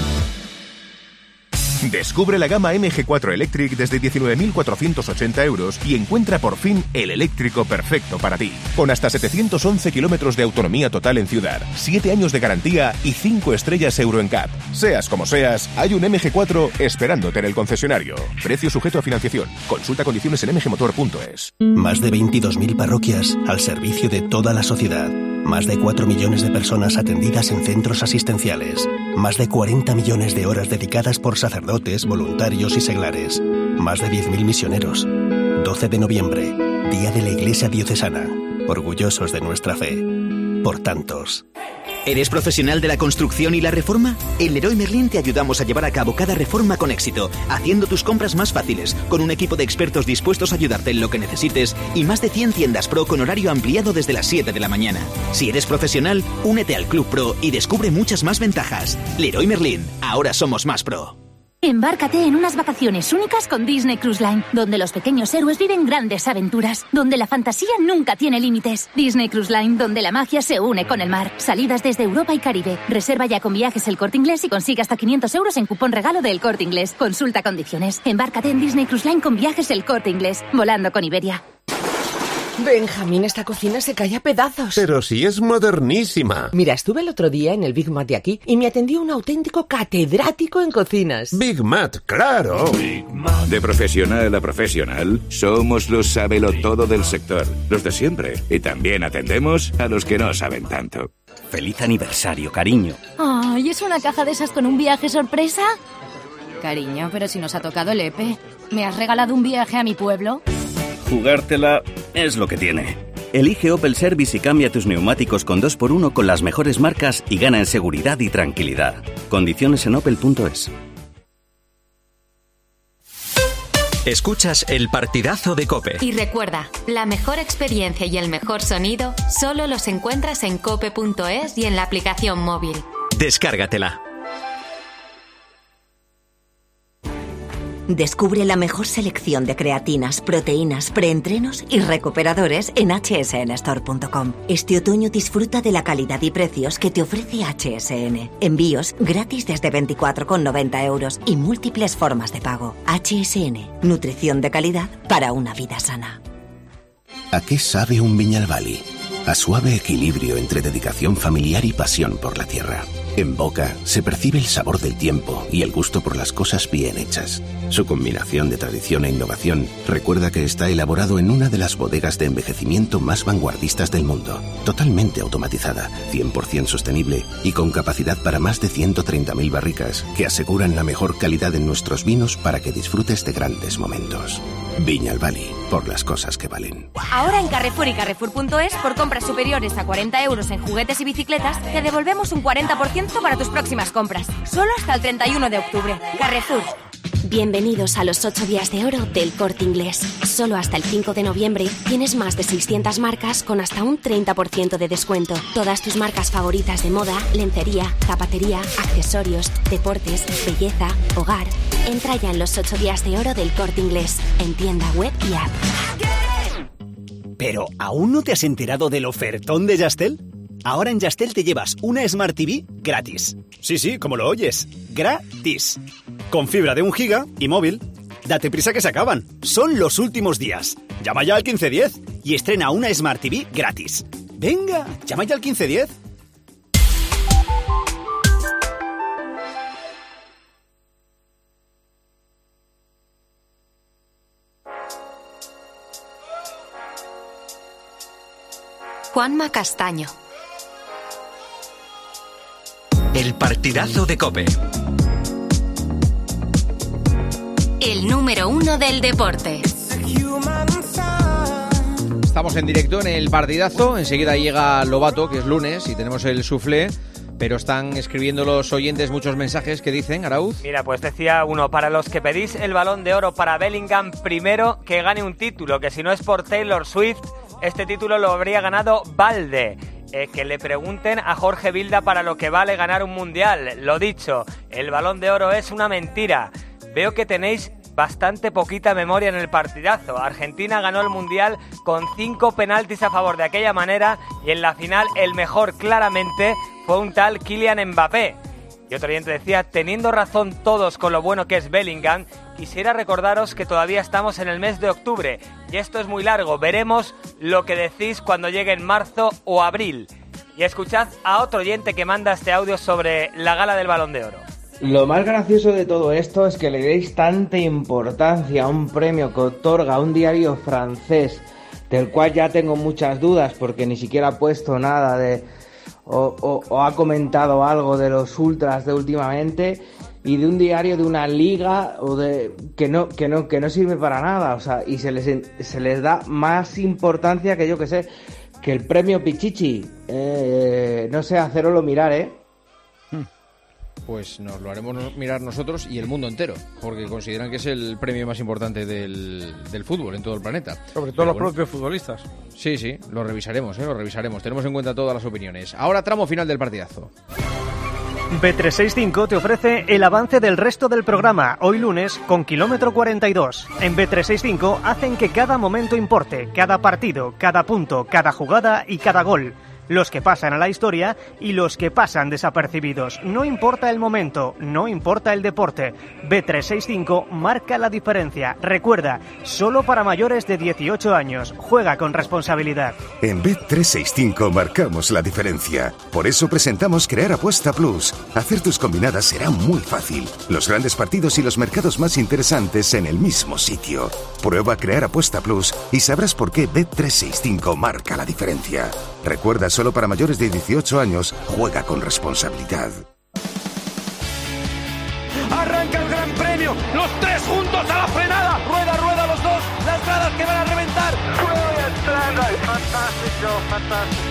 Descubre la gama M G cuatro Electric desde diecinueve mil cuatrocientos ochenta euros y encuentra por fin el eléctrico perfecto para ti. Con hasta setecientos once kilómetros de autonomía total en ciudad, siete años de garantía y cinco estrellas Euro N C A P. Seas como seas, hay un M G cuatro esperándote en el concesionario. Precio sujeto a financiación. Consulta condiciones en m g motor punto es. Más de veintidós mil parroquias al servicio de toda la sociedad. Más de cuatro millones de personas atendidas en centros asistenciales. Más de cuarenta millones de horas dedicadas por sacerdotes, voluntarios y seglares. Más de diez mil misioneros. doce de noviembre, Día de la Iglesia Diocesana. Orgullosos de nuestra fe. Por tantos. ¿Eres profesional de la construcción y la reforma? En Leroy Merlin te ayudamos a llevar a cabo cada reforma con éxito, haciendo tus compras más fáciles, con un equipo de expertos dispuestos a ayudarte en lo que necesites y más de cien tiendas Pro con horario ampliado desde las siete de la mañana. Si eres profesional, únete al Club Pro y descubre muchas más ventajas. Leroy Merlin, ahora somos más pro. Embárcate en unas vacaciones únicas con Disney Cruise Line, donde los pequeños héroes viven grandes aventuras, donde la fantasía nunca tiene límites. Disney Cruise Line, donde la magia se une con el mar. Salidas desde Europa y Caribe. Reserva ya con Viajes El Corte Inglés y consigue hasta quinientos euros en cupón regalo de El Corte Inglés. Consulta condiciones. Embárcate en Disney Cruise Line con Viajes El Corte Inglés, volando con Iberia. Benjamín, esta cocina se cae a pedazos. Pero si es modernísima. Mira, estuve el otro día en el Big Mat de aquí y me atendió un auténtico catedrático en cocinas. Big Mat, claro. De profesional a profesional, somos los sabelotodo del sector, los de siempre. Y también atendemos a los que no saben tanto. Feliz aniversario, cariño. Ay, ¿es una caja de esas con un viaje sorpresa? Cariño, pero si nos ha tocado el E P E. ¿Me has regalado un viaje a mi pueblo? Jugártela es lo que tiene. Elige Opel Service y cambia tus neumáticos con dos por uno con las mejores marcas y gana en seguridad y tranquilidad. Condiciones en opel punto es. Escuchas el partidazo de COPE. Y recuerda, la mejor experiencia y el mejor sonido solo los encuentras en cope punto es y en la aplicación móvil. Descárgatela. Descubre la mejor selección de creatinas, proteínas, preentrenos y recuperadores en hache ese ene store punto com. Este otoño disfruta de la calidad y precios que te ofrece H S N. Envíos gratis desde veinticuatro con noventa euros y múltiples formas de pago. H S N, nutrición de calidad para una vida sana. ¿A qué sabe un Viñalbali? A suave equilibrio entre dedicación familiar y pasión por la tierra. En boca se percibe el sabor del tiempo y el gusto por las cosas bien hechas. Su combinación de tradición e innovación recuerda que está elaborado en una de las bodegas de envejecimiento más vanguardistas del mundo, totalmente automatizada, cien por ciento sostenible y con capacidad para más de ciento treinta mil barricas que aseguran la mejor calidad en nuestros vinos para que disfrutes de grandes momentos. Viñalbali, por las cosas que valen. Ahora en Carrefour y Carrefour punto es, por compras superiores a cuarenta euros en juguetes y bicicletas, te devolvemos un cuarenta por ciento para tus próximas compras. Solo hasta el treinta y uno de octubre. Carrefour. Bienvenidos a los ocho días de oro del Corte Inglés. Solo hasta el cinco de noviembre tienes más de seiscientas marcas con hasta un treinta por ciento de descuento. Todas tus marcas favoritas de moda, lencería, zapatería, accesorios, deportes, belleza, hogar. Entra ya en los ocho días de oro del Corte Inglés, en tienda web y app. ¿Pero aún no te has enterado del ofertón de Yastel? Ahora en Yastel te llevas una Smart T V gratis. Sí, sí, como lo oyes. Gratis. Con fibra de un giga y móvil. Date prisa que se acaban. Son los últimos días. Llama ya al quince diez y estrena una Smart T V gratis. Venga, llama ya al quince diez. Juanma Castaño. El partidazo de COPE. El número uno del deporte. Estamos en directo en el partidazo. Enseguida llega Lobato, que es lunes, y tenemos el soufflé. Pero están escribiendo los oyentes muchos mensajes que dicen, Arauz. Mira, pues decía uno, para los que pedís el Balón de Oro para Bellingham, primero que gane un título, que si no es por Taylor Swift, este título lo habría ganado Valde. Eh, que le pregunten a Jorge Vilda para lo que vale ganar un mundial. Lo dicho, el Balón de Oro es una mentira. Veo que tenéis bastante poquita memoria en el partidazo. Argentina ganó el mundial con cinco penaltis a favor de aquella manera y en la final el mejor claramente fue un tal Kylian Mbappé. Y otro oyente decía, teniendo razón todos con lo bueno que es Bellingham, quisiera recordaros que todavía estamos en el mes de octubre y esto es muy largo. Veremos lo que decís cuando llegue en marzo o abril. Y escuchad a otro oyente que manda este audio sobre la gala del Balón de Oro. Lo más gracioso de todo esto es que le deis tanta importancia a un premio que otorga un diario francés, del cual ya tengo muchas dudas porque ni siquiera ha puesto nada de o, o, o ha comentado algo de los ultras de últimamente, y de un diario de una liga o de que no que no que no sirve para nada, o sea, y se les se les da más importancia que yo que sé que el premio Pichichi. Eh, no sé, hacéroslo mirar, eh. Pues nos lo haremos mirar nosotros y el mundo entero, porque consideran que es el premio más importante del, del fútbol en todo el planeta. Sobre todo Pero los bueno, propios futbolistas. Sí, sí, lo revisaremos, ¿eh? lo revisaremos. Tenemos en cuenta todas las opiniones. Ahora tramo final del partidazo. B trescientos sesenta y cinco te ofrece el avance del resto del programa, hoy lunes, con kilómetro cuarenta y dos. En B trescientos sesenta y cinco hacen que cada momento importe, cada partido, cada punto, cada jugada y cada gol. Los que pasan a la historia y los que pasan desapercibidos. No importa el momento, no importa el deporte. B trescientos sesenta y cinco marca la diferencia. Recuerda, solo para mayores de dieciocho años. Juega con responsabilidad. En B trescientos sesenta y cinco marcamos la diferencia. Por eso presentamos Crear Apuesta Plus. Hacer tus combinadas será muy fácil. Los grandes partidos y los mercados más interesantes en el mismo sitio. Prueba Crear Apuesta Plus y sabrás por qué B trescientos sesenta y cinco marca la diferencia. Recuerda, solo para mayores de dieciocho años. Juega con responsabilidad. Arranca el Gran Premio, los tres juntos a la frenada. Rueda, rueda los dos, las gradas que van a reventar. Fantástico, fantástico.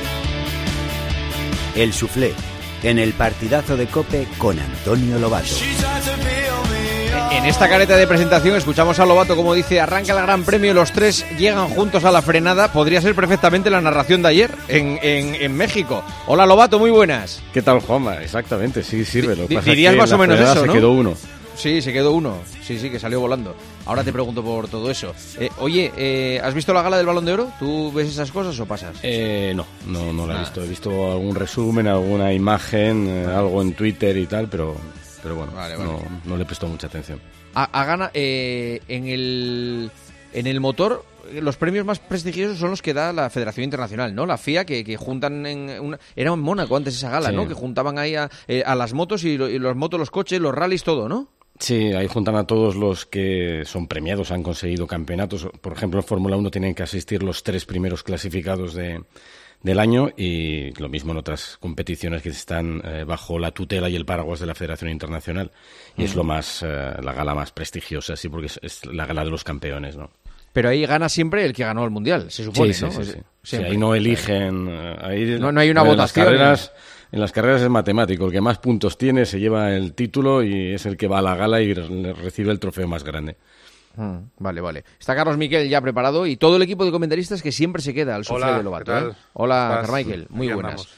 El Soufflé, en el partidazo de COPE con Antonio Lobato. En esta careta de presentación escuchamos a Lobato como dice, arranca el Gran Premio, los tres llegan juntos a la frenada. Podría ser perfectamente la narración de ayer en, en, en México. Hola Lobato, muy buenas. ¿Qué tal, Juanma? Exactamente, sí sirve. Lo que pasa dirías es que más o menos eso, se ¿no? quedó uno. Sí, se quedó uno. Sí, sí, que salió volando. Ahora te pregunto por todo eso. Eh, oye, eh, ¿has visto la gala del Balón de Oro? ¿Tú ves esas cosas o pasas? Eh, no, no, no la he visto. He visto algún resumen, alguna imagen, eh, algo en Twitter y tal, pero, pero bueno, vale, vale. No, no le he prestado mucha atención. A, a gana, eh, en el en el motor los premios más prestigiosos son los que da la Federación Internacional, ¿no? La F I A, que, que juntan en una... Era en Mónaco antes esa gala, sí. ¿no? Que juntaban ahí a, eh, a las motos y, lo, y los motos, los coches, los rallies, todo, ¿no? Sí, ahí juntan a todos los que son premiados, han conseguido campeonatos. Por ejemplo, en Fórmula uno tienen que asistir los tres primeros clasificados de, del año y lo mismo en otras competiciones que están eh, bajo la tutela y el paraguas de la Federación Internacional. Y mm. es lo más, eh, la gala más prestigiosa, sí, porque es, es la gala de los campeones, ¿no? Pero ahí gana siempre el que ganó el Mundial, se supone, sí, ¿no? Sí, sí, sí. sí ahí no eligen... Ahí, no, no hay una votación. En las, carreras, en las carreras es matemático. El que más puntos tiene se lleva el título y es el que va a la gala y recibe el trofeo más grande. Hmm, vale, vale. Está Carlos Miquel ya preparado y todo el equipo de comentaristas que siempre se queda al suflé de Lobato. ¿eh? Hola, Carmichael. Muy buenas.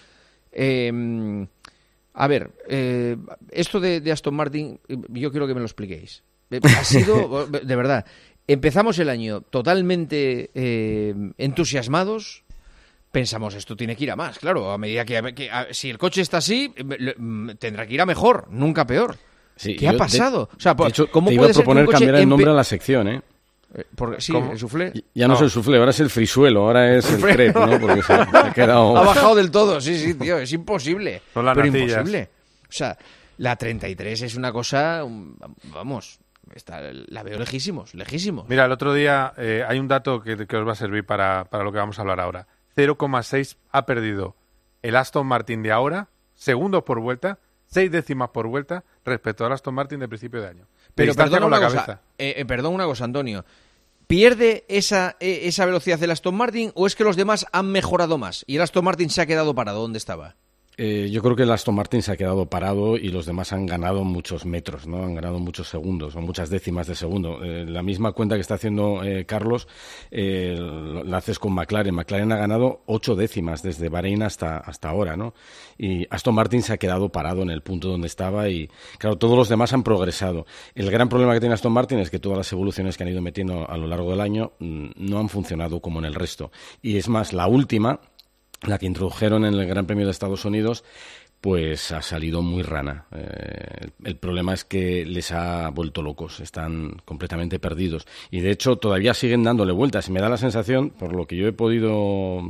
Eh, a ver, eh, esto de, de Aston Martin, yo quiero que me lo expliquéis. Ha sido, de verdad... Empezamos el año totalmente eh, entusiasmados, pensamos esto tiene que ir a más, claro, a medida que, que a, si el coche está así, tendrá que ir a mejor, nunca peor. Sí, ¿Qué ha pasado? De, o sea, de hecho, ¿cómo te iba a proponer cambiar el nombre a la sección, ¿eh? eh porque, sí, ¿Cómo? El soufflé. Ya no, no es el soufflé, ahora es el frisuelo, ahora es el crepe, ¿no? Porque se, se ha quedado... Ha bajado del todo, sí, sí, tío, es imposible. Son las pero natillas. Imposible. O sea, la treinta y tres es una cosa, vamos... Está, la veo lejísimos, lejísimos. Mira, el otro día eh, hay un dato que, que os va a servir para, para lo que vamos a hablar ahora. cero coma seis ha perdido el Aston Martin de ahora, segundos por vuelta, seis décimas por vuelta, respecto al Aston Martin de principio de año. Pero perdón con la una cabeza. cosa, eh, eh, perdón una cosa, Antonio. ¿Pierde esa, eh, esa velocidad el Aston Martin o es que los demás han mejorado más y el Aston Martin se ha quedado parado donde estaba? Eh, yo creo que el Aston Martin se ha quedado parado y los demás han ganado muchos metros, ¿no? Han ganado muchos segundos o muchas décimas de segundo. Eh, la misma cuenta que está haciendo eh, Carlos eh, la haces con McLaren. McLaren ha ganado ocho décimas desde Bahrein hasta, hasta ahora, ¿no? Y Aston Martin se ha quedado parado en el punto donde estaba y, claro, todos los demás han progresado. El gran problema que tiene Aston Martin es que todas las evoluciones que han ido metiendo a lo largo del año mmm, no han funcionado como en el resto. Y es más, la última... la que introdujeron en el Gran Premio de Estados Unidos, pues ha salido muy rana. Eh, el, el problema es que les ha vuelto locos, están completamente perdidos. Y de hecho todavía siguen dándole vueltas. Y me da la sensación, por lo que yo he podido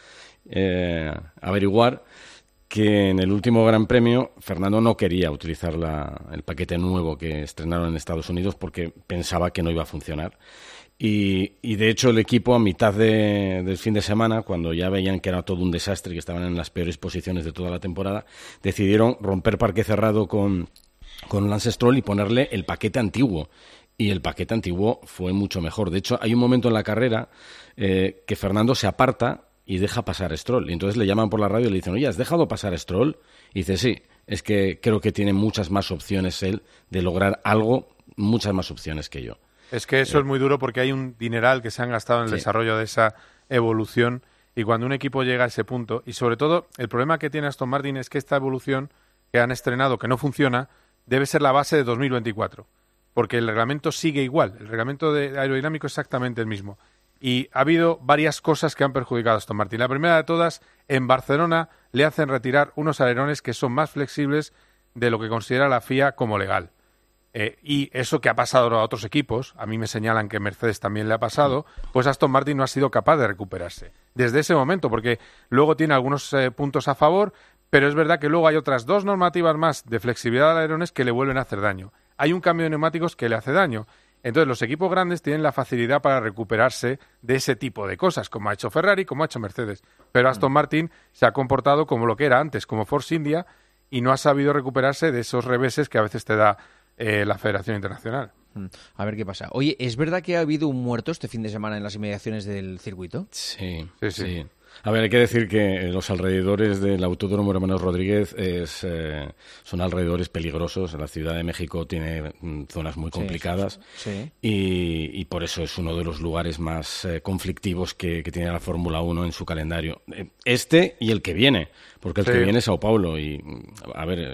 eh, averiguar, que en el último Gran Premio Fernando no quería utilizar la, el paquete nuevo que estrenaron en Estados Unidos porque pensaba que no iba a funcionar. Y, y de hecho el equipo a mitad de, del fin de semana, cuando ya veían que era todo un desastre, que estaban en las peores posiciones de toda la temporada, decidieron romper parque cerrado con, con Lance Stroll y ponerle el paquete antiguo. Y el paquete antiguo fue mucho mejor. De hecho, hay un momento en la carrera eh, que Fernando se aparta y deja pasar a Stroll. Y entonces le llaman por la radio y le dicen, oye, ¿has dejado pasar a Stroll? Y dice, sí, es que creo que tiene muchas más opciones él de lograr algo, muchas más opciones que yo. Es que eso es muy duro porque hay un dineral que se han gastado en el sí. desarrollo de esa evolución y cuando un equipo llega a ese punto, y sobre todo el problema que tiene Aston Martin es que esta evolución que han estrenado, que no funciona, debe ser la base de dos mil veinticuatro, porque el reglamento sigue igual, el reglamento de aerodinámico es exactamente el mismo. Y ha habido varias cosas que han perjudicado a Aston Martin. La primera de todas, en Barcelona le hacen retirar unos alerones que son más flexibles de lo que considera la F I A como legal. Eh, y eso que ha pasado a otros equipos, a mí me señalan que Mercedes también le ha pasado, pues Aston Martin no ha sido capaz de recuperarse desde ese momento, porque luego tiene algunos eh, puntos a favor, pero es verdad que luego hay otras dos normativas más de flexibilidad de alerones que le vuelven a hacer daño. Hay un cambio de neumáticos que le hace daño. Entonces los equipos grandes tienen la facilidad para recuperarse de ese tipo de cosas, como ha hecho Ferrari, como ha hecho Mercedes. Pero Aston Martin se ha comportado como lo que era antes, como Force India, y no ha sabido recuperarse de esos reveses que a veces te da Eh, la Federación Internacional. A ver qué pasa. Oye, ¿es verdad que ha habido un muerto este fin de semana en las inmediaciones del circuito? Sí, sí, sí. sí. A ver, hay que decir que los alrededores del Autódromo Hermanos Rodríguez es, eh, son alrededores peligrosos. La Ciudad de México tiene mm, zonas muy complicadas sí, sí, sí. Y, y por eso es uno de los lugares más eh, conflictivos que, que tiene la Fórmula uno en su calendario. Este y el que viene, porque el sí. que viene es Sao Paulo. Y, a ver, eh,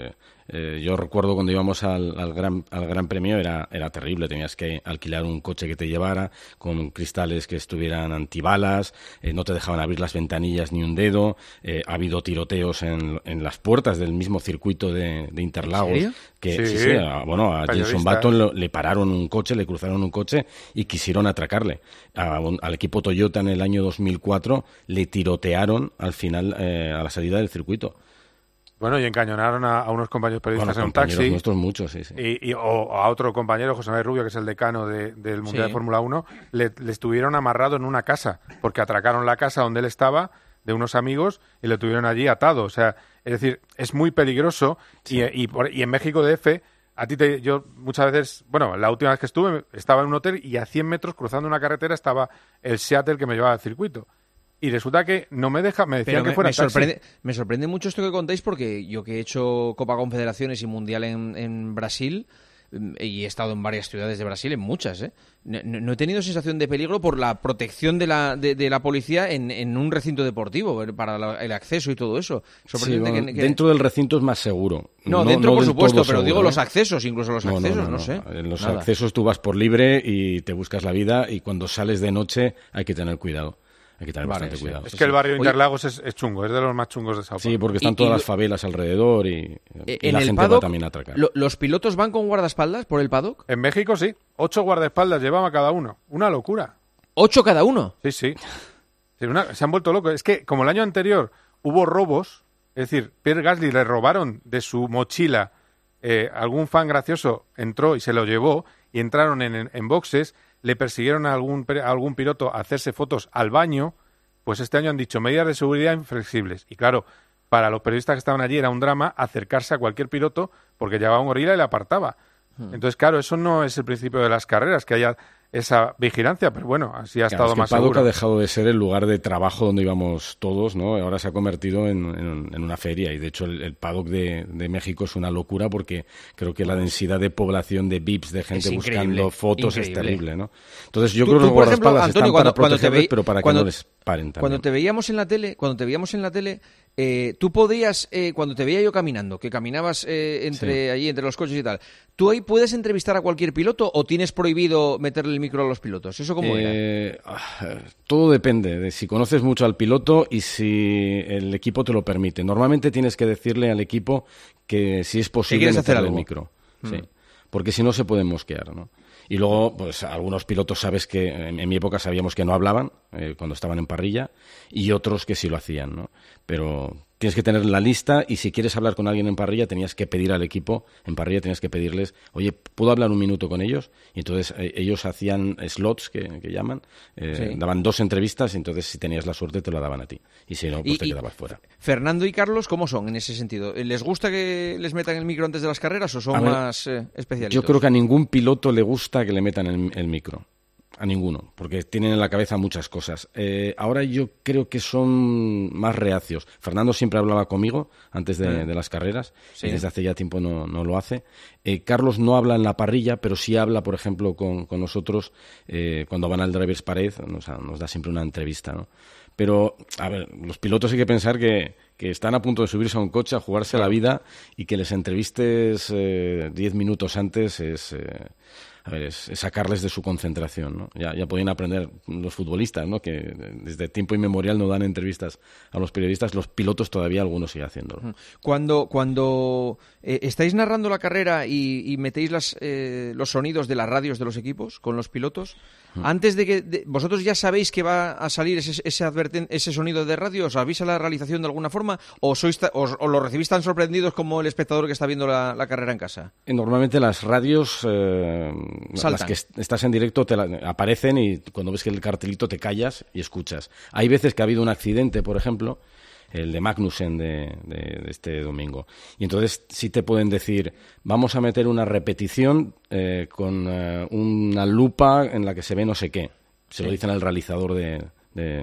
Eh, yo recuerdo cuando íbamos al, al, gran, al Gran Premio era, era terrible, tenías que alquilar un coche que te llevara con cristales que estuvieran antibalas, eh, no te dejaban abrir las ventanillas ni un dedo, eh, ha habido tiroteos en, en las puertas del mismo circuito de, de Interlagos. ¿En serio? Que, sí, sí, sí, a, bueno, a Jenson Button lo, le pararon un coche, le cruzaron un coche y quisieron atracarle. A, un, al equipo Toyota en el año dos mil cuatro le tirotearon al final, eh, a la salida del circuito. Bueno, y encañonaron a, a unos compañeros periodistas bueno, en un taxi. Compañeros nuestros muchos, sí, sí. Y, y, o a otro compañero, José Manuel Rubio, que es el decano de, del Mundial Sí. de Fórmula uno, le, le estuvieron amarrado en una casa, porque atracaron la casa donde él estaba, de unos amigos, y le tuvieron allí atado. O sea, es decir, es muy peligroso. Sí. Y, y, por, y en México D F, a ti te, yo muchas veces, bueno, la última vez que estuve, estaba en un hotel y a cien metros, cruzando una carretera, estaba el Seattle que me llevaba al circuito. Y resulta que no me deja, me decían Pero que me, fuera me taxi. sorprende, me sorprende mucho esto que contáis, porque yo que he hecho Copa Confederaciones y Mundial en, en Brasil, y he estado en varias ciudades de Brasil, en muchas, ¿eh? No, no he tenido sensación de peligro por la protección de la, de, de la policía en, en un recinto deportivo, para la, el acceso y todo eso. Sí, bueno, que, que... Dentro del recinto es más seguro. No, no dentro no por supuesto, pero seguro, digo ¿eh? los accesos, incluso los no, accesos, no, no, no, no sé. En los Nada. accesos tú vas por libre y te buscas la vida, y cuando sales de noche hay que tener cuidado. Hay que tener Vale, bastante sí. cuidado. Es sí, que el barrio sí. Interlagos es, es chungo, es de los más chungos de Sao Paulo. Sí, porque están Y- todas y las lo- favelas alrededor y, Eh, y en la el gente va paddock, también a atracar. lo- ¿los pilotos van con guardaespaldas por el paddock? En México sí, ocho guardaespaldas llevaba cada uno. Una locura. ¿Ocho cada uno? Sí, sí. Sí, una- se han vuelto locos. Es que como el año anterior hubo robos, es decir, Pierre Gasly le robaron de su mochila, eh, algún fan gracioso entró y se lo llevó, y entraron en, en, en boxes, le persiguieron a algún, a algún piloto a hacerse fotos al baño. Pues este año han dicho medidas de seguridad inflexibles. Y claro, para los periodistas que estaban allí era un drama acercarse a cualquier piloto porque llevaba un gorila y le apartaba. Hmm. Entonces, claro, eso no es el principio de las carreras, que haya esa vigilancia, pero bueno, así ha Claro, estado es que más el paddock seguro. ha dejado de ser el lugar de trabajo donde íbamos todos, ¿no? Ahora se ha convertido en, en- en una feria, y de hecho el, el paddock de, de México es una locura, porque creo que la densidad de población de V I Ps, de gente Es buscando increíble, fotos, es increíble. terrible, ¿no? Entonces yo Tú- creo que tú, los por ejemplo, guardaespaldas Antonio, están cuando- para cuando te protegerles, veí- pero para cuando- que no les paren también. Cuando te veíamos en la tele, cuando te veíamos en la tele, eh, tú podías, eh, cuando te veía yo caminando, que caminabas eh, entre allí, entre los coches y tal, ¿tú ahí puedes entrevistar a cualquier piloto o tienes prohibido meterle el micro a los pilotos? ¿Eso cómo era? Eh, ah, todo depende de si conoces mucho al piloto y si el equipo te lo permite. Normalmente tienes que decirle al equipo que si es posible quieres hacer meterle el algo. micro. Mm. Sí. Porque si no se pueden mosquear, ¿no? Y luego, pues algunos pilotos sabes que, en, en mi época sabíamos que no hablaban eh, cuando estaban en parrilla, y otros que sí lo hacían, ¿no? Pero tienes que tener la lista, y si quieres hablar con alguien en parrilla tenías que pedir al equipo, en parrilla tenías que pedirles, oye, ¿puedo hablar un minuto con ellos? Y entonces eh, ellos hacían slots, que, que llaman, eh, Sí. daban dos entrevistas, y entonces si tenías la suerte te lo daban a ti, y si no, pues Y- te y- quedabas fuera. Fernando y Carlos, ¿cómo son en ese sentido? ¿Les gusta que les metan el micro antes de las carreras o son A ver, más eh, especialitos? Yo creo que a ningún piloto le gusta que le metan el, el micro. A ninguno, porque tienen en la cabeza muchas cosas. Eh, ahora yo creo que son más reacios. Fernando siempre hablaba conmigo antes de, Mm. de las carreras, Sí. y desde hace ya tiempo no, no lo hace. Eh, Carlos no habla en la parrilla, pero sí habla, por ejemplo, con, con nosotros eh, cuando van al Drivers Parade, nos, nos da siempre una entrevista, ¿no? Pero, a ver, los pilotos hay que pensar que, que están a punto de subirse a un coche, a jugarse la vida, y que les entrevistes eh, diez minutos antes es... Eh, a ver, es, es sacarles de su concentración, ¿no? Ya, ya podían aprender los futbolistas, ¿no? Que desde tiempo inmemorial no dan entrevistas a los periodistas. Los pilotos todavía algunos siguen haciéndolo. Cuando, cuando eh, estáis narrando la carrera y, y metéis las, eh, los sonidos de las radios de los equipos con los pilotos, Mm. antes de que de- vosotros ya sabéis que va a salir ese, ese, adverten- ese sonido de radio, ¿os avisa la realización de alguna forma o, sois ta- os, o lo recibís tan sorprendidos como el espectador que está viendo la, la carrera en casa? Eh, Normalmente las radios, eh, Saltan. las que est- estás en directo, te la- aparecen, y cuando ves que el cartelito te callas y escuchas. Hay veces que ha habido un accidente, por ejemplo, el de Magnussen de, de, de este domingo. Y entonces sí te pueden decir, vamos a meter una repetición eh, con eh, una lupa en la que se ve no sé qué. Se lo Sí. dicen al realizador de, de,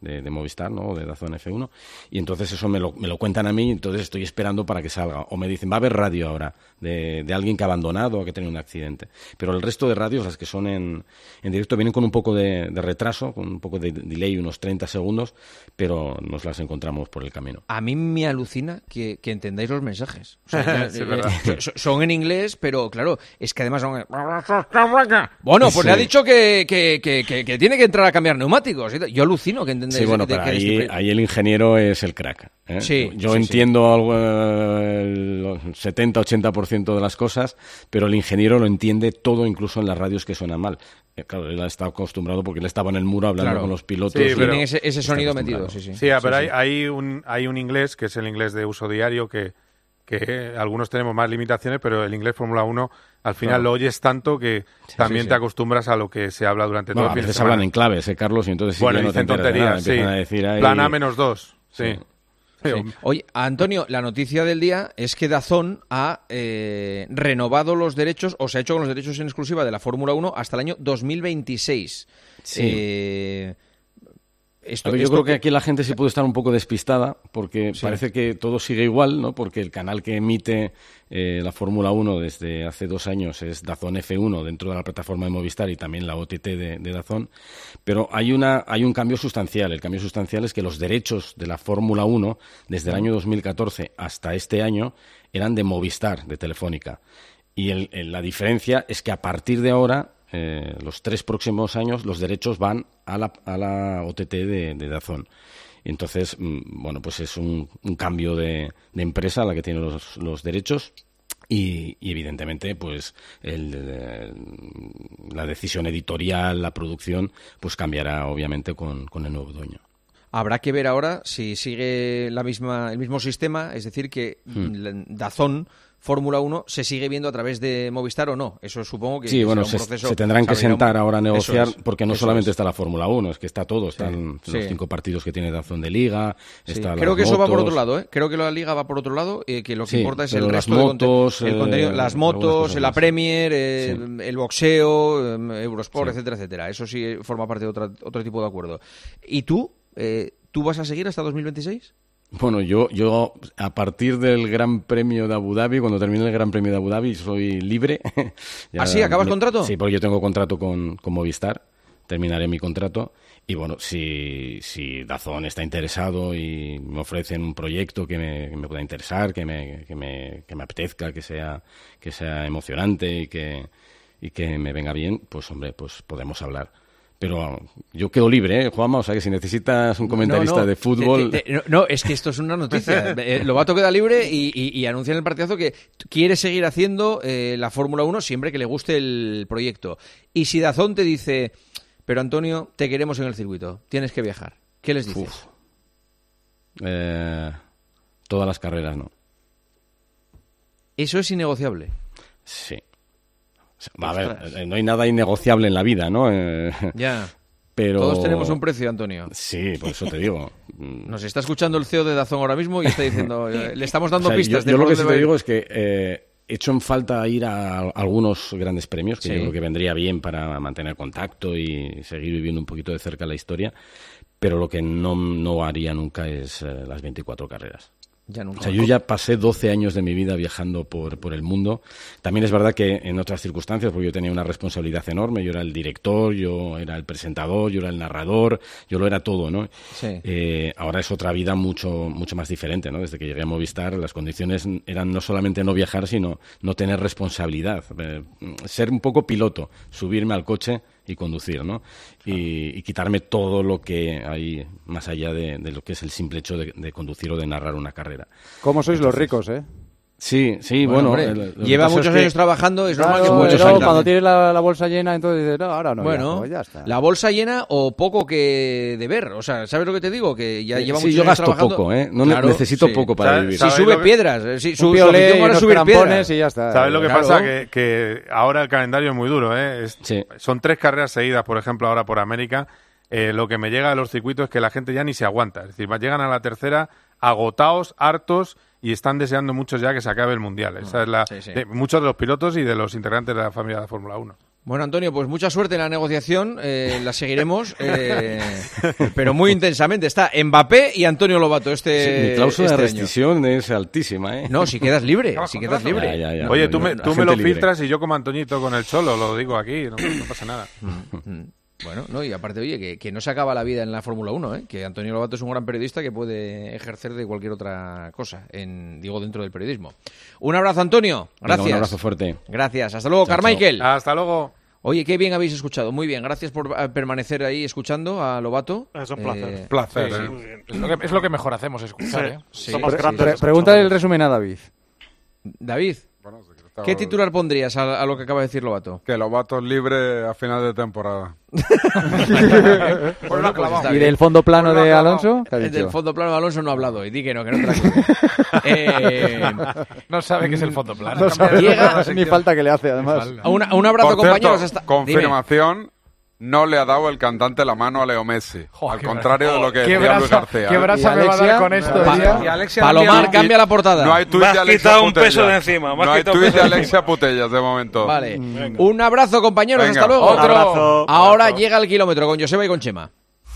de, de Movistar, ¿no? De DAZN F uno, y entonces eso me lo, me lo cuentan a mí, entonces estoy esperando para que salga. O me dicen, va a haber radio ahora, de, de alguien que ha abandonado o que ha tenido un accidente. Pero el resto de radios, las que son en, en directo, vienen con un poco de, de retraso, con un poco de delay, unos treinta segundos, pero nos las encontramos por el camino. A mí me alucina que, que entendáis los mensajes. O sea, sí, eh, son en inglés, pero claro, es que además son... Bueno, pues sí. Le ha dicho que, que, que, que, que tiene que entrar a cambiar neumáticos. Yo alucino que entendáis. Sí, bueno, de, pero que ahí, este... ahí el ingeniero es el crack. ¿eh? Sí, Yo sí, entiendo sí. algo, el setenta a ochenta por ciento de las cosas, pero el ingeniero lo entiende todo, incluso en las radios que suenan mal. Claro, él está acostumbrado porque él estaba en el muro hablando claro. con los pilotos. Sí, pero tienen ese, ese sonido metido. Sí, sí. Sí, pero sí, hay, sí. hay, un, hay un inglés, que es el inglés de uso diario, que, que algunos tenemos más limitaciones, pero el inglés Fórmula uno al final claro. lo oyes tanto que sí, también sí, sí. te acostumbras a lo que se habla durante bueno, todo el fin de semana. A veces hablan en claves, ¿eh, Carlos? Y entonces sí bueno, que no te dicen tonterías, de nada, sí. a decir ahí... Plan A menos dos, sí. sí. Sí. Oye, Antonio, la noticia del día es que DAZN ha eh, renovado los derechos, o se ha hecho con los derechos en exclusiva de la Fórmula uno hasta el año dos mil veintiséis. Sí. Eh, esto, ver, yo esto creo que aquí la gente sí puede estar un poco despistada, porque sí. parece que todo sigue igual, ¿no? Porque el canal que emite eh, la Fórmula uno desde hace dos años es DAZN F uno dentro de la plataforma de Movistar y también la O T T de, de DAZN, pero hay una hay un cambio sustancial. El cambio sustancial es que los derechos de la Fórmula uno desde el año dos mil catorce hasta este año eran de Movistar, de Telefónica. Y el, el, la diferencia es que a partir de ahora, eh, los tres próximos años, los derechos van a la, a la O T T de, de DAZN. Entonces, bueno, pues es un, un cambio de, de empresa la que tiene los, los derechos y, y evidentemente, pues el, el, la decisión editorial, la producción, pues cambiará obviamente con, con el nuevo dueño. Habrá que ver ahora si sigue la misma el mismo sistema, es decir, que hmm. DAZN Fórmula uno se sigue viendo a través de Movistar o no. Eso supongo que sí, bueno, será un se, proceso... se tendrán que sentar ahora a negociar, es, porque no solamente es. está la Fórmula uno, es que está todo. Están sí, los sí. cinco partidos que tiene DAZN de Liga, sí. está Creo las que eso motos. va por otro lado, ¿eh? Creo que la Liga va por otro lado, eh, que lo que sí, importa es el resto las motos, de conten- el contenido, eh, las motos, la Premier, eh, sí. el boxeo, eh, Eurosport, sí. etcétera, etcétera. Eso sí forma parte de otra, otro tipo de acuerdo. ¿Y tú? Eh, ¿Tú vas a seguir hasta dos mil veintiséis? Bueno, yo, yo a partir del Gran Premio de Abu Dhabi, cuando termine el Gran Premio de Abu Dhabi, soy libre. ¿Ah, sí? ¿Acabas me, contrato? Sí, porque yo tengo contrato con, con Movistar, terminaré mi contrato. Y bueno, si, si DAZN está interesado y me ofrecen un proyecto que me, que me pueda interesar, que me, que me, que me apetezca, que sea, que sea emocionante y que, y que me venga bien, pues hombre, pues podemos hablar. Pero yo quedo libre, ¿eh, Juanma? O sea, que si necesitas un comentarista no, no, de fútbol... Te, te, no, no, es que esto es una noticia. eh, Lobato queda libre y, y, y anuncia en el partidazo que quiere seguir haciendo eh, la Fórmula uno siempre que le guste el proyecto. Y si DAZN te dice, pero Antonio, te queremos en el circuito, tienes que viajar, ¿qué les dices? Uf. Eh, todas las carreras, ¿no? Eso es innegociable. Sí. A ver, no hay nada innegociable en la vida, ¿no? Eh, ya. Pero... Todos tenemos un precio, Antonio. Sí, por eso te digo. Nos está escuchando el C E O de DAZN ahora mismo y está diciendo, le estamos dando o sea, pistas. Yo, de yo lo que sí te ir. digo es que eh, he hecho en falta ir a algunos grandes premios, que sí. yo creo que vendría bien para mantener contacto y seguir viviendo un poquito de cerca la historia, pero lo que no, no haría nunca es eh, las veinticuatro carreras. Ya nunca. O sea, yo ya pasé doce años de mi vida viajando por, por el mundo. También es verdad que en otras circunstancias, porque yo tenía una responsabilidad enorme, yo era el director, yo era el presentador, yo era el narrador, yo lo era todo, ¿no? Sí. Eh, ahora es otra vida mucho, mucho más diferente, ¿no? Desde que llegué a Movistar, las condiciones eran no solamente no viajar, sino no tener responsabilidad. Eh, ser un poco piloto, subirme al coche y conducir, ¿no? Y, y quitarme todo lo que hay más allá de, de lo que es el simple hecho de, de conducir o de narrar una carrera. ¿Cómo sois Entonces, los ricos, eh? Sí, sí, bueno. bueno hombre, el, lleva muchos es años que... trabajando, es claro, normal que muchos luego, años. cuando tienes la, la bolsa llena, entonces dices, no, ahora no. Bueno, viajo, ya está. La bolsa llena o poco que deber. O sea, ¿sabes lo que te digo? Que ya lleva sí, muchos yo años gasto trabajando. poco, ¿eh? No claro, necesito sí. poco para vivir. Si sube que... piedras, si, su, un su afición ahora es subir piedras. Y ya está. ¿Sabes lo que claro. pasa? Que, que ahora el calendario es muy duro, ¿eh? Es, sí. Son tres carreras seguidas, por ejemplo, ahora por América. Eh, lo que me llega a los circuitos es que la gente ya ni se aguanta. Es decir, llegan a la tercera agotados, hartos y están deseando muchos ya que se acabe el Mundial. Esa es la sí, sí. de muchos de los pilotos y de los integrantes de la familia de la Fórmula uno. Bueno, Antonio, pues mucha suerte en la negociación, eh, la seguiremos, eh, pero muy intensamente. Está Mbappé y Antonio Lobato este sí, mi cláusula este de rescisión año. es altísima, ¿eh? No, si quedas libre, si quedas libre. Ya, ya, ya, Oye, no, tú me, no, tú me lo libre. filtras y yo como Antoñito con el Cholo, lo digo aquí, no, no pasa nada. Bueno, no, y aparte, oye, que, que no se acaba la vida en la Fórmula uno, ¿eh? Que Antonio Lobato es un gran periodista que puede ejercer de cualquier otra cosa, en, digo, dentro del periodismo. Un abrazo, Antonio. Gracias. Venga, un abrazo fuerte. Gracias. Hasta luego, Chao, Carmichael. chao. Hasta luego. Oye, qué bien habéis escuchado. Muy bien. Gracias por eh, permanecer ahí escuchando a Lobato. Es un placer. Eh, placer. Sí, ¿eh? sí. Es, lo que, es lo que mejor hacemos, escuchar. Sí. ¿eh? Sí, Somos sí, grandes. Pre- pregúntale el resumen a David. David, ¿qué titular pondrías a, a lo que acaba de decir Lobato? Que Lobato es libre a final de temporada. Bueno, pues está ¿Y bien. del fondo plano de Alonso? ¿Qué ha El dicho? del fondo plano de Alonso no ha hablado. Y di que no, que no te la creo. eh, No sabe qué es el fondo plano. No sabe Llega- nada, ni falta que le hace, además. un, un abrazo, Por cierto, compañeros. Hasta... confirmación, no le ha dado el cantante la mano a Leo Messi. Joder, al qué contrario brasa. de lo que Qué decía Luis brasa- García. qué ¿eh? brasa me va a dar con esto, Pa- decía. Y Alexia Palomar, Albiol- cambia la portada. No hay tuit Me de has Alexia quitado un Putellas. peso de encima, me has No hay quitado un tuit peso de de Alexia Putellas de momento. Vale. Venga. Un abrazo, compañeros. Venga, Hasta luego. otro. Abrazo. Ahora Abrazo. llega el kilómetro con Joseba y con Chema.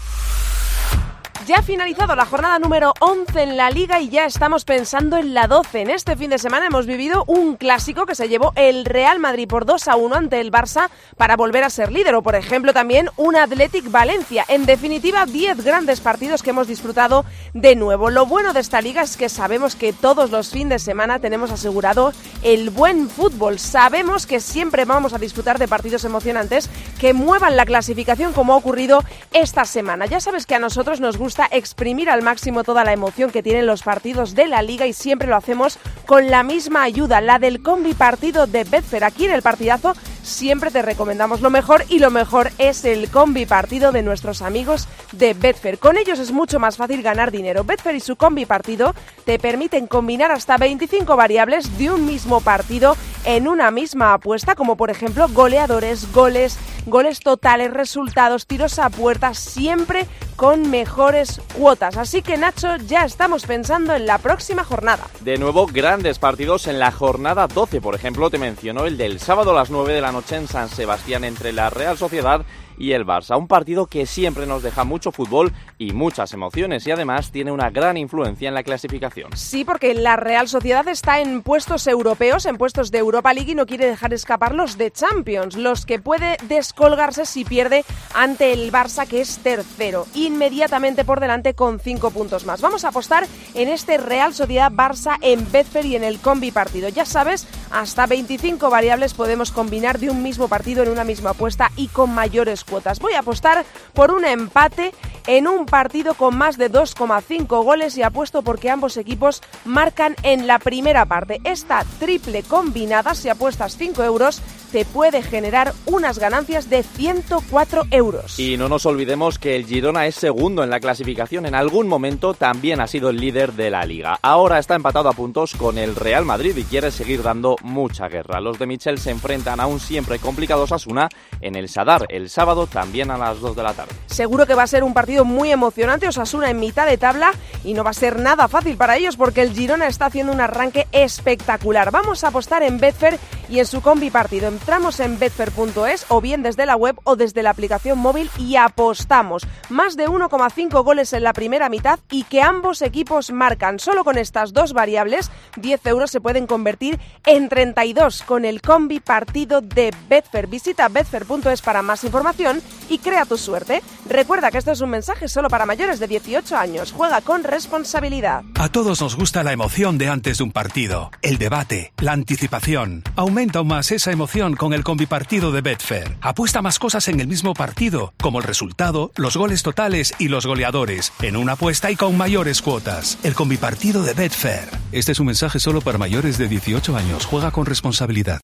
Ya ha finalizado la jornada número once en la Liga y ya estamos pensando en la doce. En este fin de semana hemos vivido un clásico que se llevó el Real Madrid por dos a uno ante el Barça para volver a ser líder, o por ejemplo también un Athletic Valencia. En definitiva, diez grandes partidos que hemos disfrutado de nuevo. Lo bueno de esta liga es que sabemos que todos los fines de semana tenemos asegurado el buen fútbol. Sabemos que siempre vamos a disfrutar de partidos emocionantes que muevan la clasificación, como ha ocurrido esta semana. Ya sabes que a nosotros nos gusta exprimir al máximo toda la emoción que tienen los partidos de la Liga y siempre lo hacemos con la misma ayuda, la del combi partido de Betfair. Aquí en el Partidazo siempre te recomendamos lo mejor y lo mejor es el combi partido de nuestros amigos de Betfair. Con ellos es mucho más fácil ganar dinero. Betfair y su combi partido te permiten combinar hasta veinticinco variables de un mismo partido en una misma apuesta, como por ejemplo goleadores, goles, goles totales, resultados, tiros a puerta, siempre con mejores cuotas. Así que Nacho, ya estamos pensando en la próxima jornada. De nuevo, grandes partidos en la jornada doce. Por ejemplo, te mencionó el del sábado a las nueve de la noche en San Sebastián entre la Real Sociedad y el Barça. Un partido que siempre nos deja mucho fútbol y muchas emociones y además tiene una gran influencia en la clasificación. Sí, porque la Real Sociedad está en puestos europeos, en puestos de Europa League y no quiere dejar escapar los de Champions, los que puede descolgarse si pierde ante el Barça, que es tercero, inmediatamente por delante con cinco puntos más. Vamos a apostar en este Real Sociedad Barça en Betfair y en el combi partido. Ya sabes, hasta veinticinco variables podemos combinar de un mismo partido en una misma apuesta y con mayores cuotas. Voy a apostar por un empate en un partido con más de dos coma cinco goles y apuesto porque ambos equipos marcan en la primera parte. Esta triple combinada, si apuestas cinco euros, te puede generar unas ganancias de ciento cuatro euros. Y no nos olvidemos que el Girona es segundo en la clasificación. En algún momento también ha sido el líder de la Liga. Ahora está empatado a puntos con el Real Madrid y quiere seguir dando mucha guerra. Los de Michel se enfrentan a un siempre complicado Osasuna en el Sadar el sábado también a las dos de la tarde. Seguro que va a ser un partido muy emocionante. Osasuna en mitad de tabla y no va a ser nada fácil para ellos porque el Girona está haciendo un arranque espectacular. Vamos a apostar en Betfair y en su combi partido. Entramos en betfair punto es o bien desde la web o desde la aplicación móvil y apostamos. Más de uno coma cinco goles en la primera mitad y que ambos equipos marcan. Solo con estas dos variables, diez euros se pueden convertir en treinta y dos con el combi partido de Betfair. Visita betfair punto es para más información y crea tu suerte. Recuerda que esto es un mensaje solo para mayores de dieciocho años. Juega con responsabilidad. A todos nos gusta la emoción de antes de un partido, el debate, la anticipación. Aumenta aún más esa emoción con el combipartido de Betfair. Apuesta más cosas en el mismo partido, como el resultado, los goles totales y los goleadores, en una apuesta y con mayores cuotas. El combipartido de Betfair. Este es un mensaje solo para mayores de dieciocho años. Juega con responsabilidad.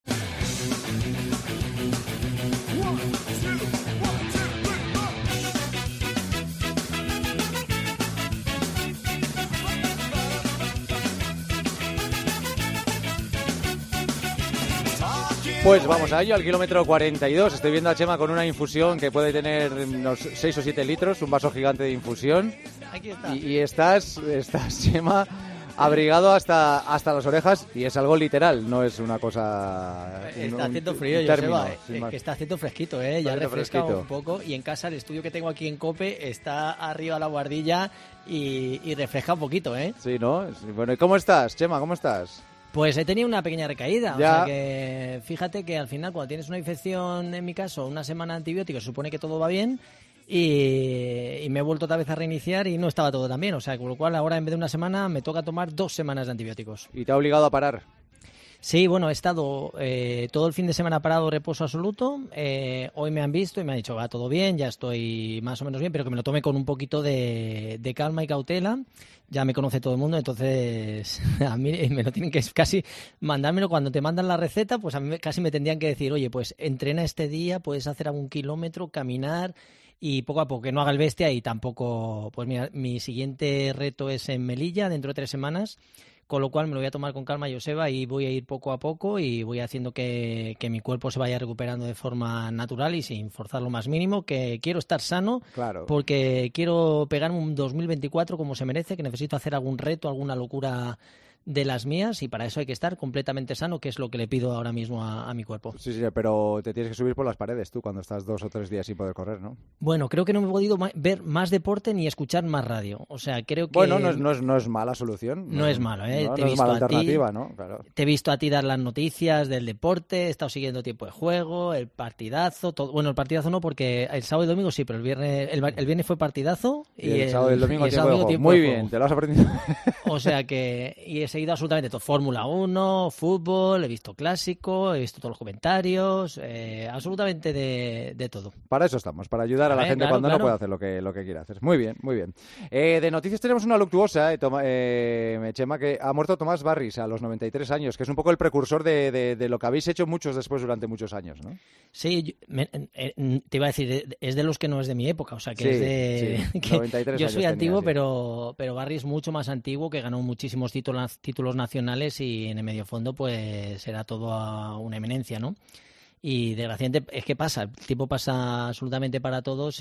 Pues vamos a ello, al kilómetro cuarenta y dos. Estoy viendo a Chema con una infusión que puede tener unos seis o siete litros, un vaso gigante de infusión. Aquí está. Y, y estás, estás, Chema, abrigado hasta, hasta las orejas, y es algo literal, no es una cosa... Está un, haciendo frío, un yo término, sé, es que está haciendo fresquito, ¿eh? Ya refresca fresquito. un poco, y en casa el estudio que tengo aquí en COPE está arriba a la guardilla y, y refresca un poquito, ¿eh? Sí, ¿no? Sí, bueno, ¿y cómo estás, Chema? ¿Cómo estás? Pues he tenido una pequeña recaída, Ya. o sea que fíjate que al final cuando tienes una infección, en mi caso, una semana de antibióticos, supone que todo va bien y, y me he vuelto otra vez a reiniciar y no estaba todo tan bien, o sea, con lo cual ahora en vez de una semana me toca tomar dos semanas de antibióticos. ¿Y te ha obligado a parar? Sí, bueno, he estado eh, todo el fin de semana parado, reposo absoluto. Eh, hoy me han visto y me han dicho, va todo bien, ya estoy más o menos bien, pero que me lo tome con un poquito de, de calma y cautela. Ya me conoce todo el mundo, entonces a mí me lo tienen que casi mandármelo cuando te mandan la receta, pues a mí casi me tendrían que decir, oye, pues entrena este día, puedes hacer algún kilómetro, caminar y poco a poco, que no haga el bestia y tampoco, pues mira, mi siguiente reto es en Melilla, dentro de tres semanas. Con lo cual me lo voy a tomar con calma, Joseba, y voy a ir poco a poco y voy haciendo que, que mi cuerpo se vaya recuperando de forma natural y sin forzar lo más mínimo, que quiero estar sano, claro. Porque quiero pegarme un dos mil veinticuatro como se merece, que necesito hacer algún reto, alguna locura de las mías, y para eso hay que estar completamente sano, que es lo que le pido ahora mismo a, a mi cuerpo. Sí, sí, pero te tienes que subir por las paredes tú cuando estás dos o tres días sin poder correr, ¿no? Bueno, creo que no me he podido ma- ver más deporte ni escuchar más radio. O sea, creo que... Bueno, no es, no es, no es mala solución. No, no es malo, ¿eh? No, te no he es visto mala a ti, alternativa, ¿no? Claro. Te he visto a ti dar las noticias del deporte, he estado siguiendo tiempo de juego, el partidazo, todo. Bueno, el partidazo no, porque el sábado y el domingo sí, pero el viernes el, el viernes fue partidazo y, Y el, el sábado y el domingo y el tiempo sábado de juego. tiempo Muy de bien, juego. te lo has aprendido. O sea que, y he seguido absolutamente todo, Fórmula uno, fútbol, he visto clásico, he visto todos los comentarios, eh, absolutamente de, de todo. Para eso estamos, para ayudar a la Vale, gente claro, cuando claro. no puede hacer lo que, lo que quiere hacer. Muy bien, muy bien. Eh, de noticias tenemos una luctuosa, eh, Toma- eh, Chema, que ha muerto Tomás Barris a los noventa y tres años, que es un poco el precursor de, de, de lo que habéis hecho muchos después durante muchos años, ¿no? Sí, yo- me- eh, te iba a decir, es de los que no es de mi época, o sea que Sí, es de... sí, que noventa y tres yo años soy tenía, antiguo, sí. pero, pero Barry es mucho más antiguo, que ganó muchísimos títulos, títulos nacionales y en el medio fondo pues era todo a una eminencia, ¿no? Y desgraciadamente es que pasa, el tiempo pasa absolutamente para todos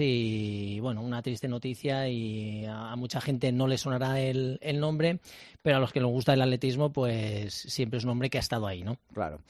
y bueno, una triste noticia y a, a mucha gente no le sonará el, el nombre, pero a los que les gusta el atletismo pues siempre es un hombre que ha estado ahí, ¿no? Claro.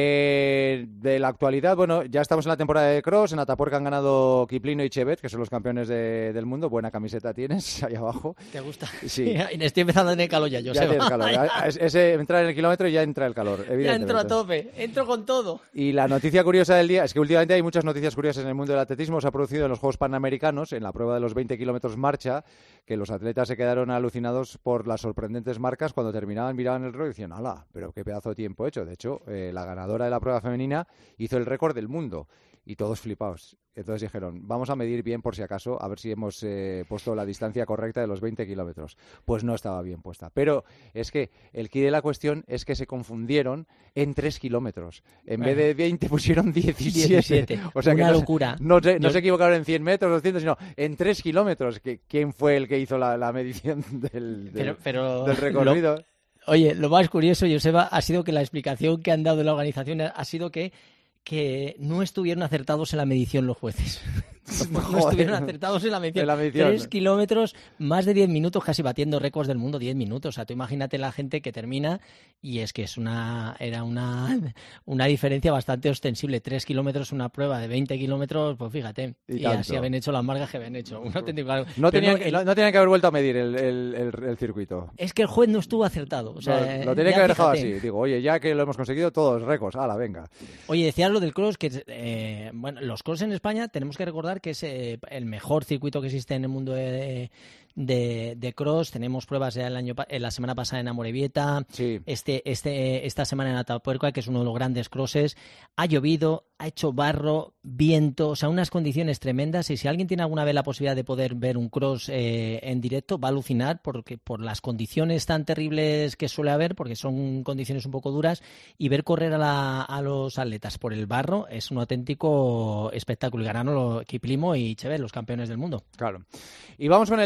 Eh, de la actualidad, bueno, ya estamos en la temporada de cross, en Atapuerca han ganado Kiplino y Chevet, que son los campeones de- del mundo. Buena camiseta tienes ahí abajo. ¿Te gusta? Sí. Estoy empezando a tener calor ya, yo Ya tienes calor. Es- Ese, entrar en el kilómetro y ya entra el calor, Ya evidentemente. entro a tope, entro con todo. Y la noticia curiosa del día es que últimamente hay muchas noticias curiosas en el mundo del atletismo. Se ha producido en los Juegos Panamericanos, en la prueba de los veinte kilómetros marcha, que los atletas se quedaron alucinados por las sorprendentes marcas. Cuando terminaban, miraban el reloj y decían, ¡hala! Pero qué pedazo de tiempo he hecho. De hecho, eh, la ganadora de la prueba femenina hizo el récord del mundo. Y todos flipados. Entonces dijeron, vamos a medir bien por si acaso, a ver si hemos eh, puesto la distancia correcta de los veinte kilómetros. Pues no estaba bien puesta. Pero es que el quid de la cuestión es que se confundieron en tres kilómetros. En vez de veinte pusieron diecisiete. diecisiete. O sea que Una no, se- locura. No, se, no Yo- se equivocaron en cien metros, doscientos, sino en tres kilómetros. Que, ¿Quién fue el que hizo la, la medición del, del, Pero, pero del recorrido? lo- oye, lo más curioso, Joseba, ha sido que la explicación que han dado de la organización ha sido que, que no estuvieron acertados en la medición los jueces. No Joder. estuvieron acertados en la medición. En la medición. Tres kilómetros, más de diez minutos, casi batiendo récords del mundo, diez minutos. O sea, tú imagínate la gente que termina y es que es una era una, una diferencia bastante ostensible. Tres kilómetros, una prueba de veinte kilómetros, pues fíjate. Y Y, tanto. así habían hecho las marcas que habían hecho. Un auténtico- No Pero tenían, el- no, no tenían que haber vuelto a medir el, el, el- el circuito. Es que el juez no estuvo acertado. O sea, lo, lo tenía ya que haber dejado fíjate. así. Digo, oye, ya que lo hemos conseguido, todos récords. ¡Hala, venga! Oye, decías lo del cross, que eh, bueno, los cross en España tenemos que recordar que es eh, el mejor circuito que existe en el mundo de, de, de cross. Tenemos pruebas ya el año pa- eh, la semana pasada en Amorebieta, este, este, esta semana en Atapuerca, que es uno de los grandes crosses. Ha llovido, ha hecho barro, viento, o sea, unas condiciones tremendas. Y si alguien tiene alguna vez la posibilidad de poder ver un cross eh, en directo, va a alucinar porque por las condiciones tan terribles que suele haber, porque son condiciones un poco duras, y ver correr a, la- a los atletas por el barro es un auténtico espectáculo. Y ganaron los Kiplimo y Chevet, los campeones del mundo. Claro. Y vamos con el tema del día.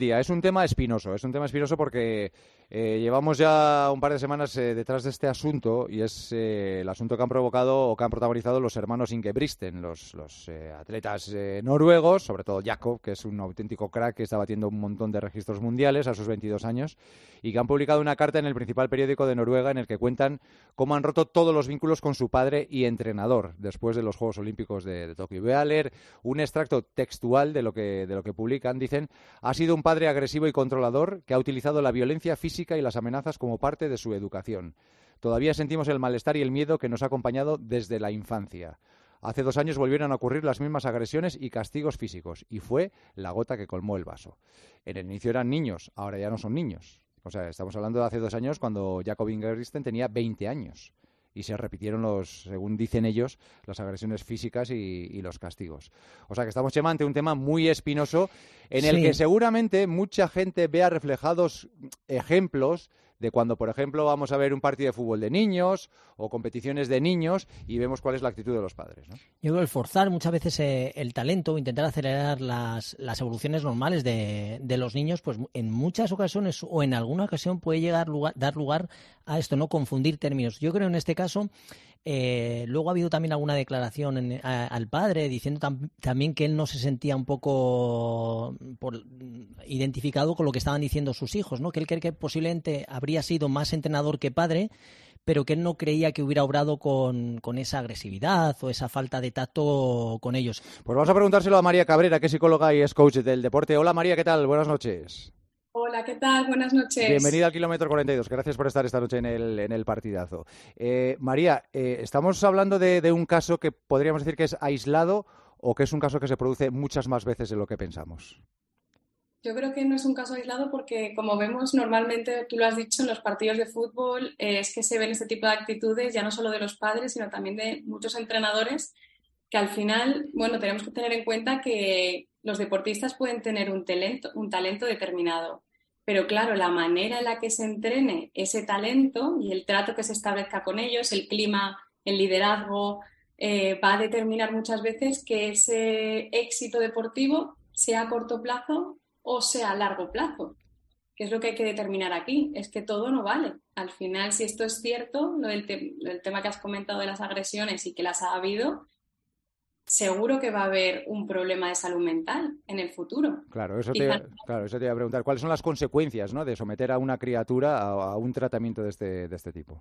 decía, es un tema espinoso, es un tema espinoso porque eh, llevamos ya un par de semanas eh, detrás de este asunto y es eh, el asunto que han provocado o que han protagonizado los hermanos Ingebrigtsen, los, los eh, atletas eh, noruegos, sobre todo Jakob, que es un auténtico crack que está batiendo un montón de registros mundiales a sus veintidós años y que han publicado una carta en el principal periódico de Noruega en el que cuentan cómo han roto todos los vínculos con su padre y entrenador después de los Juegos Olímpicos de, de Tokio. Voy a leer un extracto textual de lo que de lo que publican. Dicen: ha sido un padre agresivo y controlador que ha utilizado la violencia física y las amenazas como parte de su educación. Todavía sentimos el malestar y el miedo que nos ha acompañado desde la infancia. Hace dos años volvieron a ocurrir las mismas agresiones y castigos físicos, y fue la gota que colmó el vaso. En el inicio eran niños, ahora ya no son niños. O sea, estamos hablando de hace dos años cuando Jakob Ingebrigtsen tenía veinte años. Y se repitieron, los, según dicen ellos, las agresiones físicas y, y los castigos. O sea que estamos, Chema, ante un tema muy espinoso en el sí. que seguramente mucha gente vea reflejados ejemplos de cuando, por ejemplo, vamos a ver un partido de fútbol de niños o competiciones de niños y vemos cuál es la actitud de los padres, ¿no? Yo creo el forzar muchas veces eh, el talento, intentar acelerar las, las evoluciones normales de, de los niños, pues en muchas ocasiones o en alguna ocasión puede llegar lugar, dar lugar a esto, no confundir términos. Yo creo en este caso, eh, luego ha habido también alguna declaración en, a, al padre diciendo tam, también que él no se sentía un poco por, identificado con lo que estaban diciendo sus hijos, ¿no? Que él cree que posiblemente habría sido más entrenador que padre, pero que él no creía que hubiera obrado con, con esa agresividad o esa falta de tacto con ellos. Pues vamos a preguntárselo a María Cabrera, que es psicóloga y es coach del deporte. Hola María, ¿qué tal? Buenas noches. Hola, ¿qué tal? Buenas noches. Bienvenida al kilómetro cuarenta y dos. Gracias por estar esta noche en el, en el partidazo. Eh, María, eh, ¿estamos hablando de, de un caso que podríamos decir que es aislado o que es un caso que se produce muchas más veces de lo que pensamos? Yo creo que no es un caso aislado porque, como vemos normalmente, tú lo has dicho, en los partidos de fútbol eh, es que se ven este tipo de actitudes ya no solo de los padres, sino también de muchos entrenadores que al final, bueno, tenemos que tener en cuenta que los deportistas pueden tener un talento, un talento determinado. Pero claro, la manera en la que se entrene ese talento y el trato que se establezca con ellos, el clima, el liderazgo, eh, va a determinar muchas veces que ese éxito deportivo sea a corto plazo o sea a largo plazo. ¿Qué es lo que hay que determinar aquí? Es que todo no vale. Al final, si esto es cierto, lo del, te- el tema que has comentado de las agresiones y que las ha habido, seguro que va a haber un problema de salud mental en el futuro. Claro, eso te, claro, eso te iba a preguntar. ¿Cuáles son las consecuencias, ¿no?, de someter a una criatura a, a un tratamiento de este, de este tipo?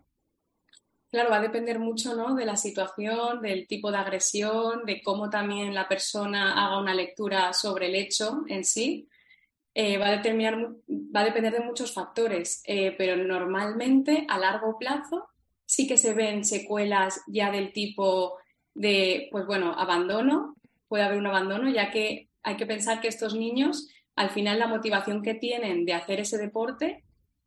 Claro, va a depender mucho, ¿no?, de la situación, del tipo de agresión, de cómo también la persona haga una lectura sobre el hecho en sí. Eh, va a determinar, va a depender de muchos factores, eh, pero normalmente a largo plazo sí que se ven secuelas ya del tipo de, pues bueno, abandono, puede haber un abandono, ya que hay que pensar que estos niños, al final la motivación que tienen de hacer ese deporte,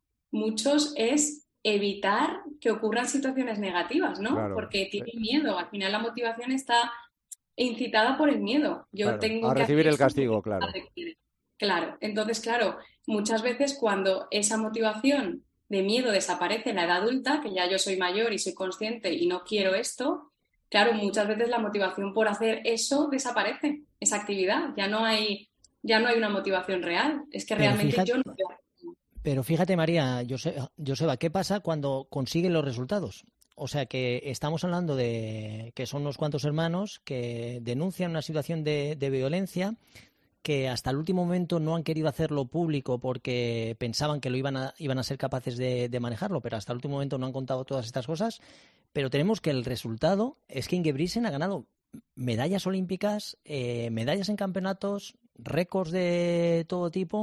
muchos es evitar que ocurran situaciones negativas, ¿no? Claro. Porque tienen miedo, al final la motivación está incitada por el miedo. Yo Claro, tengo a que recibir hacer el esto castigo, porque claro. mi padre quiere. Claro, entonces, claro, muchas veces cuando esa motivación de miedo desaparece en la edad adulta, que ya yo soy mayor y soy consciente y no quiero esto, claro, muchas veces la motivación por hacer eso desaparece, esa actividad, ya no hay, ya no hay una motivación real, es que Pero realmente fíjate- yo no quiero. Pero fíjate, María, Jose- Joseba, ¿qué pasa cuando consiguen los resultados? O sea, que estamos hablando de que son unos cuantos hermanos que denuncian una situación de, de violencia, que hasta el último momento no han querido hacerlo público porque pensaban que lo iban a, iban a ser capaces de, de manejarlo, pero hasta el último momento no han contado todas estas cosas. Pero tenemos que el resultado es que Ingebrigtsen ha ganado medallas olímpicas, eh, medallas en campeonatos, récords de todo tipo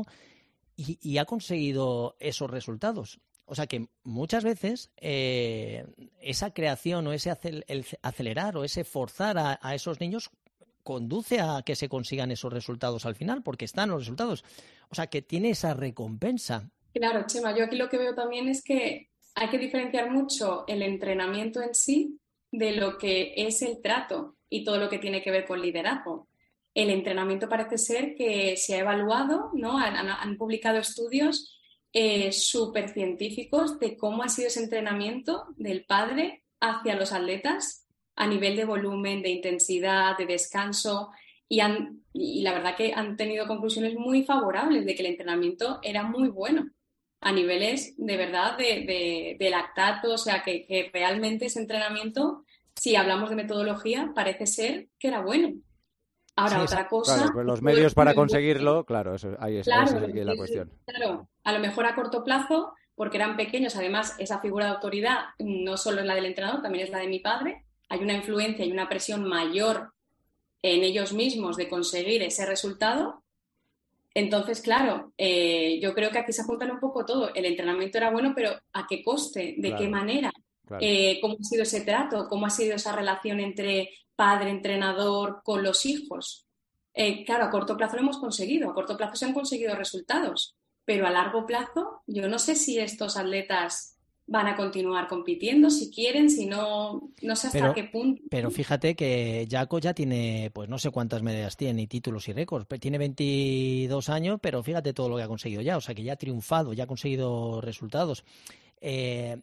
y, y ha conseguido esos resultados. O sea que muchas veces eh, esa creación o ese acel- el acelerar o ese forzar a, a esos niños conduce a que se consigan esos resultados al final, porque están los resultados. O sea que tiene esa recompensa. Claro, Chema, yo aquí lo que veo también es que hay que diferenciar mucho el entrenamiento en sí de lo que es el trato y todo lo que tiene que ver con liderazgo. El entrenamiento parece ser que se ha evaluado, ¿no? Han, han- han publicado estudios eh, súper científicos de cómo ha sido ese entrenamiento del padre hacia los atletas a nivel de volumen, de intensidad, de descanso, y han y la verdad que han tenido conclusiones muy favorables de que el entrenamiento era muy bueno a niveles de verdad de, de, de lactato, o sea que, que realmente ese entrenamiento, si hablamos de metodología, parece ser que era bueno. Ahora, sí, otra cosa... Claro, pues los medios para conseguirlo, claro, eso, ahí es, claro, ahí es la cuestión. Claro, a lo mejor a corto plazo, porque eran pequeños, además esa figura de autoridad no solo es la del entrenador, también es la de mi padre, hay una influencia y una presión mayor en ellos mismos de conseguir ese resultado. Entonces, claro, eh, yo creo que aquí se juntan un poco todo. El entrenamiento era bueno, pero ¿a qué coste? ¿De claro, qué manera? Claro. Eh, ¿Cómo ha sido ese trato? ¿Cómo ha sido esa relación entre padre, entrenador, con los hijos? Eh, claro, a corto plazo lo hemos conseguido, a corto plazo se han conseguido resultados, pero a largo plazo yo no sé si estos atletas van a continuar compitiendo, si quieren, si no, no sé hasta pero, qué punto. Pero fíjate que Jaco ya tiene, pues no sé cuántas medallas tiene, y títulos y récords, tiene veintidós años, pero fíjate todo lo que ha conseguido ya, o sea que ya ha triunfado, ya ha conseguido resultados. Eh,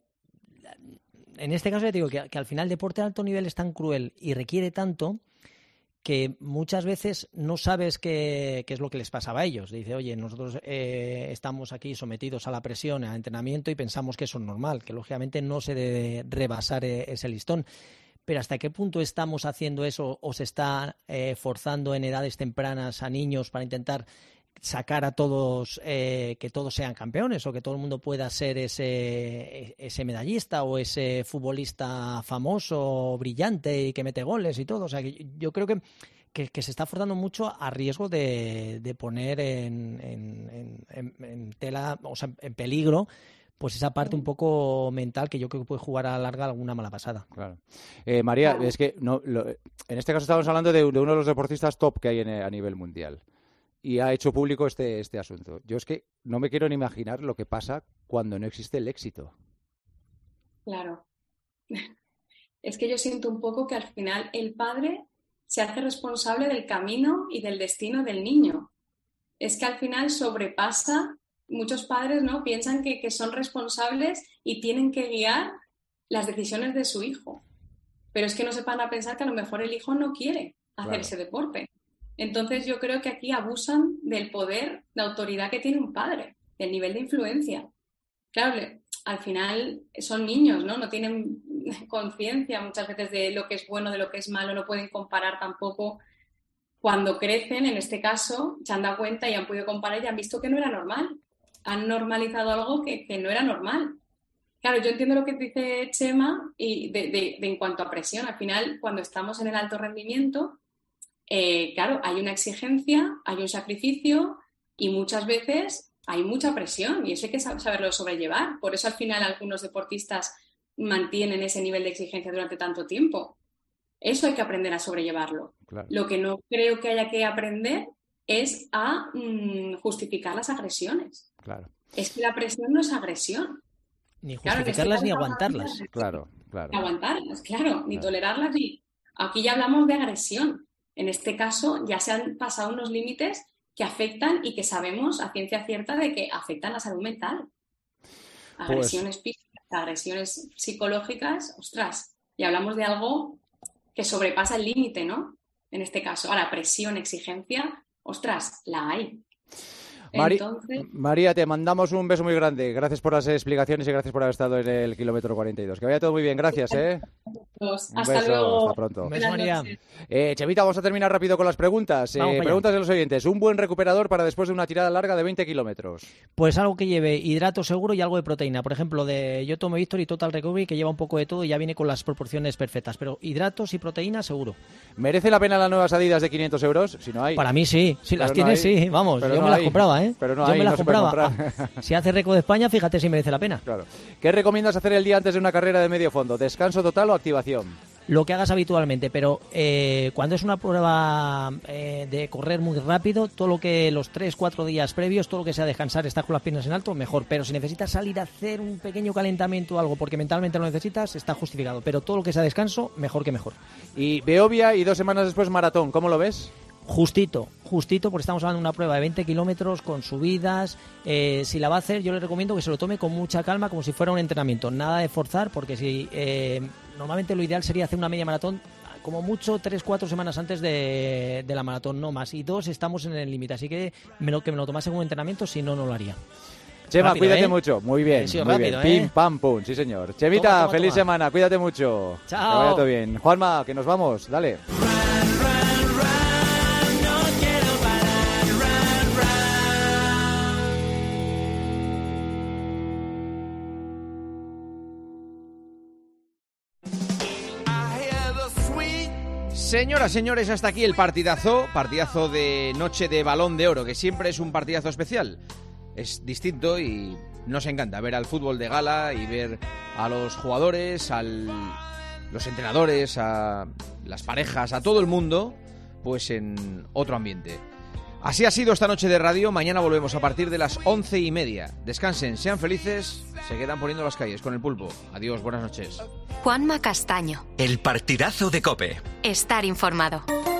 en este caso ya te digo que, que al final el deporte de alto nivel es tan cruel y requiere tanto que muchas veces no sabes qué, qué es lo que les pasaba a ellos. Dice, oye, nosotros eh, estamos aquí sometidos a la presión, al entrenamiento y pensamos que eso es normal, que lógicamente no se debe rebasar ese listón. Pero ¿hasta qué punto estamos haciendo eso o se está eh, forzando en edades tempranas a niños para intentar sacar a todos, eh, que todos sean campeones o que todo el mundo pueda ser ese, ese medallista o ese futbolista famoso, brillante y que mete goles y todo? O sea, que yo creo que, que, que se está forzando mucho a riesgo de, de poner en, en, en, en tela, o sea, en peligro, pues esa parte un poco mental que yo creo que puede jugar a la larga alguna mala pasada. Claro. Eh, María, es que no, lo, en este caso estamos hablando de, de uno de los deportistas top que hay en, a nivel mundial. Y ha hecho público este, este asunto. Yo es que no me quiero ni imaginar lo que pasa cuando no existe el éxito. Claro. Es que yo siento un poco que al final el padre se hace responsable del camino y del destino del niño. Es que al final sobrepasa, muchos padres, ¿no?, piensan que, que son responsables y tienen que guiar las decisiones de su hijo. Pero es que no se van a pensar que a lo mejor el hijo no quiere hacer claro. ese deporte. Entonces yo creo que aquí abusan del poder de autoridad que tiene un padre, del nivel de influencia. Claro, al final son niños, ¿no? No tienen conciencia muchas veces de lo que es bueno, de lo que es malo, no pueden comparar tampoco. Cuando crecen, en este caso, se han dado cuenta y han podido comparar y han visto que no era normal. Han normalizado algo que, que no era normal. Claro, yo entiendo lo que dice Chema y de, de, de en cuanto a presión. Al final, cuando estamos en el alto rendimiento, Eh, claro, hay una exigencia, hay un sacrificio y muchas veces hay mucha presión y eso hay que saberlo sobrellevar. Por eso al final algunos deportistas mantienen ese nivel de exigencia durante tanto tiempo. Eso hay que aprender a sobrellevarlo. Claro. Lo que no creo que haya que aprender es a mmm, justificar las agresiones. Claro. Es que la presión no es agresión. Ni justificarlas claro, ni aguantarlas. Claro, claro. Ni aguantarlas, claro, ni claro. tolerarlas. Ni... Aquí ya hablamos de agresión. En este caso ya se han pasado unos límites que afectan y que sabemos a ciencia cierta de que afectan la salud mental. Agresiones pues... físicas, agresiones psicológicas, ostras, y hablamos de algo que sobrepasa el límite, ¿no? En este caso. Ahora, presión, exigencia, ostras, la hay. Mari... Entonces... María, te mandamos un beso muy grande. Gracias por las explicaciones y gracias por haber estado en el kilómetro cuarenta y dos. Que vaya todo muy bien. Gracias, ¿eh? Hasta un beso. Luego. Hasta pronto. Un beso, María. Eh, Chevita, vamos a terminar rápido con las preguntas. Eh, preguntas de los oyentes. Un buen recuperador para después de una tirada larga de veinte kilómetros. Pues algo que lleve hidrato seguro y algo de proteína. Por ejemplo, de Yo Tomo Victory Total Recovery, que lleva un poco de todo y ya viene con las proporciones perfectas. Pero hidratos y proteína seguro. ¿Merece la pena las nuevas Adidas de quinientos euros? Si no hay. Para mí sí. Si pero las no tienes, hay. sí. Vamos, pero yo no me las hay. compraba, ¿eh? Pero no yo hay, me las no compraba. Si hace Reco de España, fíjate si merece la pena. Claro. ¿Qué recomiendas hacer el día antes de una carrera de medio fondo? ¿Descanso total o activación? Lo que hagas habitualmente, pero eh, cuando es una prueba eh, de correr muy rápido, todo lo que los tres, cuatro días previos, todo lo que sea descansar, estar con las piernas en alto, mejor. Pero si necesitas salir a hacer un pequeño calentamiento o algo porque mentalmente lo necesitas, está justificado. Pero todo lo que sea descanso, mejor que mejor. Y Beovia y dos semanas después maratón, ¿cómo lo ves? Justito, justito, porque estamos hablando de una prueba de veinte kilómetros con subidas. Eh, si la va a hacer, yo le recomiendo que se lo tome con mucha calma, como si fuera un entrenamiento. Nada de forzar, porque si eh, normalmente lo ideal sería hacer una media maratón como mucho tres, cuatro semanas antes de, de la maratón, no más. Y dos, estamos en el límite, así que me lo, que me lo tomase como entrenamiento, si no, no lo haría. Chema, Rápido, cuídate ¿eh? mucho. Muy bien, Sí, muy rápido, bien. ¿eh? Pim, pam, pum. Sí, señor. Chemita, Toma, toma, feliz toma. semana. Cuídate mucho. Chao. Que vaya todo bien. Juanma, que nos vamos. Dale. Señoras, señores, hasta aquí el partidazo, partidazo de noche de Balón de Oro, que siempre es un partidazo especial. Es distinto y nos encanta ver al fútbol de gala y ver a los jugadores, a los entrenadores, a las parejas, a todo el mundo, pues en otro ambiente. Así ha sido esta noche de radio. Mañana volvemos a partir de las once y media. Descansen, sean felices, se quedan poniendo las calles con el pulpo. Adiós, buenas noches. Juanma Castaño. El partidazo de COPE. Estar informado.